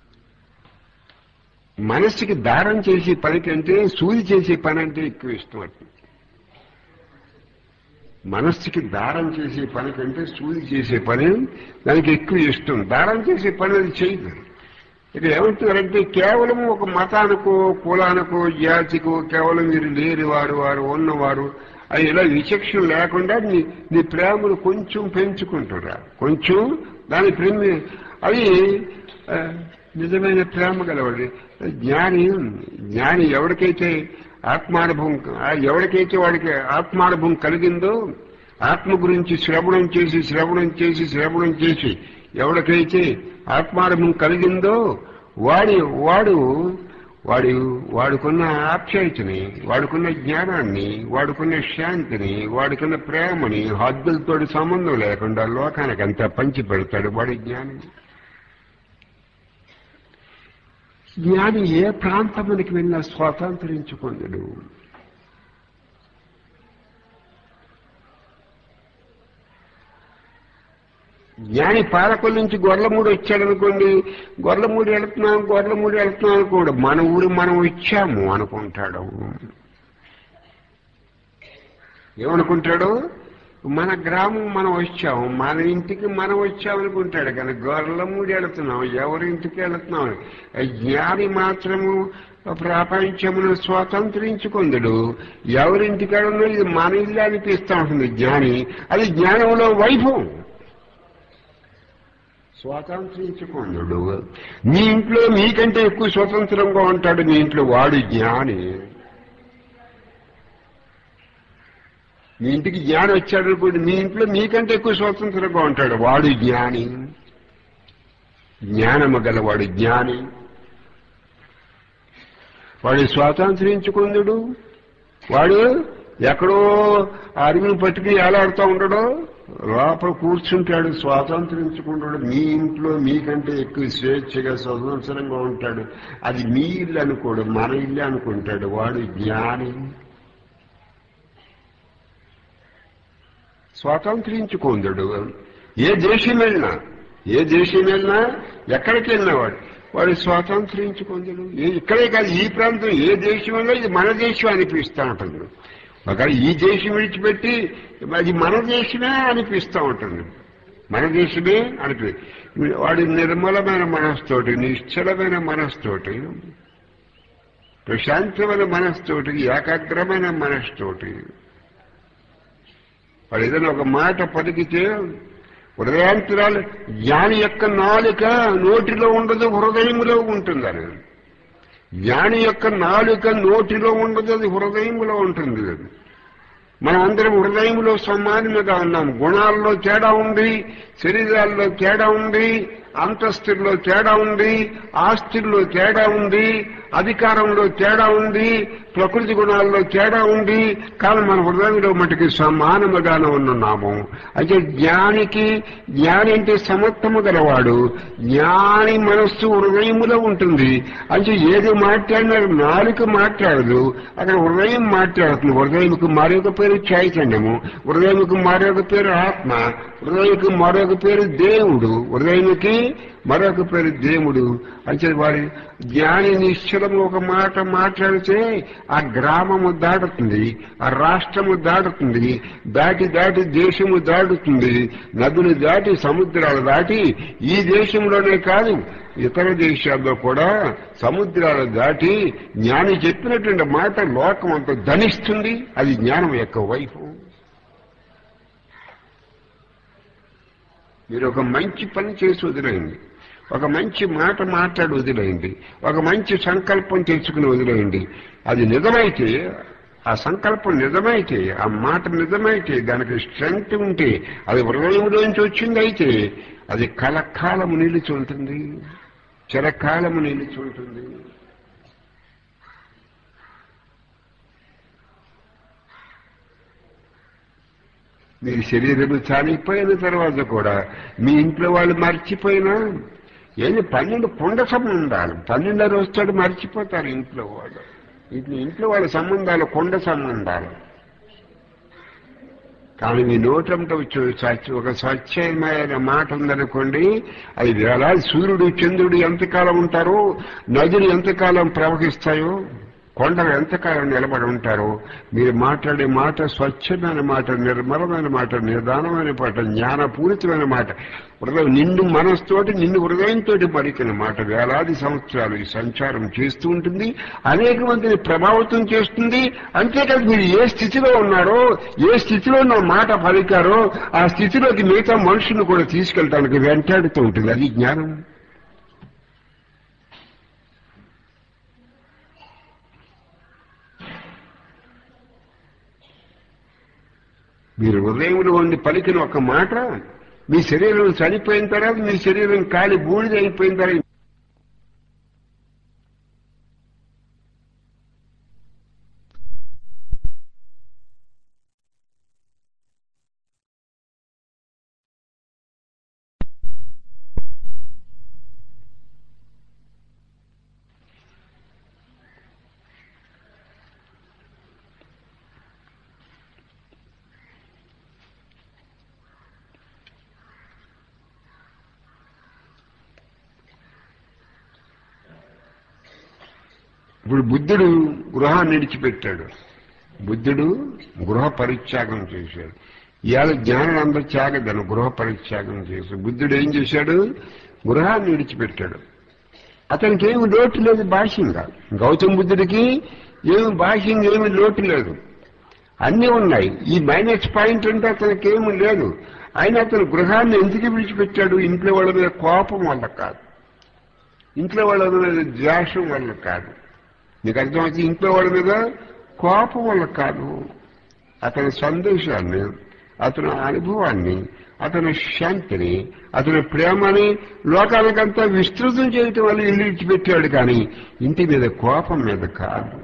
A: మనస్సుకి దారం చేసే పని కంటే సూది చేసే పని అంటే ఎక్కువ ఇష్టం అవుతుంది. మనస్సుకి దారం చేసే పని కంటే సూది చేసే పని దానికి ఎక్కువ ఇష్టం. దారం చేసే పని అది చేయదు. ఇక ఏమంటున్నారంటే కేవలం ఒక మతానికో కులానికో జాతికో కేవలం మీరు లేని వారు వారు ఉన్నవారు అది ఇలా విచక్షణ లేకుండా నీ నీ ప్రేమను కొంచెం పెంచుకుంటురా, కొంచెం దాని ప్రేమ అది నిజమైన ప్రేమ గలవాడి జ్ఞాని. జ్ఞాని ఎవరికైతే ఆత్మానుభవం ఎవరికైతే వాడికి ఆత్మానుభవం కలిగిందో, ఆత్మ గురించి శ్రవణం చేసి శ్రవణం చేసి శ్రవణం చేసి ఎవరికైతే ఆత్మానుభవం కలిగిందో వాడి వాడు వాడు వాడుకున్న ఆప్యాయతని, వాడుకున్న జ్ఞానాన్ని, వాడుకున్న శాంతిని, వాడుకున్న ప్రేమని హద్దులతో సంబంధం లేకుండా లోకానికి అంతా పంచి పెడతాడు వాడి జ్ఞాని. జ్ఞాని ఏ ప్రాంతానికి వెళ్ళినా స్వాతంత్రించుకుందడు. జ్ఞాని పాలకుల నుంచి గొర్రెలమూడి వచ్చాడనుకోండి, గొర్రెలమూడి వెళుతున్నాం గొర్రెలమూడి వెళుతున్నాం అనుకోడు, మన ఊరు మనం ఇచ్చాము అనుకుంటాడు. ఏమనుకుంటాడు? మన గ్రామం మనం వచ్చాము, మన ఇంటికి మనం వచ్చామనుకుంటాడు. కానీ గొర్రెలమూడి వెళుతున్నాం, ఎవరింటికి వెళుతున్నాం. జ్ఞాని మాత్రము ప్రపంచమును స్వాతంత్రించుకుందడు. ఎవరింటికాడన్నా ఇది మన ఇల్లు అనిపిస్తూ ఉంటుంది జ్ఞాని. అది జ్ఞానంలో వైభవం. స్వాతంత్రించుకుందుడు. మీ ఇంట్లో మీకంటే ఎక్కువ స్వతంత్రంగా ఉంటాడు మీ ఇంట్లో వాడు జ్ఞాని. మీ ఇంటికి జ్ఞానం వచ్చాడు అనుకోండి, మీ ఇంట్లో మీకంటే ఎక్కువ స్వతంత్రంగా ఉంటాడు వాడు జ్ఞాని. జ్ఞానము గలవాడు జ్ఞాని. వాడు స్వాతంత్రించుకుందుడు. వాడు ఎక్కడో అరుగును పట్టుకుని ఏలాడుతూ ఉండడు, లోపల కూర్చుంటాడు, స్వాతంత్రించుకుంటాడు. మీ ఇంట్లో మీకంటే ఎక్కువ స్వేచ్ఛగా స్వతంత్రంగా ఉంటాడు. అది మీ ఇల్లు అనుకోడు, మన ఇల్లు అనుకుంటాడు వాడు జ్ఞాని. స్వాతంత్రించుకుందడు. ఏ దేశం వెళ్ళినా ఏ దేశం వెళ్ళినా ఎక్కడికి వెళ్ళినవాడు వాడు స్వాతంత్రించుకుందడు. ఇక్కడే కాదు, ఈ ప్రాంతం ఏ దేశంలో ఇది మన దేశం అనిపిస్తూ ఉంటుంది. ఒకవేళ ఈ దేశం విడిచిపెట్టి అది మన దేశమే అనిపిస్తూ ఉంటుంది. మన దేశమే అనిపి వాడి నిర్మలమైన మనస్తోటి, నిశ్చలమైన మనస్తోటి, ప్రశాంతమైన మనస్తోటి, ఏకాగ్రమైన మనస్తోటి వాడు ఏదైనా ఒక మాట పలికితే హృదయాంతరాలు జ్ఞాని యొక్క నాలుక నోటిలో ఉండదు, హృదయంలో ఉంటుందని. జ్ఞాని యొక్క నాలుక నోటిలో ఉండదు, అది హృదయంలో ఉంటుంది. మనం అందరం హృదయంలో సమానముగా ఉన్నాం. గుణాల్లో తేడా ఉంది, శరీరాల్లో తేడా ఉంది, అంతస్తుల్లో తేడా ఉంది, ఆస్తుల్లో తేడా ఉంది, అధికారంలో తేడా ఉంది, ప్రకృతి గుణాల్లో తేడా ఉంది. కానీ మన హృదయంలో మటుకు సమానముగానే ఉన్నాము. అయితే జ్ఞానికి జ్ఞాని అంటే సమత్వము గలవాడు. జ్ఞాని మనస్సు హృదయములో ఉంటుంది. అంటే ఏది మాట్లాడినా నాలుక మాట్లాడదు, అక్కడ హృదయం మాట్లాడుతుంది. హృదయంకు మరొక పేరు చైతన్యము, హృదయంకు మరొక పేరు ఆత్మ, హృదయంకు మరొక పేరు దేవుడు, హృదయానికి మరొక పేరు దేవుడు. అంటే వారి జ్ఞాని నిశ్చలము ఒక మాట మాట్లాడితే ఆ గ్రామము దాటుతుంది, ఆ రాష్ట్రము దాటుతుంది, దాటి దాటి దేశము దాటుతుంది, నదులు దాటి సముద్రాలు దాటి ఈ దేశంలోనే కాదు ఇతర దేశాల్లో కూడా సముద్రాలు దాటి జ్ఞాని చెప్పినటువంటి మాట లోకం అంతా ధనిస్తుంది. అది జ్ఞానం యొక్క వైభవం. మీరు ఒక మంచి పని చేసి వదిలేయండి, ఒక మంచి మాట మాట్లాడి వదిలేయండి, ఒక మంచి సంకల్పం తెచ్చుకుని వదిలేయండి. అది నిజమైతే, ఆ సంకల్పం నిజమైతే, ఆ మాట నిజమైతే, దానికి స్ట్రెంగ్త్ ఉంటే, అది హృదయంలోంచి వచ్చింది అయితే అది కలకాలము నిలిచి ఉంటుంది, చిరకాలము నిలిచి ఉంటుంది. మీ శరీరం చాలిపోయిన తర్వాత కూడా మీ ఇంట్లో వాళ్ళు మర్చిపోయినా ఏది పన్నెండు కుండ సంబంధాలు, పన్నెండో రోజుతో మర్చిపోతారు ఇంట్లో వాళ్ళు. ఇంట్లో వాళ్ళ సంబంధాలు కొండ సంబంధాలు. కానీ మీ నోటంట వచ్చే సత్య ఒక స్వచ్ఛమైన మాట ఉందనుకోండి, అది వేలాది సూర్యుడు చంద్రుడు ఎంతకాలం ఉంటారో, నదులు ఎంతకాలం ప్రవహిస్తాయో, కొండలు ఎంతకాలం నిలబడి ఉంటారో, మీరు మాట్లాడే మాట స్వచ్ఛమైన మాట, నిర్మలమైన మాట, నిదానమైన మాట, జ్ఞానపూరితమైన మాట, హృదయం నిండు మనస్తోటి నిండు హృదయంతో పలికిన మాట వేలాది సంవత్సరాలు ఈ సంచారం చేస్తూ ఉంటుంది, అనేక మందిని ప్రభావితం చేస్తుంది. అంతేకాదు మీరు ఏ స్థితిలో ఉన్నారో, ఏ స్థితిలో నా మాట పలికారో ఆ స్థితిలోకి మిగతా మనుషులను కూడా తీసుకెళ్ళడానికి వెంటాడుతూ ఉంటుంది. అది జ్ఞానం. మీరు హృదయంలో ఉండి పలికిన ఒక మాట మీ శరీరం చనిపోయిన తర్వాత, మీ శరీరం కాలి బూడిద అయిపోయిన తర్వాత ఇప్పుడు బుద్ధుడు గృహాన్ని విడిచిపెట్టాడు. బుద్ధుడు గృహ పరిత్యాగం చేశాడు. ఇవాళ జ్ఞానులందరూ త్యాగదను గృహ పరిత్యాగం చేశాడు. బుద్ధుడు ఏం చేశాడు? గృహాన్ని విడిచిపెట్టాడు. అతనికి ఏమి లోటు లేదు భాష్యంగా. గౌతమ బుద్ధుడికి ఏమి భాష్యంగా ఏమి లోటు లేదు, అన్నీ ఉన్నాయి. ఈ మైనస్ పాయింట్ అంటే అతనికి ఏమి లేదు. ఆయన అతను గృహాన్ని ఎందుకు విడిచిపెట్టాడు? ఇంట్లో వాళ్ళ మీద కోపం వల్ల కాదు, ఇంట్లో వాళ్ళ మీద ద్వేషం వల్ల కాదు. నీకు అర్థమైతే ఇంట్లో వాళ్ళ మీద కోపం వల్ల కాదు. అతని సందేశాన్ని, అతని అనుభవాన్ని, అతని శాంతిని, అతని ప్రేమని లోకానికంతా విస్తృతం చేయటం వల్ల ఇల్లు ఇచ్చిపెట్టాడు. కానీ ఇంటి మీద కోపం మీద కాదు.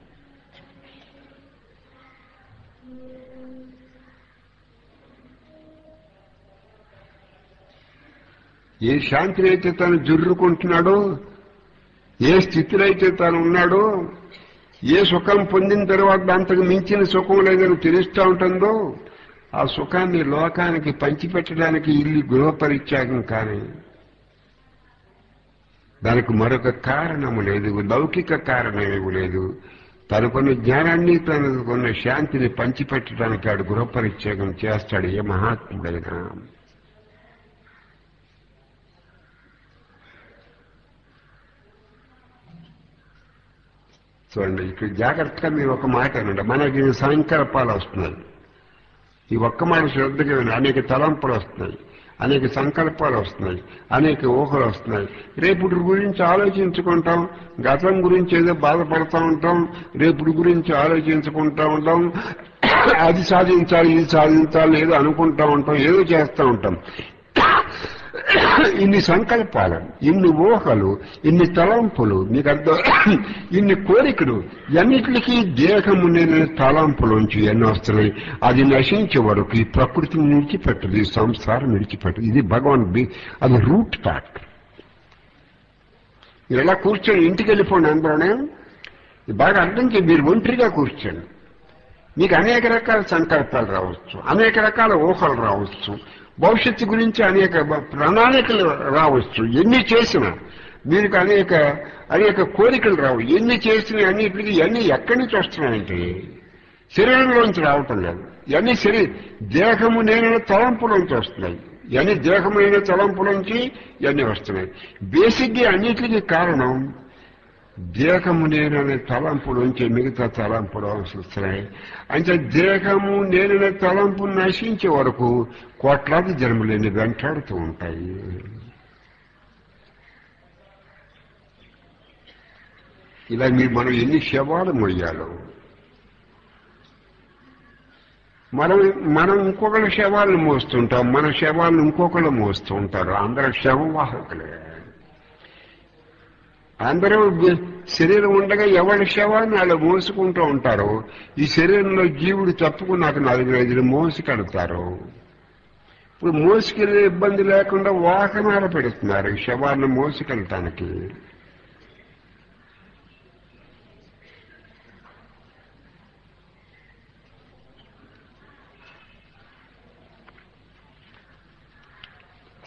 A: ఏ శాంతిని అయితే తను జుర్రుకుంటున్నాడో, ఏ స్థితిలో అయితే తాను ఉన్నాడో, ఏ సుఖం పొందిన తర్వాత అంతకు మించిన సుఖం లేదని తెలుస్తూ ఉంటుందో, ఆ సుఖాన్ని లోకానికి పంచిపెట్టడానికి ఇల్లు గృహపరిత్యాగం. కానీ దానికి మరొక కారణము లేదు, లౌకిక కారణమేమి లేదు. తనకున్న జ్ఞానాన్ని, తనకున్న శాంతిని పంచిపెట్టడానికి ఆడు గృహపరిత్యాగం చేస్తాడు ఏ మహాత్ముడైనా. చూడండి, ఇక్కడ జాగ్రత్తగా మీరు ఒక మాట అనండి. మనకి సంకల్పాలు వస్తున్నాయి. ఈ ఒక్క మాట శ్రద్ధగా అనేక తలంపులు వస్తున్నాయి, అనేక సంకల్పాలు వస్తున్నాయి, అనేక ఊహలు వస్తున్నాయి. రేపుటి గురించి ఆలోచించుకుంటాం, గతం గురించి ఏదో బాధపడతా ఉంటాం, రేపుటి గురించి ఆలోచించుకుంటా ఉంటాం, అది సాధించాలి, ఇది సాధించాలి ఏదో అనుకుంటా ఉంటాం, ఏదో చేస్తూ ఉంటాం. ఇన్ని సంకల్పాలు, ఇన్ని ఊహలు, ఇన్ని తలంపులు, మీకు అర్థం, ఇన్ని కోరికలు, ఎన్నిటికీ దేహము నేను తలంపులోంచి ఎన్ని వస్తున్నాయి. అది నశించే వరకు ఈ ప్రకృతిని విడిచిపెట్టదు, ఈ సంసారం విడిచిపెట్టదు. ఇది భగవాన్ అది రూట్ థాట్. మీరు ఎలా కూర్చొని ఇంటికి వెళ్ళిపోండి అందరూనే బాగా అర్థం చేయండి. మీరు ఒంటరిగా కూర్చోండి. మీకు అనేక రకాల సంకల్పాలు రావచ్చు, అనేక రకాల ఊహలు రావచ్చు, భవిష్యత్తు గురించి అనేక ప్రణాళికలు రావచ్చు. ఎన్ని చేసినా మీకు అనేక అనేక కోరికలు రావు. ఎన్ని చేసినా అన్నిటికీ ఇవన్నీ ఎక్కడి నుంచి వస్తున్నాయంటే శరీరంలోంచి రావటం లేదు. ఇవన్నీ శరీర దేహము నేను తలంపులోంచి వస్తున్నాయి. ఇవన్నీ దేహము నేను తలంపులోంచి ఇవన్నీ వస్తున్నాయి. బేసిక్గా అన్నిటికీ కారణం దేహము నేననే తలంపులోంచి మిగతా తలంపులు వస్తున్నాయి. అంటే దేహము నేననే తలంపు నశించే వరకు కోట్లాది జన్మలేని వెంటాడుతూ ఉంటాయి. ఇలా మీరు మనం ఎన్ని శవాలు మొయ్యాలో, మనం మనం ఇంకొకళ్ళ శవాలను మోస్తుంటాం, మన శవాలను ఇంకొకళ్ళు మోస్తూ ఉంటారు. అందరూ శవవాహకులే. అందరూ శరీరం ఉండగా ఎవరి శవాన్ని వాళ్ళు మోసుకుంటూ ఉంటారు. ఈ శరీరంలో జీవుడు తప్పుకుని నాకు నలుగురు ఐదులు మోసుకెడతారు. ఇప్పుడు మోసుకెళ్ళే ఇబ్బంది లేకుండా వాహనాలు పెడుతున్నారు ఈ శవాన్ని మోసుకెళ్ళటానికి.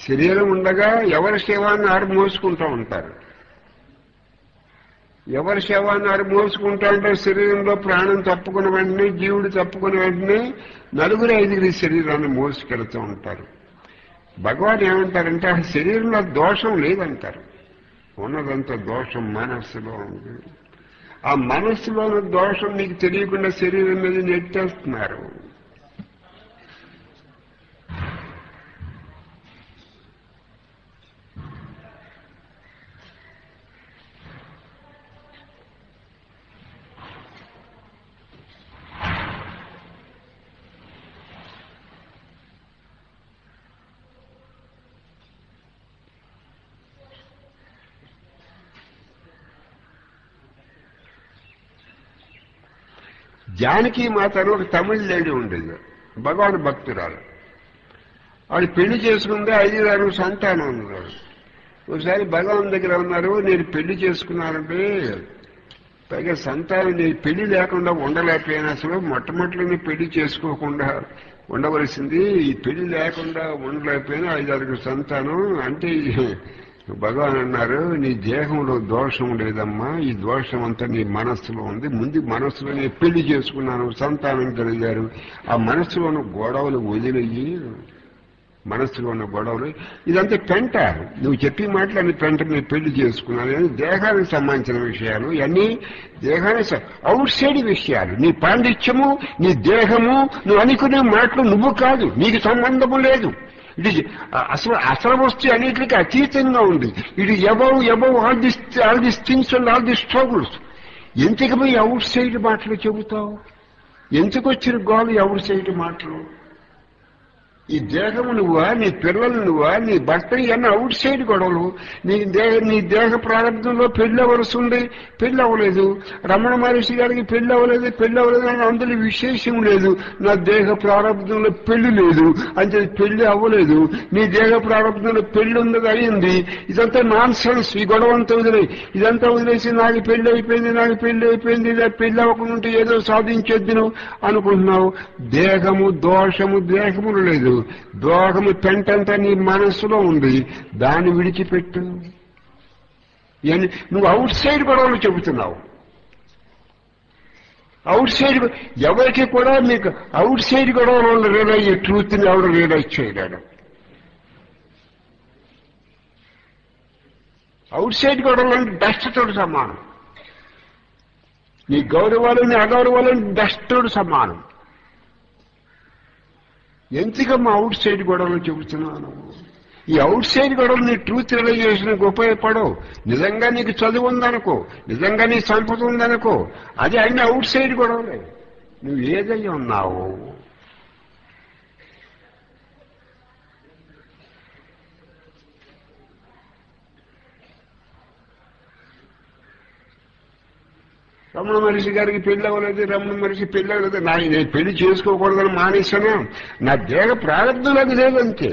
A: శరీరం ఉండగా ఎవరి శవాన్ని ఆరు మోసుకుంటూ ఉంటారు. ఎవరి శవాన్ని ఆరు మోసుకుంటూ ఉంటారు. శరీరంలో ప్రాణం తప్పుకున్న వెంటనే, జీవుడు తప్పుకున్న వెంటనే నలుగురు ఐదుగురి శరీరాన్ని మోసుకెళ్తూ ఉంటారు. భగవాన్ ఏమంటారంటే ఆ శరీరంలో దోషం లేదంటారు. ఉన్నదంతా దోషం మనస్సులో ఉంది. ఆ మనస్సులోని దోషం నీకు తెలియకుండా శరీరం మీద నెట్టేస్తున్నారు. జానకి మాత అని ఒక తమిళ లేడీ ఉండేది, భగవాన్ భక్తురాలు. ఆవిడ పెళ్లి చేసుకుంటే ఐదుగురు సంతానం ఉన్నారు. ఒకసారి భగవాన్ దగ్గర ఉన్నారు, నేను పెళ్లి చేసుకున్నానంటే పైగా సంతానం నేను పెళ్లి లేకుండా ఉండలేకపోయాను. అసలు మొట్టమొదటిని పెళ్లి చేసుకోకుండా ఉండవలసింది, ఈ పెళ్లి లేకుండా ఉండలేకపోయినా ఐదారుగురు సంతానం అంటే భగవాన్ అన్నారు, నీ దేహంలో దోషం లేదమ్మా, ఈ దోషం అంతా నీ మనస్సులో ఉంది. ముందు మనస్సులో నేను పెళ్లి చేసుకున్నాను, సంతానం కలిగారు. ఆ మనస్సులోని గొడవలు వదిలేయి, మనస్సులో ఉన్న గొడవలు ఇదంతా పెంట. నువ్వు చెప్పి మాటలు పెంట, నేను పెళ్లి చేసుకున్నాను అని దేహానికి సంబంధించిన విషయాలు, ఇవన్నీ దేహానికి అవుట్ సైడ్ విషయాలు. నీ పాండిత్యము, నీ దేహము, నువ్వు అనుకునే మాటలు నువ్వు కాదు, నీకు సంబంధము లేదు. ఇది అసలు అసలు వస్తువు అన్నిటికీ అతీతంగా ఉంది. ఇది above above all this all this things and all this struggles. ఎందుకు పోయి అవుట్ సైడ్ మాటలు చెబుతావు? ఎందుకు వచ్చిన గోలు అవుట్ సైడ్ మాటలు? ఈ దేహము నువ్వా, నీ పిల్లలు నువ్వా, నీ భర్త, ఇవన్నీ అవుట్ సైడ్ గొడవలు. నీ దేహ నీ దేహ ప్రారంభంలో పెళ్లి అవ్వలసి ఉంది, పెళ్లి అవ్వలేదు. రమణ మహర్షి గారికి పెళ్లి అవ్వలేదు, పెళ్లి అవ్వలేదు అని అందులో విశేషం లేదు. నా దేహ ప్రారంభంలో పెళ్లి లేదు అంటే పెళ్లి అవ్వలేదు. నీ దేహ ప్రారంభంలో పెళ్లి ఉన్నది అయింది. ఇదంతా నాన్ సెన్స్. ఈ గొడవ అంతా వదిలే, ఇదంతా వదిలేసి నాకు పెళ్లి అయిపోయింది, నాకు పెళ్లి అయిపోయింది, ఇలా పెళ్లి అవ్వకుండా ఏదో సాధించొద్దు నువ్వు అనుకుంటున్నావు. దేహము దోషము దేహములు లేదు, దోషము పెంటంతా నీ మనస్సులో ఉంది, దాన్ని విడిచిపెట్టు. నువ్వు అవుట్ సైడ్ గొడవలు చెబుతున్నావు. అవుట్ సైడ్ ఎవరికి కూడా మీకు అవుట్ సైడ్ గొడవలు రియలైజ్ అయ్యే ట్రూత్ని ఎవరు రియలైజ్ చేయలేడు. అవుట్ సైడ్ గొడవలు అంటే డస్ట్తో సమానం. నీ గౌరవాలు, నీ అగౌరవాలు డస్ట్తో సమానం. ఎందుకమ్మా అవుట్ సైడ్ గొడవలు చెబుతున్నాను? ఈ అవుట్ సైడ్ గొడవలు నీ ట్రూత్ రియలైజేషన్కి ఉపయోగపడవు. నిజంగా నీకు చదువు ఉందనుకో, నిజంగా నీ సంపద ఉందనుకో, అది అన్ని అవుట్ సైడ్ గొడవలే. నువ్వు ఏదై ఉన్నావు? రమణ మహర్షి గారికి పెళ్లి అవ్వలేదు, రమణ మహర్షి పెళ్లి అవ్వలేదు. నా నేను పెళ్లి చేసుకోకూడదని మానేశాను, నా దేహ ప్రారంభంలోకి లేదంతే.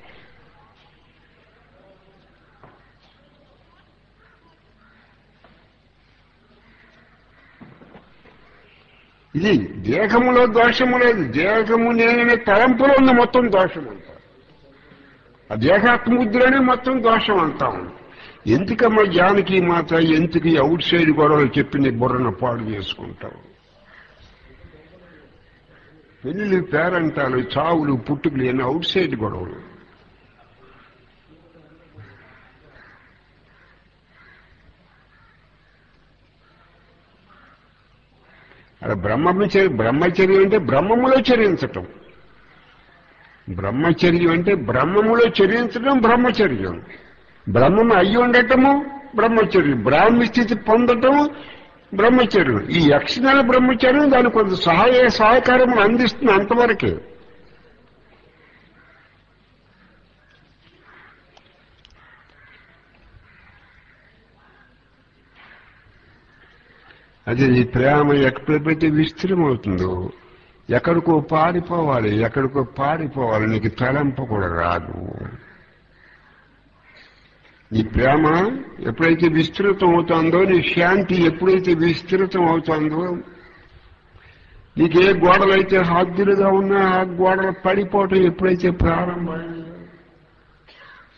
A: ఇది దేహములో దోషము లేదు, దేహము నేననే తలంపులో ఉన్న మొత్తం దోషం అంటారు. ఆ దేహాత్ముద్రనే మొత్తం దోషం అంటా ఉంది. ఎందుకమ్మా జానకి మాత, ఎందుకు అవుట్ సైడ్ గొడవలు చెప్పి నీ బుర్రను పాడు చేసుకుంటావు? పెళ్లి, పేరంటాలు, చావులు, పుట్టుకులు అన్నీ అవుట్ సైడ్ గొడవలు. అలా బ్రహ్మచర్య బ్రహ్మచర్యం అంటే బ్రహ్మములో చరించటం. బ్రహ్మచర్యం అంటే బ్రహ్మములో చరించడం బ్రహ్మచర్యం. బ్రహ్మము అయ్యి ఉండటము బ్రహ్మచర్యం, బ్రాహ్మీ స్థితి పొందటము బ్రహ్మచర్యం. ఈ యక్షణాల బ్రహ్మచర్యం దానికి కొంత సహాయ సహకారం అందిస్తుంది, అంతవరకే. అది ఈ ప్రేమ ఎక్కడైతే విస్తృతమవుతుందో ఎక్కడికో పారిపోవాలి, ఎక్కడికో పారిపోవాలి, నీకు తలంప కూడా రాదు. నీ ప్రేమ ఎప్పుడైతే విస్తృతం అవుతుందో, నీ శాంతి ఎప్పుడైతే విస్తృతం అవుతుందో, నీకే గోడలైతే హద్దులుగా ఉన్నా ఆ గోడలు పడిపోవటం ఎప్పుడైతే ప్రారంభమైందో,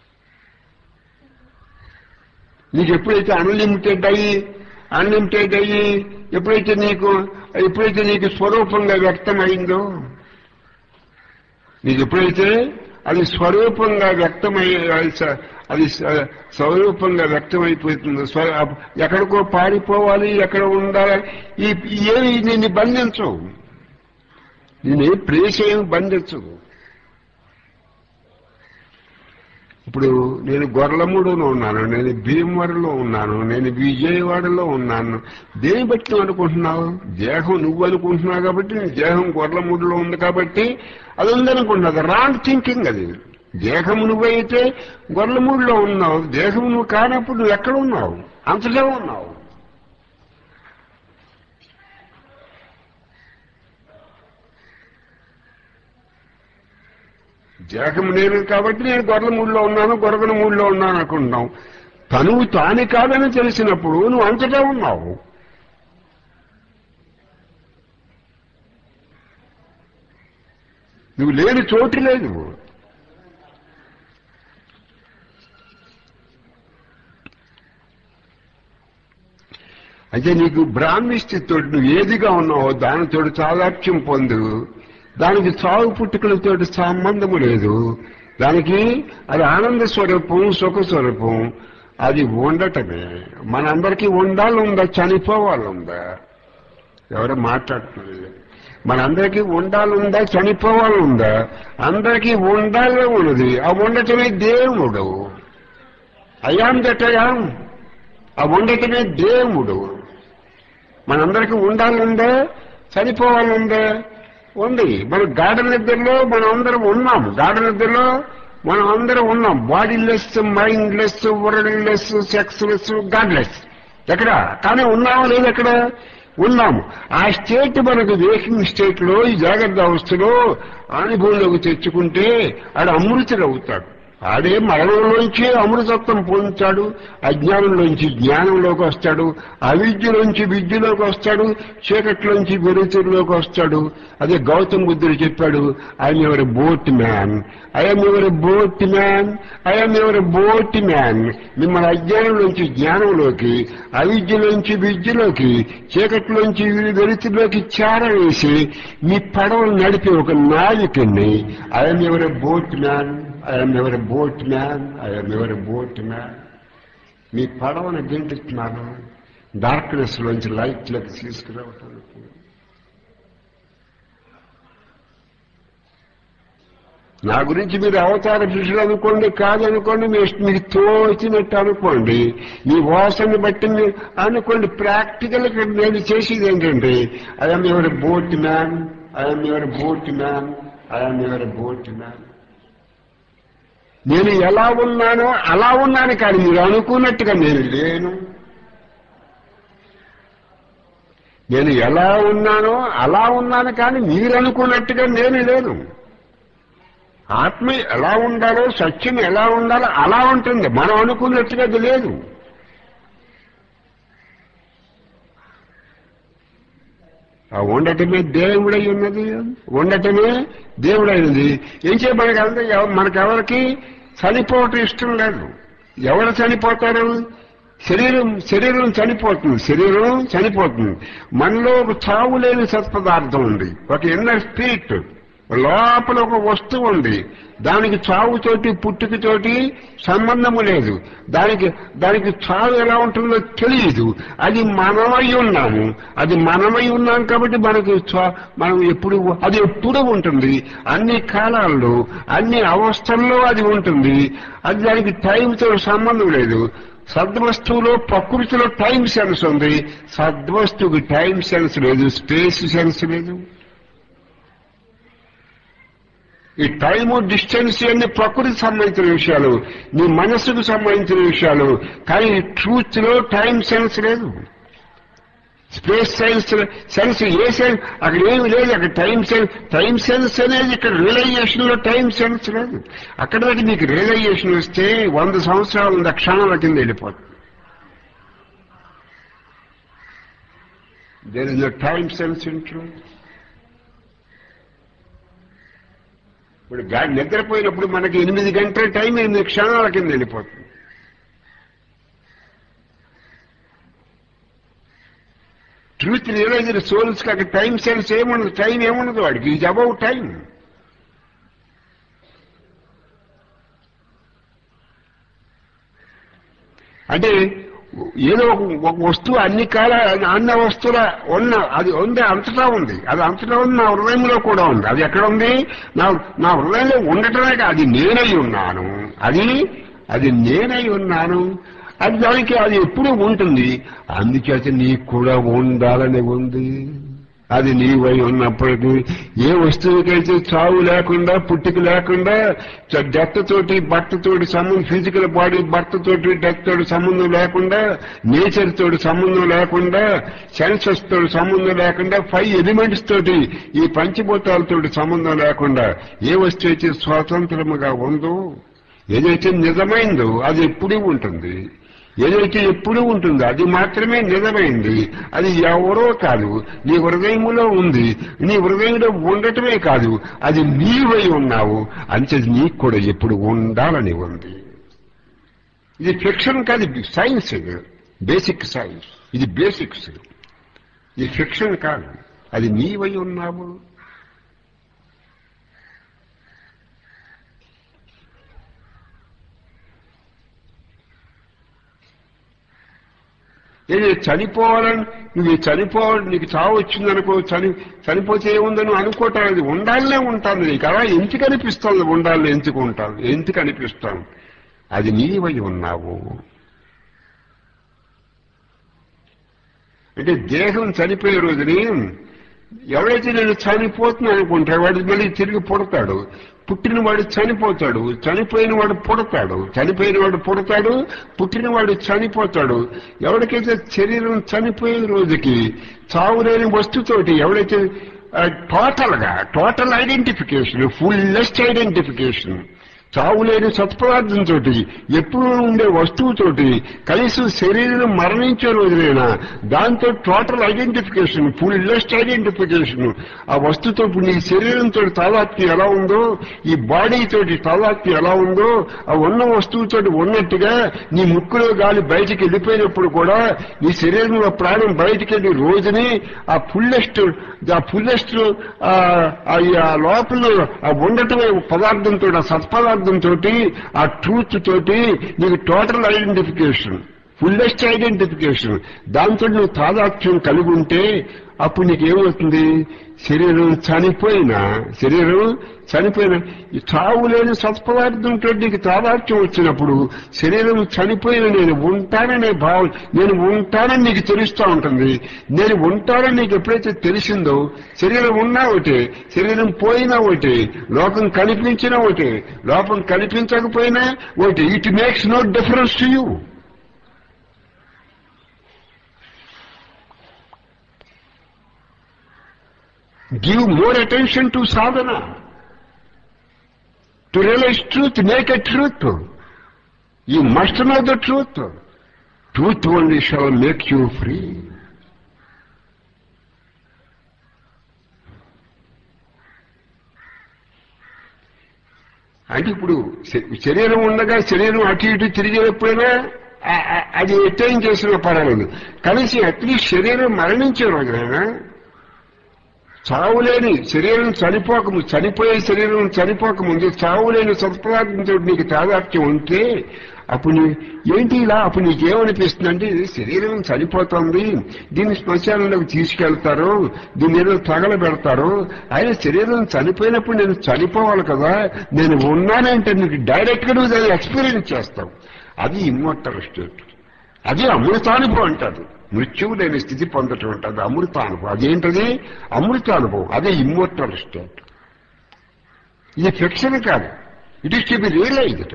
A: నీకు ఎప్పుడైతే అన్లిమిటెడ్ అయ్యి అన్లిమిటెడ్ అయ్యి ఎప్పుడైతే నీకు ఎప్పుడైతే నీకు స్వరూపంగా వ్యక్తమైందో, నీకు ఎప్పుడైతే అది స్వరూపంగా వ్యక్తమై అది స్వరూపంగా వ్యక్తమైపోతుందో, ఎక్కడికో పారిపోవాలి, ఎక్కడ ఉండాలి, ఈ ఏమి నిన్ను బంధించవు, నేను ప్రేస్ ఏమి బంధించవు. ఇప్పుడు నేను గొర్లమూడులో ఉన్నాను, నేను భీమవరంలో ఉన్నాను, నేను విజయవాడలో ఉన్నాను. దేని బట్టి నువ్వు అనుకుంటున్నావు? దేహం నువ్వు అనుకుంటున్నావు కాబట్టి, నీ దేహం గొర్లమూడులో ఉంది కాబట్టి అది ఉందనుకుంటున్నావు. రాంగ్ థింకింగ్ అది. దేహం నువ్వైతే గొర్లమూడులో ఉన్నావు, దేహం నువ్వు కానప్పుడు నువ్వు ఎక్కడ ఉన్నావు? అంతలో ఉన్నావు. దేహం నేను కాబట్టి నేను గొర్రెల మూడులో ఉన్నాను, గొర్రెల మూడులో ఉన్నాను అనుకుంటున్నావు. తనువు తాని కాదని తెలిసినప్పుడు నువ్వు అంతటా ఉన్నావు. నువ్వు లేని చోటు లేదు. అయితే నీకు బ్రాహ్మీ స్థితితో నువ్వు ఏదిగా ఉన్నావో దానితో చాలాక్ష్యం పొందు. దానికి చావు పుట్టుకలతో సంబంధము లేదు. దానికి అది ఆనంద స్వరూపం, సుఖ స్వరూపం. అది ఉండటమే. మనందరికీ ఉండాలుందా, చనిపోవాలుందా? ఎవరో మాట్లాడుతున్నారు. మనందరికీ ఉండాలుందా, చనిపోవాలుందా? అందరికీ ఉండాలే ఉన్నది. ఆ ఉండటమే దేవుడు. అయాం దటయాం, ఆ ఉండటమే దేవుడు. మనందరికీ ఉండాలుందా, చనిపోవాలుందా? ఉంది. మన గాఢ నిద్రలో మనం అందరం ఉన్నాం. గాఢ నిద్రలో మనం అందరం ఉన్నాం. Body less, mind less, world less, sex less, God less. ఎక్కడ కానీ ఉన్నామా లేదు? ఎక్కడ ఉన్నాము. ఆ స్టేట్ మనకు వేకింగ్ స్టేట్ లో, ఈ జాగ్రత్త అవస్థలో అనుభవంలోకి తెచ్చుకుంటే ఆడు అమృతుడు అవుతాడు. ఆడే మరణంలోంచి అమృతత్వం పొందుతాడు. అజ్ఞానంలోంచి జ్ఞానంలోకి వస్తాడు. అవిద్యలోంచి విద్యలోకి వస్తాడు. చీకట్లోంచి వెలుతురులోకి వస్తాడు. అదే గౌతమ్ బుద్ధుడు చెప్పాడు, I'm your boat man, I'm your boat man, I'm your boat man. మిమ్మల్ని అజ్ఞానంలోంచి జ్ఞానంలోకి, అవిద్యలోంచి విద్యలోకి, చీకట్లోంచి వెలుతురులోకి చేరవేసి మీ పడవలు నడిపి ఒక నావికుణ్ణి. I'm your boat man, I am never a boat man, I am never a boat man. మీ పడవను గెంటుతున్నాను డార్క్నెస్ లోంచి లైట్ లోకి తీసుకురావటానికి. నా గురించి మీరు అవతార పురుషులు అనుకోండి, కాదనుకోండి, మీకు తోచినట్టు అనుకోండి, మీ వాసనని బట్టి అనుకోండి. ప్రాక్టికల్ గా నేను చేసేది ఏంటంటే, I'm your boat man, I'm your boat man, I'm your boat man. నేను ఎలా ఉన్నానో అలా ఉన్నాను, కానీ మీరు అనుకున్నట్టుగా నేను లేను. నేను ఎలా ఉన్నానో అలా ఉన్నాను, కానీ మీరు అనుకున్నట్టుగా నేను లేను. ఆత్మ ఎలా ఉండాలో, సత్యం ఎలా ఉండాలో అలా ఉంటుంది. మనం అనుకున్నట్టుగా అది లేదు. ఆ ఉండటమే దేవుడై ఉన్నది. ఉండటమే దేవుడైనది. ఏం చేయ మనకి అంతా మనకెవరికి చనిపోవటం ఇష్టం లేదు. ఎవరు చనిపోతారు? శరీరం శరీరం చనిపోతుంది. శరీరం చనిపోతుంది. మనలో ఒక చావు లేని సత్పదార్థం ఉంది. ఒక ఇన్నర్ స్పిరిట్, లోపల ఒక వస్తువు ఉంది. దానికి చావుతోటి పుట్టుకతోటి సంబంధము లేదు. దానికి దానికి చావు ఎలా ఉంటుందో తెలియదు. అది మనమై ఉన్నాము. అది మనమై ఉన్నాం కాబట్టి మనకు మనం ఎప్పుడు అది ఎప్పుడు ఉంటుంది. అన్ని కాలాల్లో, అన్ని అవస్థల్లో అది ఉంటుంది. అది దానికి టైంతో సంబంధం లేదు. సద్వస్తువులో, ప్రకృతిలో టైం సెన్స్ ఉంది. సద్వస్తువుకి టైం సెన్స్ లేదు, స్పేస్ సెన్స్ లేదు. ఈ టైము, డిస్టెన్స్ అన్ని ప్రకృతికి సంబంధించిన విషయాలు, నీ మనసుకు సంబంధించిన విషయాలు. కానీ ట్రూత్ లో టైం సెన్స్ లేదు, స్పేస్ సైన్స్ సెన్స్. ఏ సెన్స్ అక్కడ ఏమి లేదు. అక్కడ టైం సెన్స్ టైం సెన్స్ అనేది ఇక్కడ రియలైజేషన్ లో టైం సెన్స్ లేదు. అక్కడ దాకా నీకు రియలైజేషన్ వస్తే వంద సంవత్సరాలు ఉంది, క్షణాల కింద వెళ్ళిపోతుంది. There is no time sense in truth. ఇప్పుడు గాడి నిద్రపోయినప్పుడు మనకి ఎనిమిది గంటల టైం ఎనిమిది క్షణాల కింద వెళ్ళిపోతుంది. ట్రూత్ రియలైజర్ సోల్స్ కాక టైం సెన్స్ ఏముండదు, టైం ఏముండదు వాడికి, ఈజ్ అబౌట్ టైం. అంటే ఏదో ఒక వస్తువు అన్ని కాల అన్న వస్తువుల ఉన్న అది ఉంది, అంతటా ఉంది, అది అంతటా ఉంది, నా హృదయంలో కూడా ఉంది. అది ఎక్కడ ఉంది? నా నా హృదయంలో ఉండటమే, అది నేనై ఉన్నాను, అది అది నేనై ఉన్నాను. అది దానికి అది ఎప్పుడూ ఉంటుంది. అందుచేత నీకు కూడా ఉండాలని ఉంది. అది నీవై ఉన్నప్పటికీ ఏ వస్తువుకైతే చావు లేకుండా, పుట్టుక లేకుండా, డెత్ తోటి బర్త్ తోటి సంబంధం, ఫిజికల్ బాడీ బర్త్ తోటి డెత్ తోటి సంబంధం లేకుండా, నేచర్ తోటి సంబంధం లేకుండా, సెన్సెస్ తోటి సంబంధం లేకుండా, ఫైవ్ ఎలిమెంట్స్ తోటి ఈ పంచభూతాలతోటి సంబంధం లేకుండా ఏ వస్తువు అయితే స్వతంత్రముగా ఉందో, ఏదైతే నిజమైందో అది ఎప్పుడూ ఉంటుంది. ఏదైతే ఎప్పుడూ ఉంటుందో అది మాత్రమే నిజమైంది. అది ఎవరో కాదు, నీ హృదయంలో ఉంది. నీ హృదయంలో ఉండటమే కాదు, అది నీవై ఉన్నావు. అంతే నీకు కూడా ఎప్పుడు ఉండాలని ఉంది. ఇది ఫిక్షన్ కాదు, సైన్స్. ఇది బేసిక్ సైన్స్, ఇది బేసిక్స్. ఇది ఫిక్షన్ కాదు, అది నీవై ఉన్నావు. నేను చనిపోవాలని, నువ్వు చనిపోవాలి, నీకు చావు వచ్చిందనుకో, చని చనిపోతే ఏముందని అనుకోవటం, అది ఉండాలనే ఉంటాను. నీకు అలా ఎందుకు అనిపిస్తుంది? ఉండాలని ఎందుకు ఉంటాను, ఎందుకు అనిపిస్తాను? అది నీవై ఉన్నావు. అంటే దేహం చనిపోయే రోజుని ఎవరైతే నేను చనిపోతున్నా అనుకుంటాడు వాడు మళ్ళీ తిరిగి పుడతాడు. పుట్టినవాడు చనిపోతాడు, చనిపోయిన వాడు పుడతాడు, చనిపోయిన వాడు పుడతాడు, పుట్టినవాడు చనిపోతాడు. ఎవరికైతే శరీరం చనిపోయే రోజుకి చావులేని వస్తుతోటి ఎవరైతే టోటల్ గా టోటల్ ఐడెంటిఫికేషన్, ఫుల్లెస్ట్ ఐడెంటిఫికేషన్, చావులేని సత్పదార్థంతో ఎప్పుడు ఉండే వస్తువుతోటి కనీసం శరీరం మరణించే రోజునైనా దాంతో టోటల్ ఐడెంటిఫికేషన్, ఫుల్లెస్ట్ ఐడెంటిఫికేషన్, ఆ వస్తువుతో నీ శరీరంతో తాదాత్మ్యం ఎలా ఉందో, ఈ బాడీతోటి తాదాత్మ్యం ఎలా ఉందో, ఆ ఉన్న వస్తువుతో ఉన్నట్టుగా నీ ముక్కులో గాలి బయటికి వెళ్ళిపోయినప్పుడు కూడా నీ శరీరంలో ప్రాణం బయటికి వెళ్ళి రోజుని ఆ ఫుల్లెస్ట్ ఆ ఫుల్లెస్ట్ ఆ లోపల ఆ ఉండటమే పదార్థంతో, ఆ సత్పదార్థం తోటి, ఆ ట్రూత్ తోటి నీకు టోటల్ ఐడెంటిఫికేషన్, ఫుల్లెస్ట్ ఐడెంటిఫికేషన్, దాంతో నువ్వు తాదాత్మ్యం కలిగి ఉంటే అప్పుడు నీకేమవుతుంది? శరీరం చనిపోయినా శరీరం చనిపోయినా చావు లేని సత్పదార్థంతో నీకు తాదాత్మ్యం వచ్చినప్పుడు శరీరం చనిపోయిన నేను ఉంటాననే భావం, నేను ఉంటానని నీకు తెలుస్తూ ఉంటుంది. నేను ఉంటానని నీకు ఎప్పుడైతే తెలిసిందో శరీరం ఉన్నా ఒకటే, శరీరం పోయినా ఒకటే, లోకం కనిపించినా ఒకటే, లోకం కనిపించకపోయినా ఒకటే. It makes no difference to you. Give more attention to sadhana, to realize truth, naked truth. You must know the truth. Truth only shall make you free. అంటే ఇప్పుడు శరీరం ఉండగా శరీరం అటు ఇటు తిరిగేప్పుడైనా అది ఎట్టేం చేసినా పర్వాలేదు. కనీసం అట్లీస్ట్ శరీరం మరణించే రోజునైనా, చావులేని శరీరం చనిపోక చనిపోయే శరీరం చనిపోకముందు చావులేని సత్పదార్థంతో నీకు తాదాత్మ్యం ఉంటే అప్పుడు ఏంటి ఇలా అప్పుడు నీకేమనిపిస్తుంది అంటే, శరీరం చనిపోతుంది, దీన్ని శ్మశానంలోకి తీసుకెళ్తారు, దీన్ని ఏదో తగలబెడతారు, ఆయన శరీరం చనిపోయినప్పుడు నేను చనిపోవాలి కదా, నేను ఉన్నానంటే నీకు డైరెక్ట్ గా నువ్వు దాన్ని ఎక్స్పీరియన్స్ చేస్తావు. అది ఇమ్మోర్టల్ స్టేట్, అది అమృతానుభవం అంటారు. మృత్యువు లేని స్థితి పొందటం ఉంటుంది అమృతానుభవం. అదేంటది? అమృతానుభవం. అదే ఇమ్మోర్టల్ స్టేట్. ఇది ఫిక్షన్ కాదు, it is to be realized.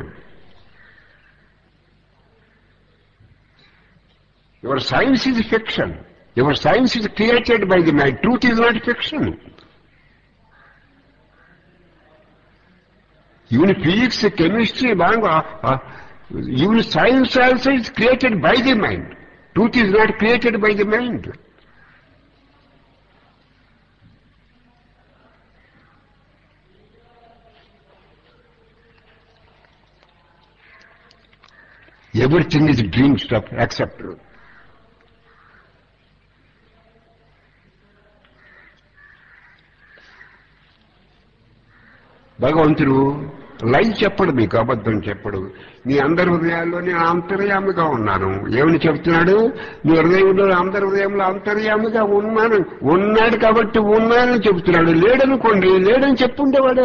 A: Your science is fiction, your science is created by the mind. Truth is not fiction. Even physics, chemistry, even science also is created by the mind. Truth is not created by the mind. Everything is dream stuff except truth. భగవంతుడు లై చెప్పడు, మీకు అబద్ధం చెప్పడు. నీ అందరి హృదయాల్లో నేను అంతర్యామిగా ఉన్నాను. ఏమని చెప్తున్నాడు? నీ హృదయంలో అందరి హృదయంలో అంతర్యామిగా ఉన్నాను. ఉన్నాడు కాబట్టి ఉన్నానని చెప్తున్నాడు. లేడనుకోండి, లేడని చెప్పుండేవాడే.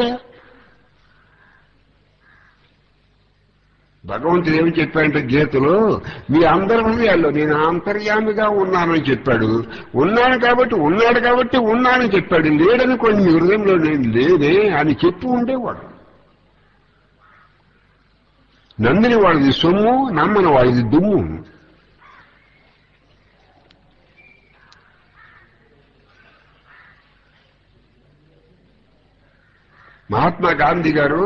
A: భగవంతుడు ఏమి చెప్పాడంటే గీతలో, మీ అందరి హృదయాల్లో నేను అంతర్యామిగా ఉన్నానని చెప్పాడు. ఉన్నాను కాబట్టి ఉన్నాడు కాబట్టి ఉన్నానని చెప్పాడు. లేడనుకోండి, మీ హృదయంలో నేను లేదే అని చెప్పి ఉండేవాడు. నమ్మిన వాడిది సొమ్ము, నమ్మని వాడిది దుమ్ము. మహాత్మా గాంధీ గారు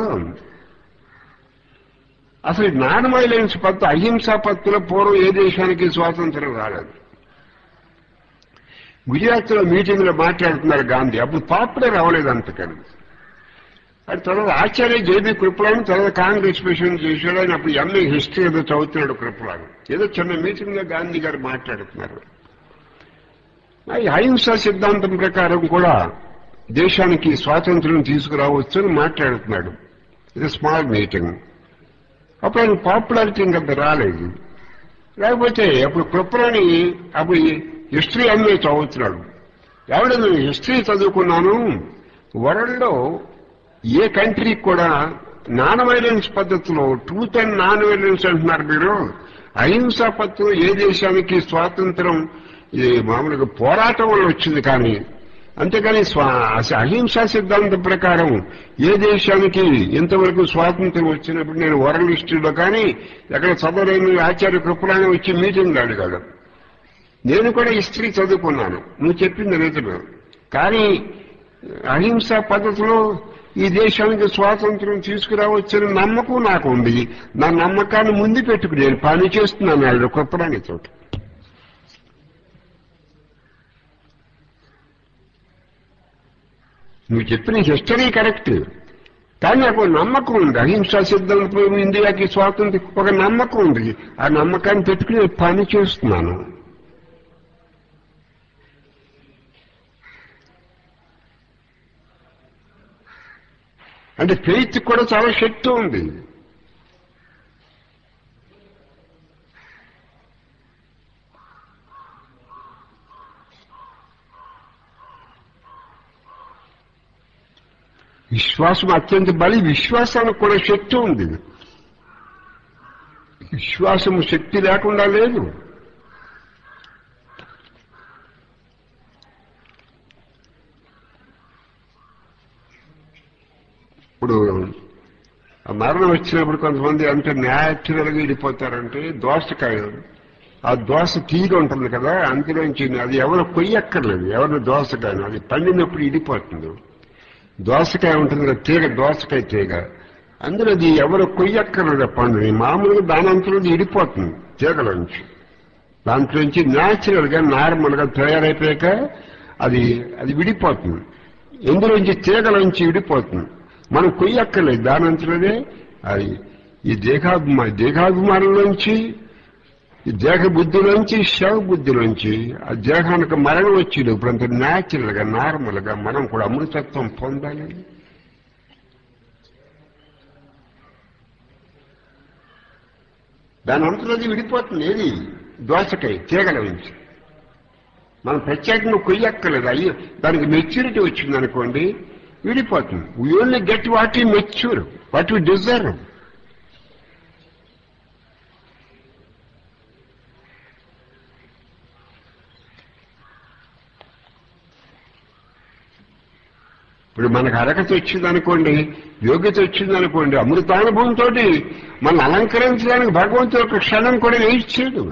A: అసలు నాన్ వైలెన్స్ పత్తు, అహింసా పత్తుల పూర్వం ఏ దేశానికి స్వాతంత్రం రాలేదు. గుజరాత్ లో మీటింగ్ లో మాట్లాడుతున్నారు గాంధీ. అప్పుడు పాపులర్ అవ్వలేదు అంతకని. అది తర్వాత ఆచార్య జేబీ కృపలాను తర్వాత కాంగ్రెస్ ప్రెసిడెంట్ చేశాడు. ఆయన అప్పుడు ఎంఏ హిస్టరీ ఏదో చదువుతున్నాడు కృపలాను. ఏదో చిన్న మీటింగ్ లో గాంధీ గారు మాట్లాడుతున్నారు. ఈ అహింసా సిద్ధాంతం ప్రకారం కూడా దేశానికి స్వాతంత్ర్యం తీసుకురావచ్చు అని మాట్లాడుతున్నాడు. ఇది స్మాల్ మీటింగ్. అప్పుడు ఆయన పాపులారిటీ ఇంకా రాలేదు. లేకపోతే అప్పుడు కృపలాని అప్పుడు హిస్టరీ ఎంఏ చదువుతున్నాడు. ఎవడ నేను హిస్టరీ చదువుకున్నాను, వరల్డ్లో ఏ కంట్రీకి కూడా నాన్ వైలెన్స్ పద్ధతిలో, ట్రూత్ అండ్ నాన్ వైలెన్స్ అంటున్నారు మీరు, అహింసా పద్ధతిలో ఏ దేశానికి స్వాతంత్రం మామూలుగా పోరాటం వల్ల వచ్చింది. కానీ అంతేకాని అహింసా సిద్ధాంతం ప్రకారం ఏ దేశానికి ఇంతవరకు స్వాతంత్రం వచ్చినప్పుడు నేను వరల్డ్ హిస్టరీలో కానీ ఎక్కడ చదవలేని ఆచార్య కృపలానే వచ్చి మీటింగ్ అడిగాడు. నేను కూడా హిస్టరీ చదువుకున్నాను, నువ్వు చెప్పింది నిజమే. కానీ అహింసా పద్ధతిలో ఈ దేశానికి స్వాతంత్రం తీసుకురావచ్చని నమ్మకం నాకు ఉంది. నా నమ్మకాన్ని ముందు పెట్టుకుని నేను పని చేస్తున్నాను వాళ్ళు కృపలాని చోట. నువ్వు చెప్పిన హిస్టరీ కరెక్ట్, కానీ నాకు నమ్మకం ఉంది. అహింసా సిద్ధాంతం ఇండియాకి స్వాతంత్రం ఒక నమ్మకం ఉంది. ఆ నమ్మకాన్ని పెట్టుకుని పని చేస్తున్నాను. అంటే ఫెయిత్ కూడా చాలా శక్తి ఉంది. విశ్వాసం అత్యంత బలి. విశ్వాసానికి కూడా శక్తి ఉంది. విశ్వాసం శక్తి లేకుండా లేదు. ఇప్పుడు మరణం వచ్చినప్పుడు కొంతమంది అంటే న్యాచురల్ గా ఇడిపోతారంటే దోసకాయ, ఆ దోస తీగ ఉంటుంది కదా, అందులోంచి అది ఎవరు కొయ్యక్కర్లేదు, ఎవరు దోసకాయ అది పండినప్పుడు ఇడిపోతుంది. దోసకాయ ఉంటుంది కదా తీగ, దోసకాయ తీగ, అందులో అది ఎవరు కొయ్యక్కర్లేదు పండుని, మామూలుగా దానంతలో ఇడిపోతుంది తీగలోంచి. దాంట్లోంచి న్యాచురల్ గా నార్మల్ గా తయారైపోయాక అది అది విడిపోతుంది. ఎందులోంచి తీగలోంచి విడిపోతుంది. మనం కొయ్యక్కర్లేదు, దానంతలోనే అది ఈ దేహాభిమా దేహాభిమానంలోంచి, ఈ దేహ బుద్ధిలోంచి, శవ బుద్ధిలోంచి ఆ దేహానికి మరణం వచ్చేది. ఇప్పుడు అంత న్యాచురల్ గా నార్మల్ గా మనం కూడా అమృతత్వం పొందాలి. దాని అంతలోది విడిపోతుంది. ఏది దోసకాయ తీగల నుంచి మనం ప్రత్యేకంగా కొయ్యక్కర్లేదు. అయ్యో దానికి మెచ్యూరిటీ వచ్చింది అనుకోండి విడిపోతుంది. We only get what you mature, what you deserve. ఇప్పుడు మనకు అర్హత వచ్చిందనుకోండి, యోగ్యత వచ్చిందనుకోండి, అమృతానుభవంతో మనం అలంకరించడానికి భగవంతుడు ఒక క్షణం కూడా వెయిట్ చేయడు.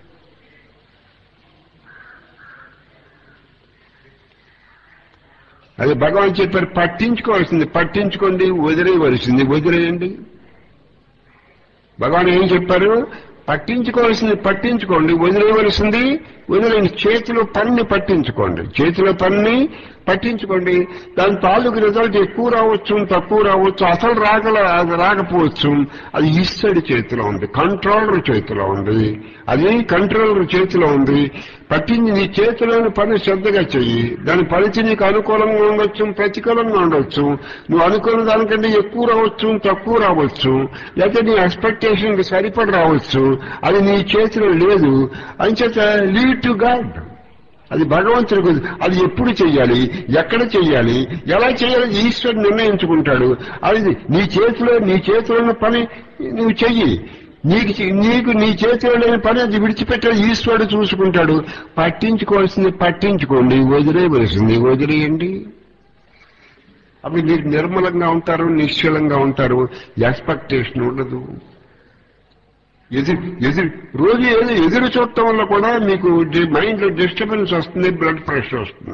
A: అది భగవాన్ చెప్పారు, పట్టించుకోవాల్సింది పట్టించుకోండి, వదిలేయవలసింది వదిలేయండి. భగవాన్ ఏం చెప్పారు? పట్టించుకోవాల్సింది పట్టించుకోండి, వదిలేయవలసింది వదిలేయండి. చేతిలో పనిని పట్టించుకోండి, చేతిలో పనిని పట్టించుకోండి. దాని తాలూకు రిజల్ట్ ఎక్కువ రావచ్చు, తక్కువ రావచ్చు, అసలు రాగల అది రాకపోవచ్చు. అది ఈశ్వరుడి చేతిలో ఉంది, కంట్రోలర్ చేతిలో ఉంది. అది కంట్రోలర్ చేతిలో ఉంది. పట్టించి నీ చేతిలోని పని శ్రద్ధగా చెయ్యి. దాని ఫలితం నీకు అనుకూలంగా ఉండొచ్చు, ప్రతికూలంగా ఉండొచ్చు. నువ్వు అనుకున్న దానికంటే ఎక్కువ రావచ్చు, తక్కువ రావచ్చు, లేకపోతే నీ ఎక్స్పెక్టేషన్కి సరిపడి రావచ్చు. అది నీ చేతిలో లేదు. అంచేత లీవ్ టు గాడ్. అది భగవంతుడికి. అది ఎప్పుడు చెయ్యాలి, ఎక్కడ చెయ్యాలి, ఎలా చేయాలి ఈశ్వరుడు నిర్ణయించుకుంటాడు. అది నీ చేతిలో నీ చేతిలో ఉన్న పని నువ్వు చెయ్యి. నీకు నీకు నీ చేతిలో లేని పని అది విడిచిపెట్టాలి, ఈశ్వరుడు చూసుకుంటాడు. పట్టించుకోవాల్సింది పట్టించుకోండి, వదిలేయవలసింది వదిలేయండి. అప్పుడు మీరు నిర్మలంగా ఉంటారు, నిశ్చలంగా ఉంటారు, ఎక్స్పెక్టేషన్ ఉండదు. ఎదురు ఎదురు రోజు ఏదో ఎదురు చూడటం వల్ల కూడా మీకు మైండ్ లో డిస్టర్బెన్స్ వస్తుంది, బ్లడ్ ప్రెషర్ వస్తుంది.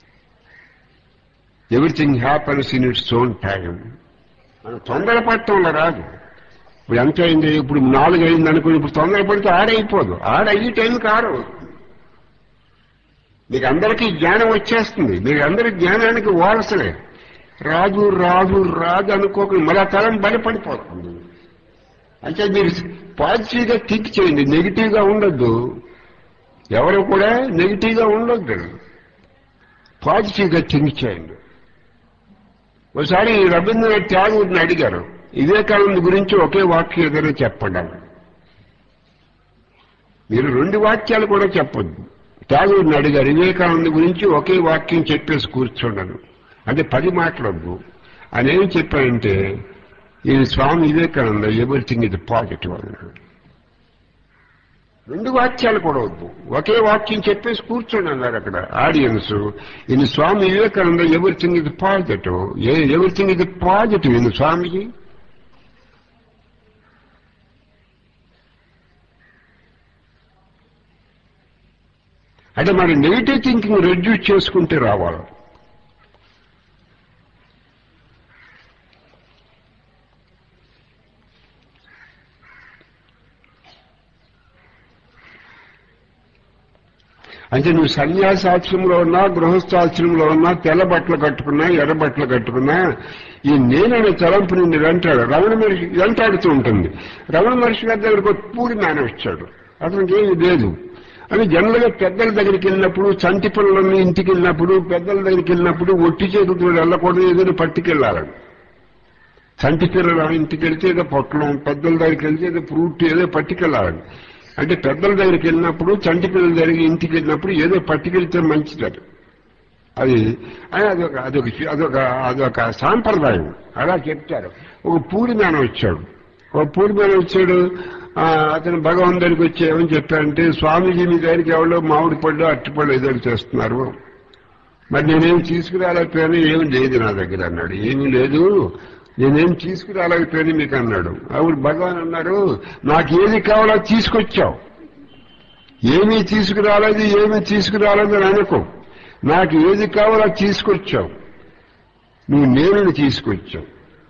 A: Everything happens in its own time. మనం తొందరపడటం వల్ల రాదు. ఇప్పుడు ఎంత అయింది, ఇప్పుడు నాలుగు అయింది అనుకుని ఇప్పుడు తొందరపడితే ఆడైపోదు. ఆడయ్యే టైంకి ఆరు. మీకు అందరికీ జ్ఞానం వచ్చేస్తుంది. మీకు అందరి జ్ఞానానికి వారసులే. రాజు రాజు రాజు అనుకోకుండా మళ్ళా తలం బలపడిపోతుంది. అంటే మీరు పాజిటివ్ గా థింక్ చేయండి, నెగిటివ్ గా ఉండొద్దు. ఎవరు కూడా నెగిటివ్ గా ఉండొద్దు, పాజిటివ్ గా థింక్ చేయండి. ఒకసారి రవీంద్రనాథ్ ట్యాగూర్ని అడిగారు, వివేకానంద గురించి ఒకే వాక్యం ఏదైనా చెప్పండి. మీరు రెండు వాక్యాలు కూడా చెప్పొద్దు. ట్యాగూర్ని అడిగారు, వివేకానంద గురించి ఒకే వాక్యం చెప్పేసి కూర్చోండను అంటే పది మాటలొద్దు. ఆయన ఏం చెప్పారంటే, ఈ స్వామి వివేకానంద ఎవ్రీథింగ్ ఇది పాజిటివ్ అన్నాడు. రెండు వాక్యాలు కూడా వద్దు, ఒకే వాక్యం చెప్పేసి కూర్చోండి అన్నారు అక్కడ ఆడియన్స్. ఈయన స్వామి వివేకానంద ఎవ్రీథింగ్ ఇది పాజిటివ్, ఎవ్రీథింగ్ ఇది పాజిటివ్ ఈయన స్వామికి. అంటే మరి నెగిటివ్ థింకింగ్ రెడ్యూస్ చేసుకుంటే రావాలి. అంటే నువ్వు సన్యాసాశ్రమంలో ఉన్నా, గృహస్థాశ్రమంలో ఉన్నా, తెల్ల బట్టలు కట్టుకున్నా, ఎర్ర బట్టలు కట్టుకున్నా, ఈ నేననే తలంపు నిన్ను వెంటాడు. రమణ మహర్షి వెంటాడుతూ ఉంటుంది. రమణ మహర్షి గారి దగ్గరకు ఒక పూడి మేన వచ్చాడు. అతనికి ఏమి లేదు అని జనరల్గా పెద్దల దగ్గరికి వెళ్ళినప్పుడు, చంటి పిల్లలని ఇంటికి వెళ్ళినప్పుడు, పెద్దల దగ్గరికి వెళ్ళినప్పుడు ఒట్టి చేతులతో వెళ్ళకూడదు, ఏదైనా పట్టుకెళ్ళాలని. చంటి పిల్లల ఇంటికి వెళ్తే ఏదో పొట్లం, పెద్దల దగ్గరికి వెళ్తే ఏదో ఫ్రూట్ ఏదో పట్టుకెళ్ళాలని. అంటే పెద్దల దగ్గరికి వెళ్ళినప్పుడు, చంటి పిల్లల దగ్గరికి ఇంటికి వెళ్ళినప్పుడు ఏదో పట్టుకెళ్తే మంచిది. అది అదొక అదొక అదొక అదొక సాంప్రదాయం. అలా చెప్తారు. ఒక పూడి మేన వచ్చాడు. ఒక పూడి మేన వచ్చాడు. అతను భగవాన్ దగ్గరికి వచ్చి ఏమని చెప్పారంటే, స్వామీజీ మీ దగ్గరికి ఎవరో మామిడి పళ్ళు, అరటిపళ్ళు ఏదో చేస్తున్నారు, మరి నేనేం తీసుకురాలేకపోయాను. ఏమి లేదు నా దగ్గర అన్నాడు. ఏమీ లేదు, నేనేం తీసుకురాలేకపోయాను మీకు అన్నాడు. అప్పుడు భగవాన్ అన్నారు, నాకు ఏది కావాలో తీసుకొచ్చావు. ఏమీ తీసుకురాలేదు, ఏమీ తీసుకురాలేదు అని అనుకో. నాకు ఏది కావాలో తీసుకొచ్చావు. నువ్వు నేను తీసుకొచ్చావు.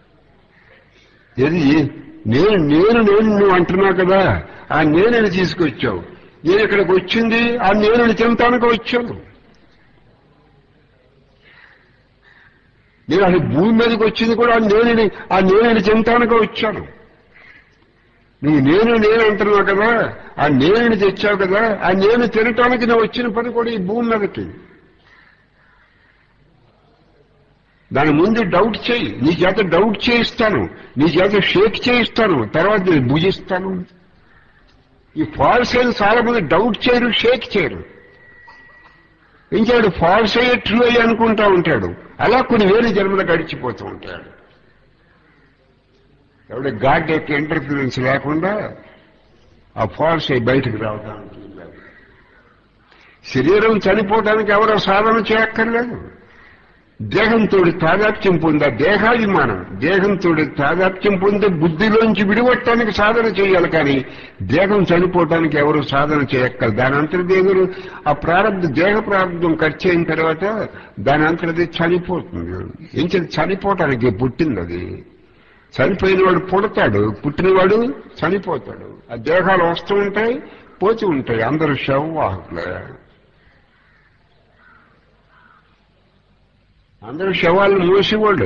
A: ఏది నేను నేను నేను నువ్వు అంటున్నావు కదా, ఆ నేనని తీసుకొచ్చావు. నేను ఇక్కడికి వచ్చింది ఆ నేనని తింటానికి వచ్చాను. నేను అది భూమి మీదకి వచ్చింది కూడా ఆ నేనని ఆ నేనని తింటానికి వచ్చాను. నువ్వు నేను నేను అంటున్నావు కదా, ఆ నేనని తెచ్చావు కదా, ఆ నేను తినటానికి నువ్వు వచ్చిన పని కూడా ఈ భూమి మీదకి. దాని ముందు డౌట్ చేయి, నీ చేత డౌట్ చేయిస్తాను, నీ చేత షేక్ చేయిస్తాను, తర్వాత నేను భుజిస్తాను. ఈ ఫాల్స్ అయిన చాలా మంది డౌట్ చేయరు, షేక్ చేయరు. ఇంకేడు ఫాల్స్ అయ్యే ట్రూ అయ్యి అనుకుంటా ఉంటాడు. అలా కొన్ని వేల జన్మలు గడిచిపోతూ ఉంటాడు. ఎవడ గాడ్ యొక్క ఇంటర్ఫిరెన్స్ లేకుండా ఆ ఫాల్స్ అయ్యి బయటకు రావడానికి. శరీరం చనిపోవడానికి ఎవరో సాధన చేయక్కర్లేదు. దేహంతో తాదాప్యం పొందా దేహాభిమానం, దేహంతో తాదాప్యం పొందే బుద్ధిలోంచి విడిగొట్టడానికి సాధన చేయాలి. కానీ దేహం చనిపోవటానికి ఎవరు సాధన చేయక్కర్లేదు. దాని అంతర్దేవులు ఆ ప్రారంభ దేహ ప్రారంభం ఖర్చు అయిన తర్వాత దాని అంతర్ది చనిపోతుంది. ఏం చేసి చనిపోవటానికి పుట్టింది అది. చనిపోయినవాడు పుడతాడు, పుట్టినవాడు చనిపోతాడు. ఆ దేహాలు వస్తూ ఉంటాయి, పోతూ ఉంటాయి. అందరూ శవవాహకులే. అందరూ శవాలను మోసేవాళ్ళు.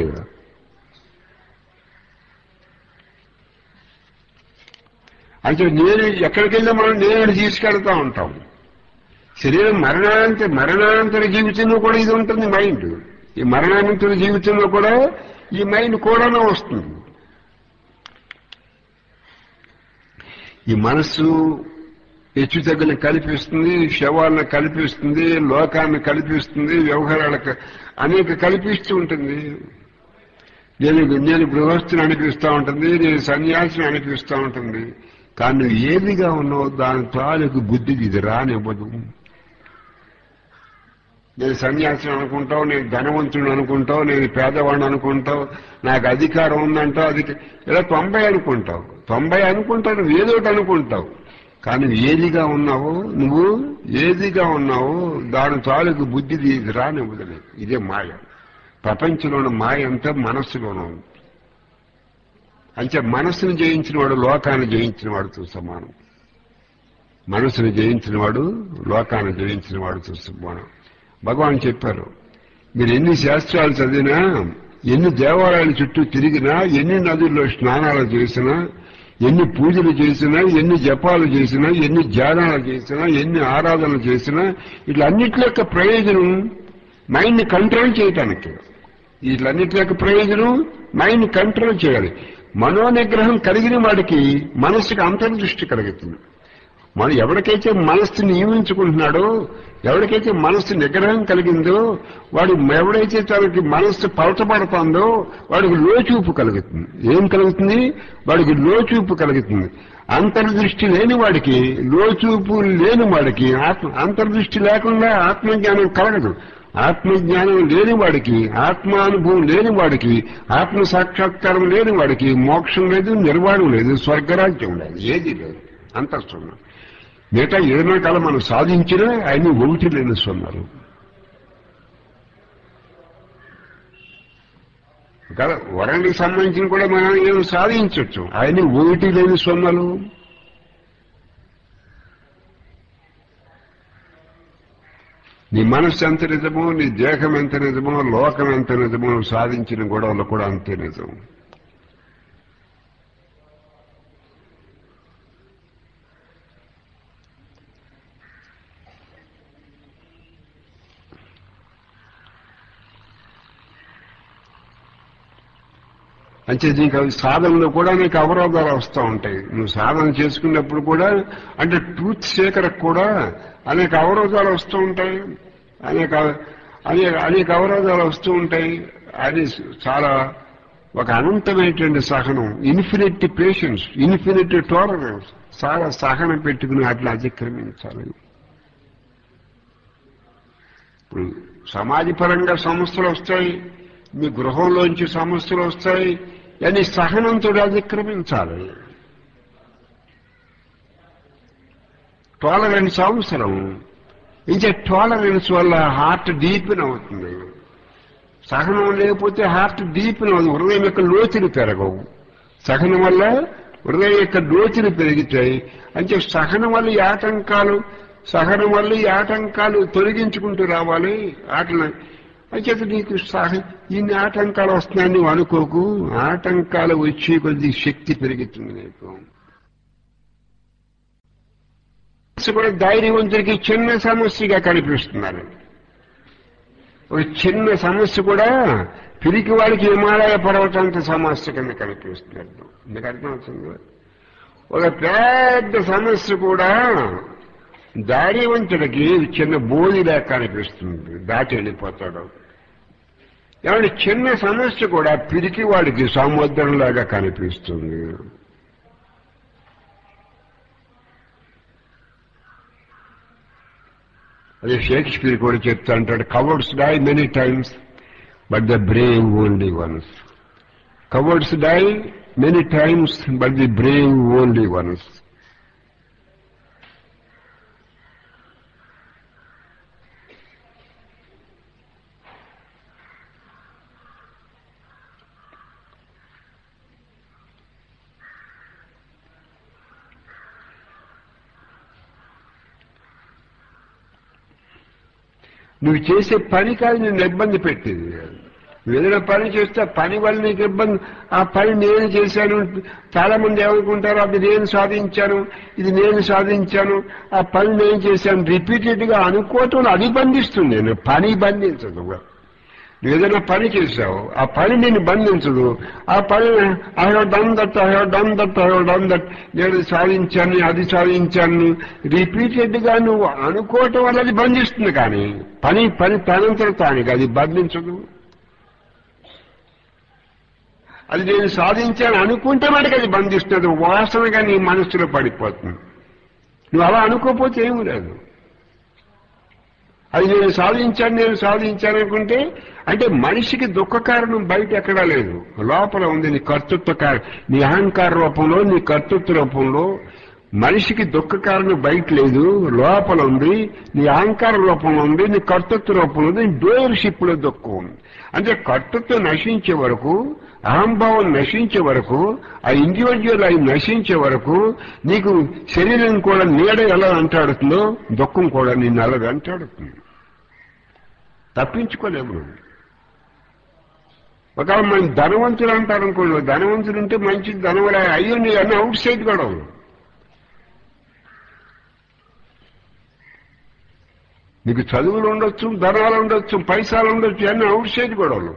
A: అంటే నేను ఎక్కడికి వెళ్ళినా మనం నేను తీసుకెళ్తా ఉంటాం. శరీరం మరణాంత మరణానంతర జీవితంలో కూడా ఇది ఉంటుంది మైండ్. ఈ మరణానంతర జీవితంలో కూడా ఈ మైండ్ కూడానే వస్తుంది. ఈ మనస్సు హెచ్చు తగ్గులను కల్పిస్తుంది, శవాలను కల్పిస్తుంది, లోకాన్ని కల్పిస్తుంది, వ్యవహారాలకు అనేక కల్పిస్తూ ఉంటుంది. నేను నేను గృహస్థుని అనిపిస్తూ ఉంటుంది, నేను సన్యాసిని అనిపిస్తూ ఉంటుంది. కానీ నువ్వు ఏదిగా ఉన్నావు దాని తాలూకు బుద్ధికి ఇది రానివ్వదు. నేను సన్యాసిని అనుకుంటావు, నేను ధనవంతుని అనుకుంటావు, నేను పేదవాడిని అనుకుంటావు, నాకు అధికారం ఉందంటావు, అది ఇలా తొంభై అనుకుంటావు తొంభై అనుకుంటావు నువ్వు ఏదోటి అనుకుంటావు. కానీ ఏదిగా ఉన్నావో నువ్వు ఏదిగా ఉన్నావో దాని తాలూకు బుద్ధిది ఇది రానివ్వదు. ఇదే మాయ. ప్రపంచంలోని మాయ అంతా మనస్సులోనే ఉంది. అంటే మనస్సును జయించిన వాడు లోకాన్ని జయించిన వాడితో సమానం. మనస్సును జయించిన వాడు లోకాన్ని జయించిన వాడితో సమానం. భగవాన్ చెప్పారు, మీరు ఎన్ని శాస్త్రాలు చదివినా, ఎన్ని దేవాలయాల చుట్టూ తిరిగినా, ఎన్ని నదుల్లో స్నానాలు చేసినా, ఎన్ని పూజలు చేసినా, ఎన్ని జపాలు చేసినా, ఎన్ని ధ్యానాలు చేసినా, ఎన్ని ఆరాధనలు చేసినా, ఇట్లన్నిటి యొక్క ప్రయోజనం మైండ్ని కంట్రోల్ చేయటానికి. వీటిలన్నిటి యొక్క ప్రయోజనం మైండ్ కంట్రోల్ చేయాలి. మనోనిగ్రహం కలిగిన వాడికి మనస్సుకి అంతర్దృష్టి కలుగుతుంది. మనం ఎవరికైతే మనస్సు నియమించుకుంటున్నాడో, ఎవరికైతే మనస్సు నిగ్రహం కలిగిందో, వాడు ఎవడైతే తనకి మనస్సు పలచబడుతుందో వాడికి లోచూపు కలుగుతుంది. ఏం కలుగుతుంది? వాడికి లోచూపు కలుగుతుంది. అంతర్దృష్టి లేని వాడికి, లోచూపు లేని వాడికి, ఆత్మ అంతర్దృష్టి లేకుండా ఆత్మజ్ఞానం కలగదు. ఆత్మజ్ఞానం లేని వాడికి, ఆత్మానుభవం లేని వాడికి, ఆత్మ సాక్షాత్కారం లేని వాడికి మోక్షం లేదు, నిర్వాణం లేదు, స్వర్గరాజ్యం లేదు, ఏది లేదు. అంతస్తున్నారు. మిగతా ఏదైనా కాలం మనం సాధించినా ఆయన ఒకటి లేని సొన్నారు కదా. వరానికి సంబంధించిన కూడా మనం ఏం సాధించవచ్చు, ఆయన ఒకటి లేని సొన్నలు. నీ మనస్సు ఎంత నిజమో, నీ దేహం ఎంత నిజమో, లోకం ఎంత నిజమో, సాధించిన గొడవలు కూడా అంతే నిజం. అంటే నీకు సాధనలో కూడా నీకు అవరోధాలు వస్తూ ఉంటాయి. నువ్వు సాధన చేసుకున్నప్పుడు కూడా, అంటే ట్రూత్ సేకరకు కూడా అనేక అవరోధాలు వస్తూ ఉంటాయి, అనేక అనేక అనేక అవరోధాలు వస్తూ ఉంటాయి. అది చాలా ఒక అనంతమైనటువంటి సహనం, ఇన్ఫినిట్ పేషెన్స్, ఇన్ఫినిట్ టాలరెన్స్, చాలా సహనం పెట్టుకుని అట్లా అతిక్రమించాలి. ఇప్పుడు సమాజపరంగా సమస్యలు వస్తాయి, మీ గృహంలోంచి సమస్యలు వస్తాయి, అని సహనంతో అతిక్రమించాలి. టాలరెన్స్ అవసరం. ఇంకా టాలరెన్స్ వల్ల హార్ట్ డీపెన్ అవుతుంది. సహనం లేకపోతే హార్ట్ డీపెన్ అవుతుంది, హృదయం యొక్క లోతులు పెరగవు. సహనం వల్ల హృదయం యొక్క లోతులు పెరుగుతాయి. అంటే సహనం వల్ల ఈ ఆటంకాలు సహనం వల్ల ఈ ఆటంకాలు తొలగించుకుంటూ రావాలి. ఆటలు అయితే నీకు సహ ఇన్ని ఆటంకాలు వస్తున్నాయని నువ్వు అనుకోకు. ఆటంకాలు వచ్చే కొద్ది శక్తి పెరుగుతుంది నీకు. కూడా ధైర్యవంతుడికి చిన్న సమస్యగా కనిపిస్తున్నారు. ఒక చిన్న సమస్య కూడా పిరికి వాడికి హిమాలయ పర్వతంత సమస్య కింద కనిపిస్తున్నట్టు మీకు అర్థమవుతుంది. ఒక పెద్ద సమస్య కూడా ధైర్యవంతుడికి చిన్న బోధిలా కనిపిస్తుంది, దాటి వెళ్ళిపోతాడు. ఏమంటే చిన్న సమస్య కూడా పిరికి వాడికి సముద్రంలాగా కనిపిస్తుంది. అదే షేక్స్పియర్ కూడా చెప్తా అంటాడు, cowards die many times but the brave only once. Cowards die many times but the brave only once. నువ్వు చేసే పని కాదు నిన్ను ఇబ్బంది పెట్టేది. ఏదైనా పని చేస్తే పని వల్ల నీకు ఇబ్బంది, ఆ పని నేను చేశాను. చాలా మంది ఏమనుకుంటారు, అది నేను సాధించాను, ఇది నేను సాధించాను, ఆ పని నేను చేశాను. రిపీటెడ్ గా అనుకోవటం అది బంధిస్తుంది, నేను పని బంధించదు. నువ్వు ఏదైనా పని చేశావు, ఆ పని నేను బంధించదు. ఆ పని I have done that, I have done that, I have done that, నేను సాధించాను, అది సాధించాను. రిపీటెడ్ గా నువ్వు అనుకోవటం వల్ల అది బంధిస్తుంది, కానీ పని పని తనంతర తానికి అది బంధించదు. అది నేను సాధించాను అనుకుంటే మనకి అది బంధిస్తుంది, వాసనగా నీ మనస్సులో పడిపోతుంది. నువ్వు అలా అనుకోకపోతే ఏమీ లేదు. అది నేను సాధించాను, నేను సాధించాను అనుకుంటే, అంటే మనిషికి దుఃఖ కారణం బయట ఎక్కడా లేదు, లోపల ఉంది. నీ కర్తృత్వ కారణం, నీ అహంకార రూపంలో, నీ కర్తృత్వ రూపంలో. మనిషికి దుఃఖ కారణం బయట లేదు, లోపల ఉంది. నీ అహంకార రూపంలో ఉంది, నీ కర్తృత్వ రూపంలో ఉంది, నీ డోయర్షిప్ లో దుఃఖం ఉంది. అంటే కర్తృత్వం నశించే వరకు, అహంభావం నశించే వరకు, ఆ ఇండివిజువల్ అయి నశించే వరకు నీకు శరీరం కూడా నీడ ఎలా అంటాడుతుందో దుఃఖం కూడా నిన్ను అలా అంటాడుతుంది. తప్పించుకోలేము. ఒకవేళ మనం ధనవంతులు అంటారు అనుకోండి, ధనవంతులు ఉంటే మంచి ధనవరా, అయ్యో నీ అన్నీ అవుట్ సైడ్ గొడవలు. నీకు చదువులు ఉండొచ్చు, ధనాలు ఉండొచ్చు, పైసలు ఉండొచ్చు, అన్నీ అవుట్ సైడ్ గొడవలు.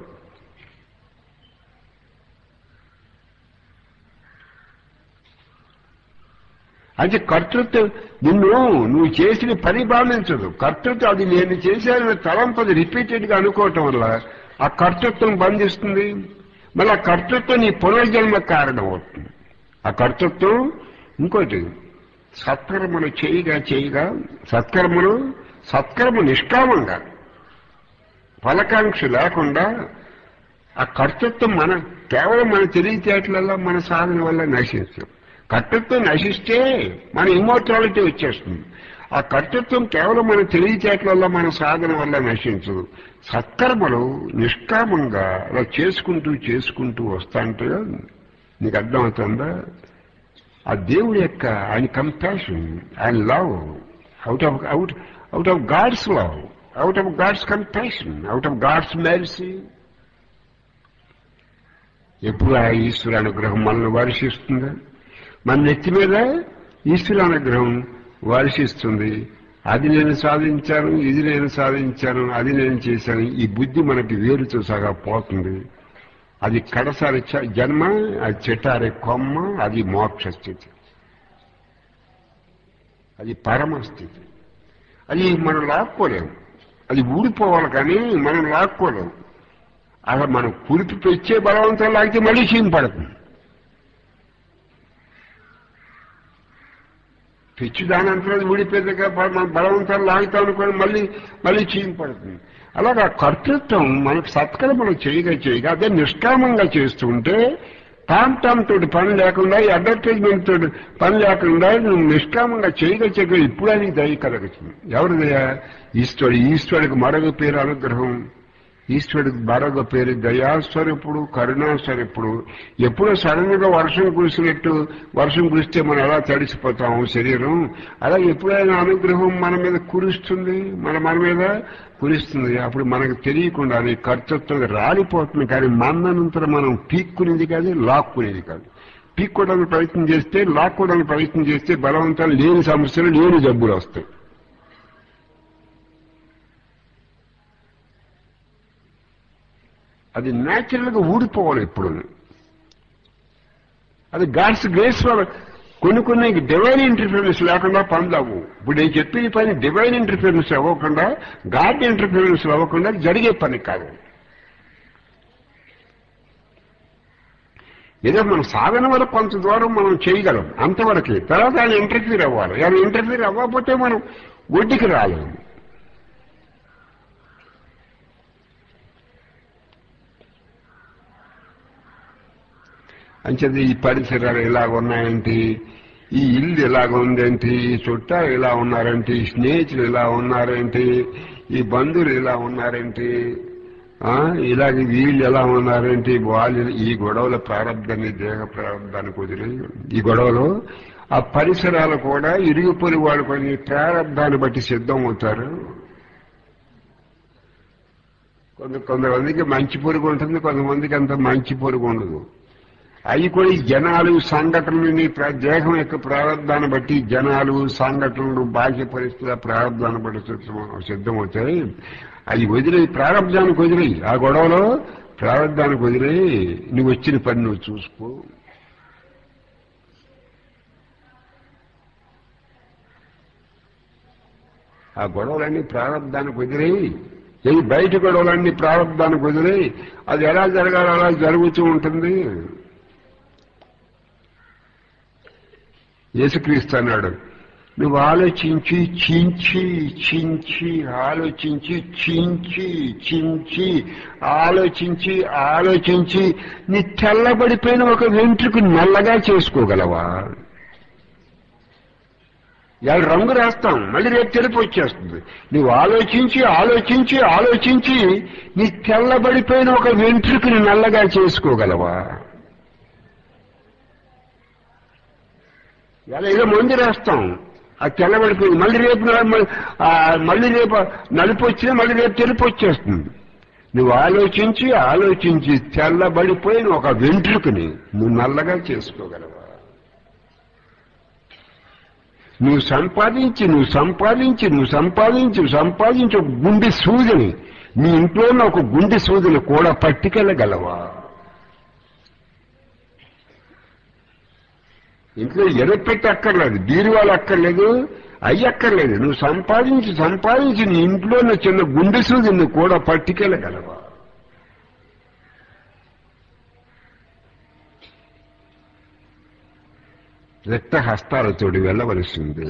A: అంటే కర్తృత్వం నిన్ను నువ్వు చేసిన పని భావించదు. కర్తృత్వం అది నేను చేశానని తలంపది రిపీటెడ్ గా అనుకోవటం వల్ల ఆ కర్తృత్వం బంధిస్తుంది. మళ్ళీ ఆ కర్తృత్వం నీ పునర్జన్మ కారణం అవుతుంది. ఆ కర్తృత్వం ఇంకోటి, సత్కర్మలు చేయగా చేయగా సత్కర్మలు సత్కర్మ నిష్కామంగా ఫలకాంక్ష లేకుండా ఆ కర్తృత్వం మన కేవలం మన తెలివితేటల మన సాధన వల్ల నశించదు. కర్తృత్వం నశిస్తే మన ఇమ్మోర్టాలిటీ వచ్చేస్తుంది. ఆ కర్తృత్వం కేవలం మన తెలివితేటల వల్ల మన సాధన వల్ల నశించదు. సత్కర్మలు నిష్కామంగా అలా చేసుకుంటూ చేసుకుంటూ వస్తాంటే నీకు అర్థమవుతుందా? ఆ దేవుడి యొక్క ఆయన కంపాషన్, ఆయన love, out of out out of God's love, out of God's compassion, out of God's mercy ఎప్పుడు ఆ ఈశ్వర అనుగ్రహం మనల్ని వర్షిస్తుందా? మన నెత్తి మీద ఈశ్వర అనుగ్రహం వర్షిస్తుంది. అది నేను సాధించాను, ఇది నేను సాధించాను, అది నేను చేశాను, ఈ బుద్ధి మనకి వేరుతో సగా పోతుంది. అది కడసారి జన్మ, అది చెట్టారే కొమ్మ, అది మోక్ష స్థితి, అది పరమస్థితి. అది మనం లాక్కోలేము, అది ఊడిపోవాలి, కానీ మనం లాక్కోలేము. అలా మనం కురిపి పెంచే బలవంతం లాగితే మళ్ళీ చీమ పడుతుంది. పిచ్చి దాని అంతా ఊడిపోయేదిగా మనం బలవంతాలు లాగుతాం అనుకోని మళ్ళీ మళ్ళీ చీమ పడుతుంది. అలాగా కర్తృత్వం మనకు సత్కర్మలు చేయగా చేయగా అదే నిష్కామంగా చేస్తూ ఉంటే టామ్ టామ్ తోటి పని లేకుండా, ఈ అడ్వర్టైజ్మెంట్ తోటి పని లేకుండా నువ్వు నిష్కామంగా చేయగా చేయగా ఇప్పుడు అది దయ కలుగుతుంది. ఎవరి దయ? ఈశ్వరుడు. ఈశ్వరుడికి మరొక పేరు అనుగ్రహం, ఈశ్వరుడికి మరొక పేరు దయాస్వరూపుడు, కరుణాస్వరూపుడు. ఎప్పుడో సడన్ గా వర్షం కురిసినట్టు, వర్షం కురిస్తే మనం ఎలా తడిసిపోతాము శరీరం, అలా ఎప్పుడైనా అనుగ్రహం మన మీద కురుస్తుంది, మన మన మీద కురిస్తుంది. అప్పుడు మనకు తెలియకుండా అది కర్తృత్వం రాలిపోతుంది. కానీ మనంతరం మనం పీక్కునేది కాదు, లాక్కునేది కాదు. పీక్కోవడానికి ప్రయత్నం చేస్తే, లాక్కోవడానికి ప్రయత్నం చేస్తే బలవంతాలు లేని సమస్యలు, లేని జబ్బులు వస్తాయి. అది న్యాచురల్ గా ఊడిపోవాలి ఎప్పుడు. అది గాడ్స్ గ్రేస్ వల్ల కొన్ని కొన్ని డివైన్ ఇంటర్ఫిరెన్స్ లేకుండా పనులు అవ్వవు. ఇప్పుడు నేను చెప్పిన పని డివైన్ ఇంటర్ఫిరెన్స్ అవ్వకుండా, గాడ్ ఇంటర్ఫిరెన్స్ అవ్వకుండా జరిగే పని కాదు. ఏదో మన సాధన వల్ల కొంత దూరం మనం చేయగలం, అంతవరకే. తర్వాత ఆయన ఇంటర్ఫీర్ అవ్వాలి. ఆయన ఇంటర్ఫీర్ అవ్వకపోతే మనం ఒడ్డుకి రాలేము. అంచేది ఈ పరిసరాలు ఇలాగ ఉన్నాయంటే, ఈ ఇల్లు ఇలాగ ఉందేంటి, ఈ చుట్టాలు ఇలా ఉన్నారంటే, ఈ స్నేహితులు ఇలా ఉన్నారేంటి, ఈ బంధువులు ఇలా ఉన్నారేంటి, ఇలాగ వీళ్ళు ఎలా ఉన్నారేంటి, వాళ్ళు ఈ గొడవల ప్రారంభాన్ని దేహ ప్రారంభాన్ని కుదిరి ఈ గొడవలు ఆ పరిసరాలు కూడా ఇరుగు పొరుగు వాళ్ళు కొన్ని ప్రారంభాన్ని బట్టి సిద్ధం అవుతారు. కొంత కొంతమందికి మంచి పొరుగు ఉంటుంది, కొంతమందికి అంత మంచి పొరుగు ఉండదు. అవి కూడా ఈ జనాలు సంఘటనలు నీ దేహం యొక్క ప్రారంధాన్ని బట్టి జనాలు సంఘటనలు బాహ్య పరిస్థితుల ప్రారంధాన్ని బట్టి సిద్ధం సిద్ధమవుతాయి. అవి వదిలే ప్రారంధానికి వదిలేయి, ఆ గొడవలో ప్రారంధానికి వదిలేయి నువ్వు వచ్చిన పని నువ్వు చూసుకో. ఆ గొడవలన్నీ ప్రారంధానికి వదిలేయి, ఈ బయట గొడవలన్నీ ప్రారంధానికి వదిలేయి. అది ఎలా జరగాలో అలా జరుగుతూ ఉంటుంది. యేసుక్రీస్తు అన్నాడు, నువ్వు ఆలోచించి చించి చించి ఆలోచించి చించి చించి ఆలోచించి ఆలోచించి నీ తెల్లబడిపోయిన ఒక వెంట్రుకు నల్లగా చేసుకోగలవా? ఇవాళ రంగు రాస్తాం, మళ్ళీ రేపు తెలుపు వచ్చేస్తుంది. నువ్వు ఆలోచించి ఆలోచించి ఆలోచించి నీ తెల్లబడిపోయిన ఒక వెంట్రుకుని నల్లగా చేసుకోగలవా? ఇలా ఏదో మందు రాస్తాం, అది తెల్లబడిపోయింది, మళ్ళీ రేపు మళ్ళీ రేపు నలుపు వచ్చినా మళ్ళీ రేపు తెలుపు వచ్చేస్తుంది. నువ్వు ఆలోచించి ఆలోచించి తెల్లబడిపోయిన ఒక వెంట్రుకుని నువ్వు నల్లగా చేసుకోగలవా? నువ్వు సంపాదించి నువ్వు సంపాదించి నువ్వు సంపాదించి సంపాదించి ఒక గుండె సూదిని నీ ఇంట్లో ఉన్న ఒక గుండె సూదిని కూడా పట్టుకెళ్ళగలవా? ఇంట్లో ఎరపెట్టి అక్కర్లేదు, బీరువాలు అక్కర్లేదు, అయ్యి అక్కర్లేదు. నువ్వు సంపాదించి సంపాదించి నీ ఇంట్లో ఉన్న చిన్న గుండె సూదిని కూడా పట్టుకెళ్ళగలవా? రక్త హస్తాలతోటి వెళ్ళవలసింది.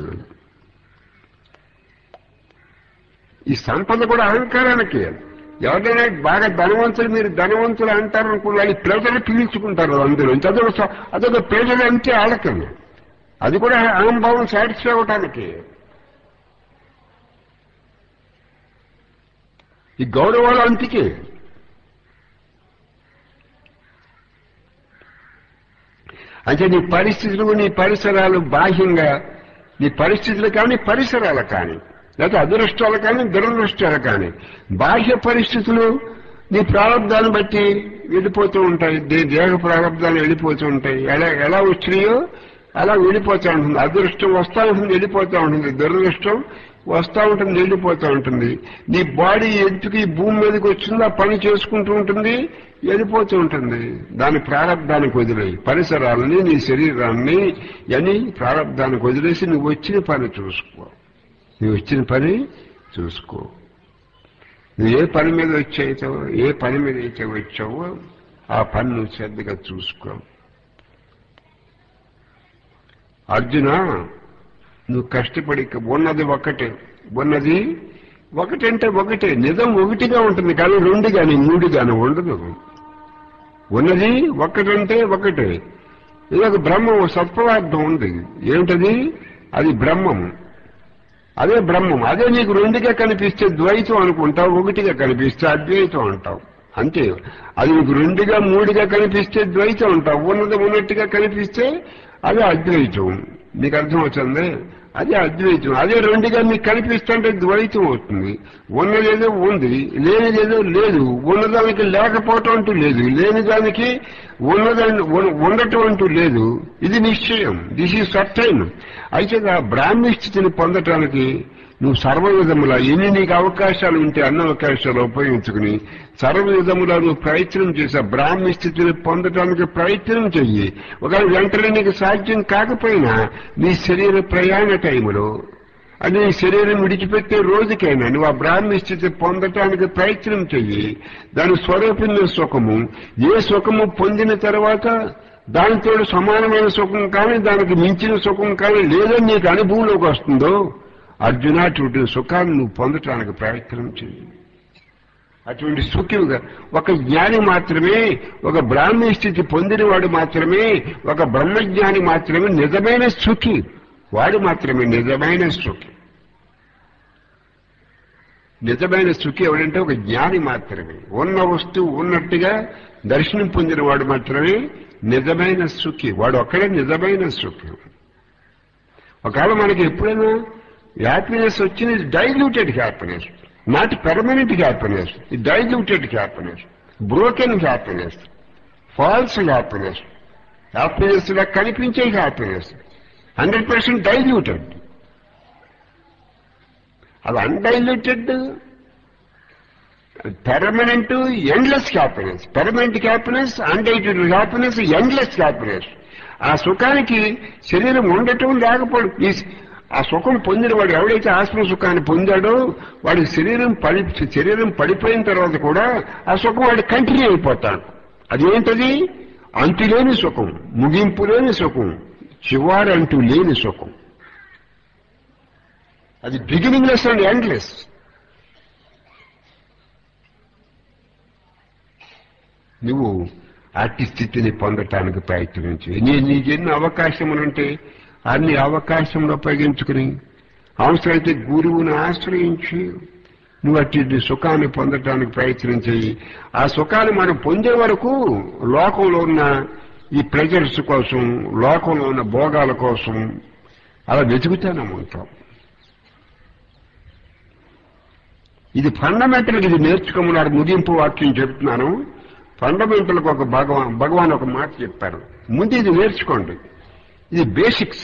A: ఈ సంపద కూడా అహంకారానికి. ఎవరైనా బాగా ధనవంతులు, మీరు ధనవంతులు అంటారు అనుకున్న వాళ్ళు ప్రజలు పీల్చుకుంటారు అందులో. అదొక అదొక ప్రజలు అంటే ఆలకం. అది కూడా అహంభావం సాటిస్ఫై అవటానికి. ఈ గౌరవాలు అంతికే. అంటే నీ పరిస్థితులు నీ పరిసరాలు బాహ్యంగా నీ పరిస్థితులు కానీ పరిసరాలు కానీ లేకపోతే అదృష్టాలు కానీ దురదృష్టాలు కానీ బాహ్య పరిస్థితులు నీ ప్రారంధాన్ని బట్టి వెళ్ళిపోతూ ఉంటాయి. దేహ ప్రారంధాలు వెళ్ళిపోతూ ఉంటాయి. ఎలా ఎలా వచ్చినాయో అలా వెళ్ళిపోతూ ఉంటుంది. అదృష్టం వస్తూ ఉంటుంది, వెళ్ళిపోతూ ఉంటుంది. దురదృష్టం వస్తూ ఉంటుంది, వెళ్ళిపోతూ ఉంటుంది. నీ బాడీ ఎందుకు ఈ భూమి మీదకి వచ్చిందో ఆ పని చేసుకుంటూ ఉంటుంది, వెళ్ళిపోతూ ఉంటుంది. దాని ప్రారంధానికి వదిలేయి. పరిసరాలని నీ శరీరాన్ని అని ప్రారంధానికి వదిలేసి నువ్వు వచ్చిన పని చూసుకో. నువ్వు వచ్చిన పని చూసుకో. నువ్వు ఏ పని మీద వచ్చాయితావో, ఏ పని మీద అయితే వచ్చావో ఆ పని నువ్వు శ్రద్ధగా చూసుకో. అర్జున, నువ్వు కష్టపడి ఉన్నది ఒకటే, ఉన్నది ఒకటంటే ఒకటే. నిజం ఒకటిగా ఉంటుంది కానీ రెండు కానీ మూడు కానీ ఉండదు. ఉన్నది ఒకటంటే ఒకటే. ఇది ఒక బ్రహ్మం, సత్పదార్థం ఉంది. ఏమిటది? అది బ్రహ్మం. అదే బ్రహ్మం. అదే నీకు రెండుగా కనిపిస్తే ద్వైతం అనుకుంటావు, ఒకటిగా కనిపిస్తే అద్వైతం అంటావు. అంతే. అది నీకు రెండుగా మూడుగా కనిపిస్తే ద్వైతం అంటావు, ఉన్నది ఉన్నట్టుగా కనిపిస్తే అదే అద్వైతం. నీకు అర్థం అవుతుంది? అదే అద్వైతం. అదే రెండుగా మీకు కనిపిస్తుంటే ద్వైతం అవుతుంది. ఉన్నదేదో ఉంది, లేనిదేదో లేదు. ఉన్నదానికి లేకపోవటం అంటూ లేదు, లేని దానికి ఉన్నదాన్ని ఉండటం అంటూ లేదు. ఇది నిశ్చయం. This is certain. అయితే ఆ బ్రాహ్మీ స్థితిని పొందటానికి నువ్వు సర్వవిధములా ఎన్ని నీకు అవకాశాలు ఉంటే అన్ని అవకాశాలు ఉపయోగించుకుని సర్వవిధములా నువ్వు ప్రయత్నం చేసా బ్రాహ్మీ స్థితిని పొందటానికి ప్రయత్నం చెయ్యి. ఒకవేళ వెంటనే నీకు సాధ్యం కాకపోయినా నీ శరీర ప్రయాణ టైములో అది నీ శరీరం విడిచిపెట్టే రోజుకైనా నువ్వు ఆ బ్రాహ్మీ స్థితి పొందటానికి ప్రయత్నం చెయ్యి. దాని స్వరూపిన సుఖము, ఏ సుఖము పొందిన తర్వాత దానితో సమానమైన సుఖం కానీ దానికి మించిన సుఖం కానీ లేదని నీకు అనుభవంలోకి వస్తుందో అర్జున, అటువంటి సుఖాన్ని నువ్వు పొందటానికి ప్రయత్నం చెయ్యి. అటువంటి సుఖిగా ఒక జ్ఞాని మాత్రమే, ఒక బ్రాహ్మీ స్థితి పొందినవాడు మాత్రమే, ఒక బ్రహ్మజ్ఞాని మాత్రమే నిజమైన సుఖి. వాడు మాత్రమే నిజమైన సుఖి. నిజమైన సుఖి ఎవడంటే ఒక జ్ఞాని మాత్రమే. ఉన్న వస్తువు ఉన్నట్టుగా దర్శనం పొందిన వాడు మాత్రమే నిజమైన సుఖి. వాడు ఒక్కడే నిజమైన సుఖి. ఒకవేళ మనకి ఎప్పుడైనా హ్యాపీనెస్ వచ్చింది diluted happiness. Not permanent happiness, diluted happiness, broken happiness, false happiness, happiness లా కనిపించే హ్యాపీనెస్, హండ్రెడ్ పర్సెంట్ డైల్యూటెడ్. అది undiluted permanent endless happiness. Permanent happiness, undiluted happiness, endless happiness. ఆ సుఖానికి శరీరం ఉండటం లేకపోవడం. ఈ ఆ సుఖం పొందిన వాడు ఎవడైతే ఆత్మ సుఖాన్ని పొందాడో వాడి శరీరం పడి శరీరం పడిపోయిన తర్వాత కూడా ఆ సుఖం వాడు కంటిన్యూ అయిపోతాడు. అదేంటది? అంతులేని సుఖం, ముగింపు లేని సుఖం, చివరి అంటూ లేని సుఖం. అది బిగినింగ్ లెస్ అండ్ ఎండ్లెస్. నువ్వు అట్టి స్థితిని పొందటానికి ప్రయత్నించు. నీ నీకెన్ని అవకాశములుంటే అన్ని అవకాశంలో ఉపయోగించుకుని అవసరమైతే గురువుని ఆశ్రయించి నువ్వు అట్టి సుఖాన్ని పొందటానికి ప్రయత్నించి ఆ సుఖాన్ని మనం పొందే వరకు లోకంలో ఉన్న ఈ ప్రెజర్స్ కోసం, లోకంలో ఉన్న భోగాల కోసం అలా వెతుకుతానే ఉంటాం. ఇది ఫండమెంటల్. ఇది నేర్చుకోమన్నాడు. ముగింపు వాక్యం చెప్తున్నాను. ఫండమెంటల్కి ఒక భగవాన్ భగవాన్ ఒక మాట చెప్పారు. ముందు ఇది నేర్చుకోండి. ఇది బేసిక్స్.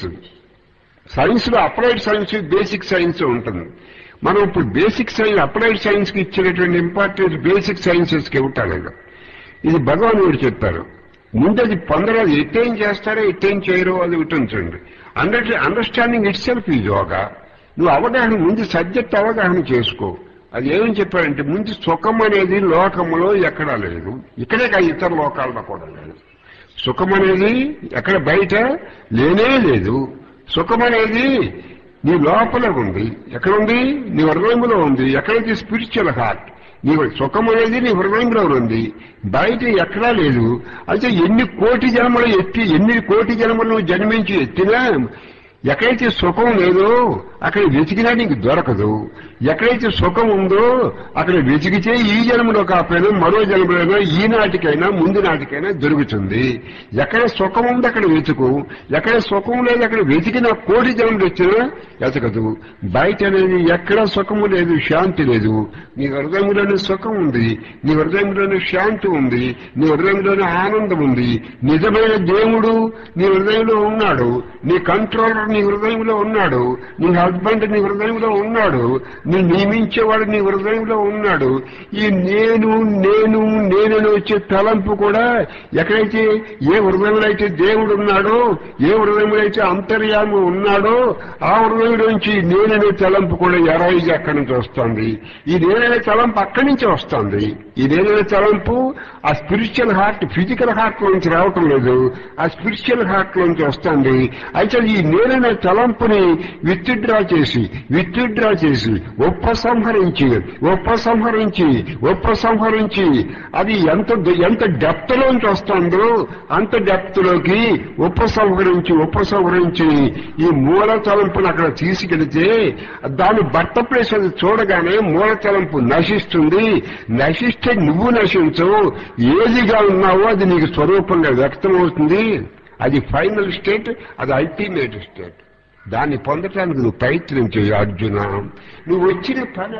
A: సైన్స్ లో అప్లైడ్ సైన్స్, బేసిక్ సైన్స్ ఉంటుంది. మనం ఇప్పుడు బేసిక్ సైన్స్, అప్లైడ్ సైన్స్ కి ఇచ్చినటువంటి ఇంపార్టెన్స్ బేసిక్ సైన్సెస్ కి ఇవ్వటాలి. ఇది భగవాన్ చెప్పారు. ముందు అది పొందరాదు. ఎట్టేం చేస్తారో ఎట్టేం చేయరో అది ఉంటుంచండి. అండర్ అండర్స్టాండింగ్ ఇట్ సెల్ఫ్ ఈ యోగా. నువ్వు అవగాహన ముందు సబ్జెక్ట్ అవగాహన చేసుకో. అది ఏమని చెప్పారంటే ముందు సుఖం అనేది లోకములో ఎక్కడా లేదు, ఇక్కడే కాదు ఇతర లోకాల్లో కూడా లేదు. సుఖం అనేది ఎక్కడ బయట లేనే లేదు. సుఖం అనేది నీ లోపల ఉంది. ఎక్కడుంది? నీ హృదయంలో ఉంది. ఎక్కడైతే స్పిరిచువల్ హార్ట్. నీ సుఖం అనేది నీ హృదయంలో ఉంది, బయట ఎక్కడా లేదు. అయితే ఎన్ని కోటి జన్మలు ఎత్తి ఎన్ని కోటి జన్మలు జన్మించి ఎత్తినా ఎక్కడైతే సుఖం లేదో అక్కడ వెతికినా నీకు దొరకదు. ఎక్కడైతే సుఖం ఉందో అక్కడ వెతికితే ఈ జన్మలో కాకపోయినా మరో జన్మలోనైనా ఈనాటికైనా ముందు నాటికైనా దొరుకుతుంది. ఎక్కడ సుఖం ఉంది అక్కడ వెతుకు. ఎక్కడ సుఖం లేదు అక్కడ వెతికినా కోటి జన్మలు వచ్చినా వెతకదు. బయట అనేది ఎక్కడ సుఖము లేదు, శాంతి లేదు. నీ హృదయంలోనే సుఖం ఉంది, నీ హృదయంలోనే శాంతి ఉంది, నీ హృదయంలోనే ఆనందం ఉంది. నిజమైన దేవుడు నీ హృదయంలో ఉన్నాడు. నీ కంట్రోలర్ నీ హృదయంలో ఉన్నాడు. నీ హస్బెండ్ నీ హృదయంలో ఉన్నాడు. నీ నియమించేవాడు నీ హృదయంలో ఉన్నాడు. ఈ నేను నేను నేనని వచ్చే తలంపు కూడా ఎక్కడైతే ఏ హృదయంలో అయితే దేవుడు ఉన్నాడో, ఏ హృదయంలో అయితే అంతర్యామి ఉన్నాడో ఆ హృదయంలోంచి నేననే తలంపు కూడా ఎరైజ్ అక్కడి నుంచి వస్తుంది. ఈ నేననే తలంపు అక్కడి నుంచి వస్తుంది. ఈ నేననే తలంపు ఆ స్పిరిచువల్ హార్ట్, ఫిజికల్ హార్ట్ నుంచి రావటం లేదు, ఆ స్పిరిచువల్ హార్ట్ నుంచి వస్తుంది. అయితే ఈ నేననే తలంపుని విత్డ్రా చేసి విత్డ్రా చేసి ఉపసంహరించి ఉపసంహరించి ఉపసంహరించి అది ఎంత ఎంత డెప్త్ లోంచి వస్తుందో అంత డెప్త్ లోకి ఉపసంహరించి ఉపసంహరించి ఈ మూల తలంపును అక్కడ తీసుకెళితే దాని భర్త ప్లేస్ అది చూడగానే మూల తలంపు నశిస్తుంది. నశిస్తే నువ్వు నశించవు. ఏదిగా ఉన్నావో అది నీకు స్వరూపంగా వ్యక్తమవుతుంది. అది ఫైనల్ స్టేట్, అది అల్టిమేట్ స్టేట్. దాన్ని పొందటానికి నువ్వు ప్రయత్నం చేయి అర్జున. నువ్వు వచ్చిన పని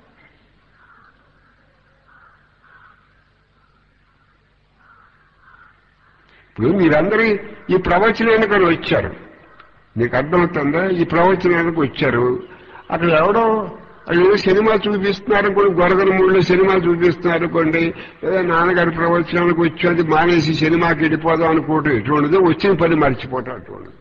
A: ఇప్పుడు మీరందరూ ఈ ప్రవచనానికి వచ్చారు. మీకు అర్థమవుతుందా? ఈ ప్రవచనానికి వచ్చారు. అక్కడ ఎవడో ఏదో సినిమా చూపిస్తున్నారు అనుకోండి, గొరగల మూడులో సినిమా చూపిస్తున్నారు అనుకోండి, ఏదో నాన్నగారి ప్రవచనానికి వచ్చేది మానేసి సినిమాకి వెళ్ళిపోదాం అనుకోవటం ఎటువంటిదో, వచ్చిన పని మర్చిపోవటం అటువంటిది.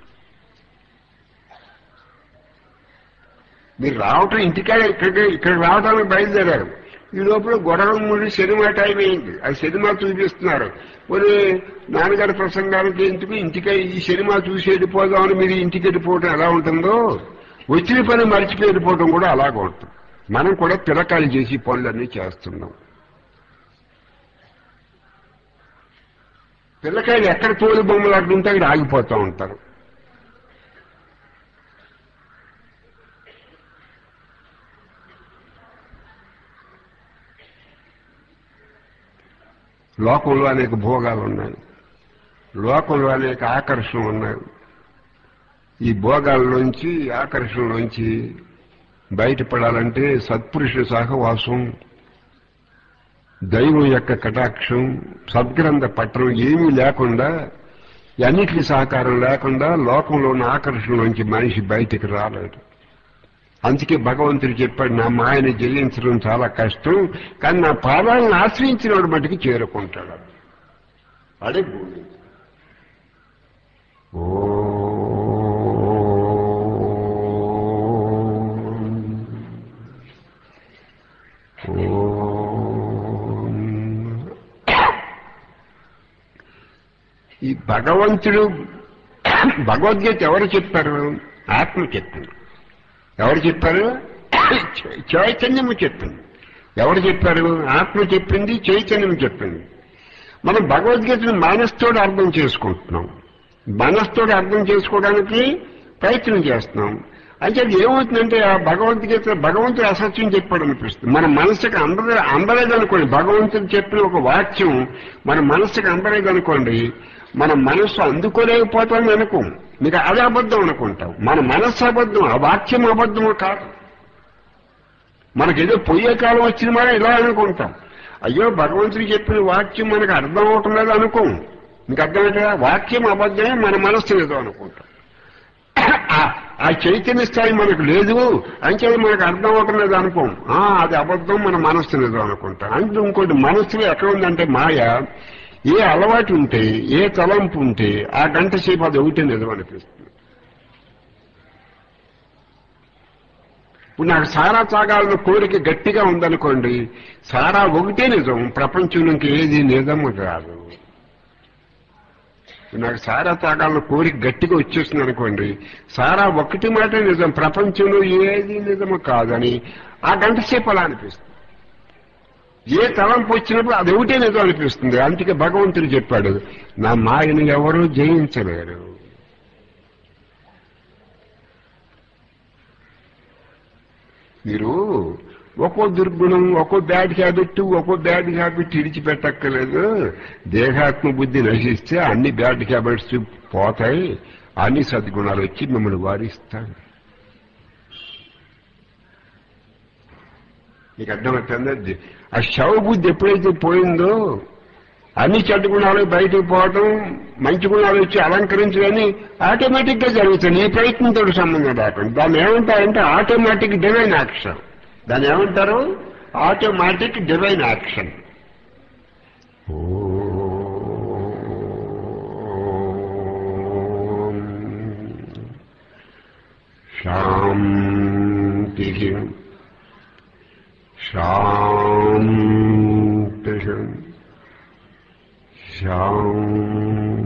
A: మీరు రావటం ఇంటికాడ ఇక్కడ ఇక్కడ రావడానికి బయలుదేరారు. ఈ లోపల గొడవ మూడు సినిమా టైం అయింది. ఆ సినిమా చూపిస్తున్నారు. కొన్ని నాన్నగారి ప్రసంగానికి ఎందుకు ఇంటికి ఈ సినిమా చూసి వెళ్ళిపోదామని మీరు ఇంటికి వెళ్ళిపోవటం ఎలా ఉంటుందో వచ్చిన పని మర్చిపోయి వెళ్ళిపోవటం కూడా అలాగే ఉంటుంది. మనం కూడా పిలకాయలు చేసి పనులన్నీ చేస్తున్నాం. పిల్లకాయలు ఎక్కడ తోలు బొమ్మలు అక్కడ ఉంటే అక్కడ ఆగిపోతూ ఉంటారు. లోకంలో అనేక భోగాలు ఉన్నాయి, లోకంలో అనేక ఆకర్షణలు ఉన్నాయి. ఈ భోగాల్లోంచి ఆకర్షణలోంచి బయటపడాలంటే సత్పురుషుల సహవాసం, దైవం యొక్క కటాక్షం, సద్గ్రంథ పట్టణం ఏమీ లేకుండా, అన్నిటికీ సహకారం లేకుండా లోకంలో ఉన్న ఆకర్షణలోంచి మనిషి బయటికి రాలేడు. అందుకే భగవంతుడు చెప్పాడు, నా మాయని జయించడం చాలా కష్టం, కానీ నా పాదాలను ఆశ్రయించిన వాడు మటుకు చేరుకుంటాడు. అదే భూమి. ఓ ఈ భగవంతుడు భగవద్గీత ఎవరు చెప్పారు? ఆత్మ చెప్పింది. ఎవరు చెప్పారు? చైతన్యము చెప్పింది. ఎవరు చెప్పారు? ఆత్మ చెప్పింది, చైతన్యం చెప్పింది. మనం భగవద్గీతను మనస్తోడు అర్థం చేసుకుంటున్నాం, మనస్తోడు అర్థం చేసుకోవడానికి ప్రయత్నం చేస్తున్నాం. అయితే అది ఏమవుతుందంటే ఆ భగవద్గీత భగవంతుడు అసత్యం చెప్పాడు అనిపిస్తుంది. మన మనసుకి అందరూ అందలేదనుకోండి, భగవంతుడు చెప్పిన ఒక వాక్యం మన మనసుకి అందలేదనుకోండి, మన మనస్సు అందుకోలేకపోతామని అనుకోం, మీకు అది అబద్ధం అనుకుంటాం. మన మనస్సు అబద్ధం, ఆ వాక్యం అబద్ధం కాదు. మనకేదో పొయ్యే కాలం వచ్చిన మాట ఇలా అనుకుంటాం. అయ్యో భగవంతుడు చెప్పిన వాక్యం మనకు అర్థం అవటం లేదు అనుకోం, మీకు అర్థమైతే వాక్యం అబద్ధమే, మన మనస్సు లేదో అనుకుంటాం. ఆ చైతన్య స్థాయి మనకు లేదు అంటే మనకు అర్థం అవటం లేదు అనుకోం, అది అబద్ధం, మన మనస్సు లేదు అనుకుంటాం. అంటే ఇంకోటి మనస్సులో ఎక్కడ ఉందంటే మాయ, ఏ అలవాటు ఉంటే, ఏ తలంపు ఉంటే ఆ గంట సేపు అది ఒకటే నిజం అనిపిస్తుంది. ఇప్పుడు నాకు సారా తాగాలని కోరిక గట్టిగా ఉందనుకోండి, సారా ఒకటే నిజం, ప్రపంచంలోకి ఏది నిజము కాదు. నాకు సారా తాగాలని కోరిక గట్టిగా వచ్చేస్తుంది అనుకోండి, సారా ఒకటి మాట నిజం, ప్రపంచంలో ఏది నిజము కాదని ఆ గంట సేపు అలా అనిపిస్తుంది. ఏ తలంపు వచ్చినప్పుడు అది ఒకటే నిజం అనిపిస్తుంది. అందుకే భగవంతుడు చెప్పాడు, నా మాయను ఎవరూ జయించలేరు. మీరు ఒక్కో దుర్గుణం, ఒక్కో బ్యాడ్ హ్యాబిట్, ఒక్కో బ్యాడ్ హ్యాబిట్ విడిచిపెట్టక్కర్లేదు. దేహాత్మ బుద్ధి నశిస్తే అన్ని బ్యాడ్ హ్యాబిట్స్ పోతాయి, అన్ని సద్గుణాలు వచ్చి మిమ్మల్ని వారిస్తాయి. మీకు అర్థమవుతుంది? ఆ శవ బుద్ధి ఎప్పుడైతే పోయిందో అన్ని చెడ్డ గుణాలు బయటకు పోవటం, మంచి గుణాలు వచ్చి అలంకరించడని ఆటోమేటిక్ గా జరుగుతుంది, ఈ ప్రయత్నంతో సంబంధం లేకుండా. దాన్ని ఏమంటారంటే ఆటోమేటిక్ డివైన్ యాక్షన్. దాన్ని ఏమంటారు? Automatic divine action. శాంతి శాంతి శాంతి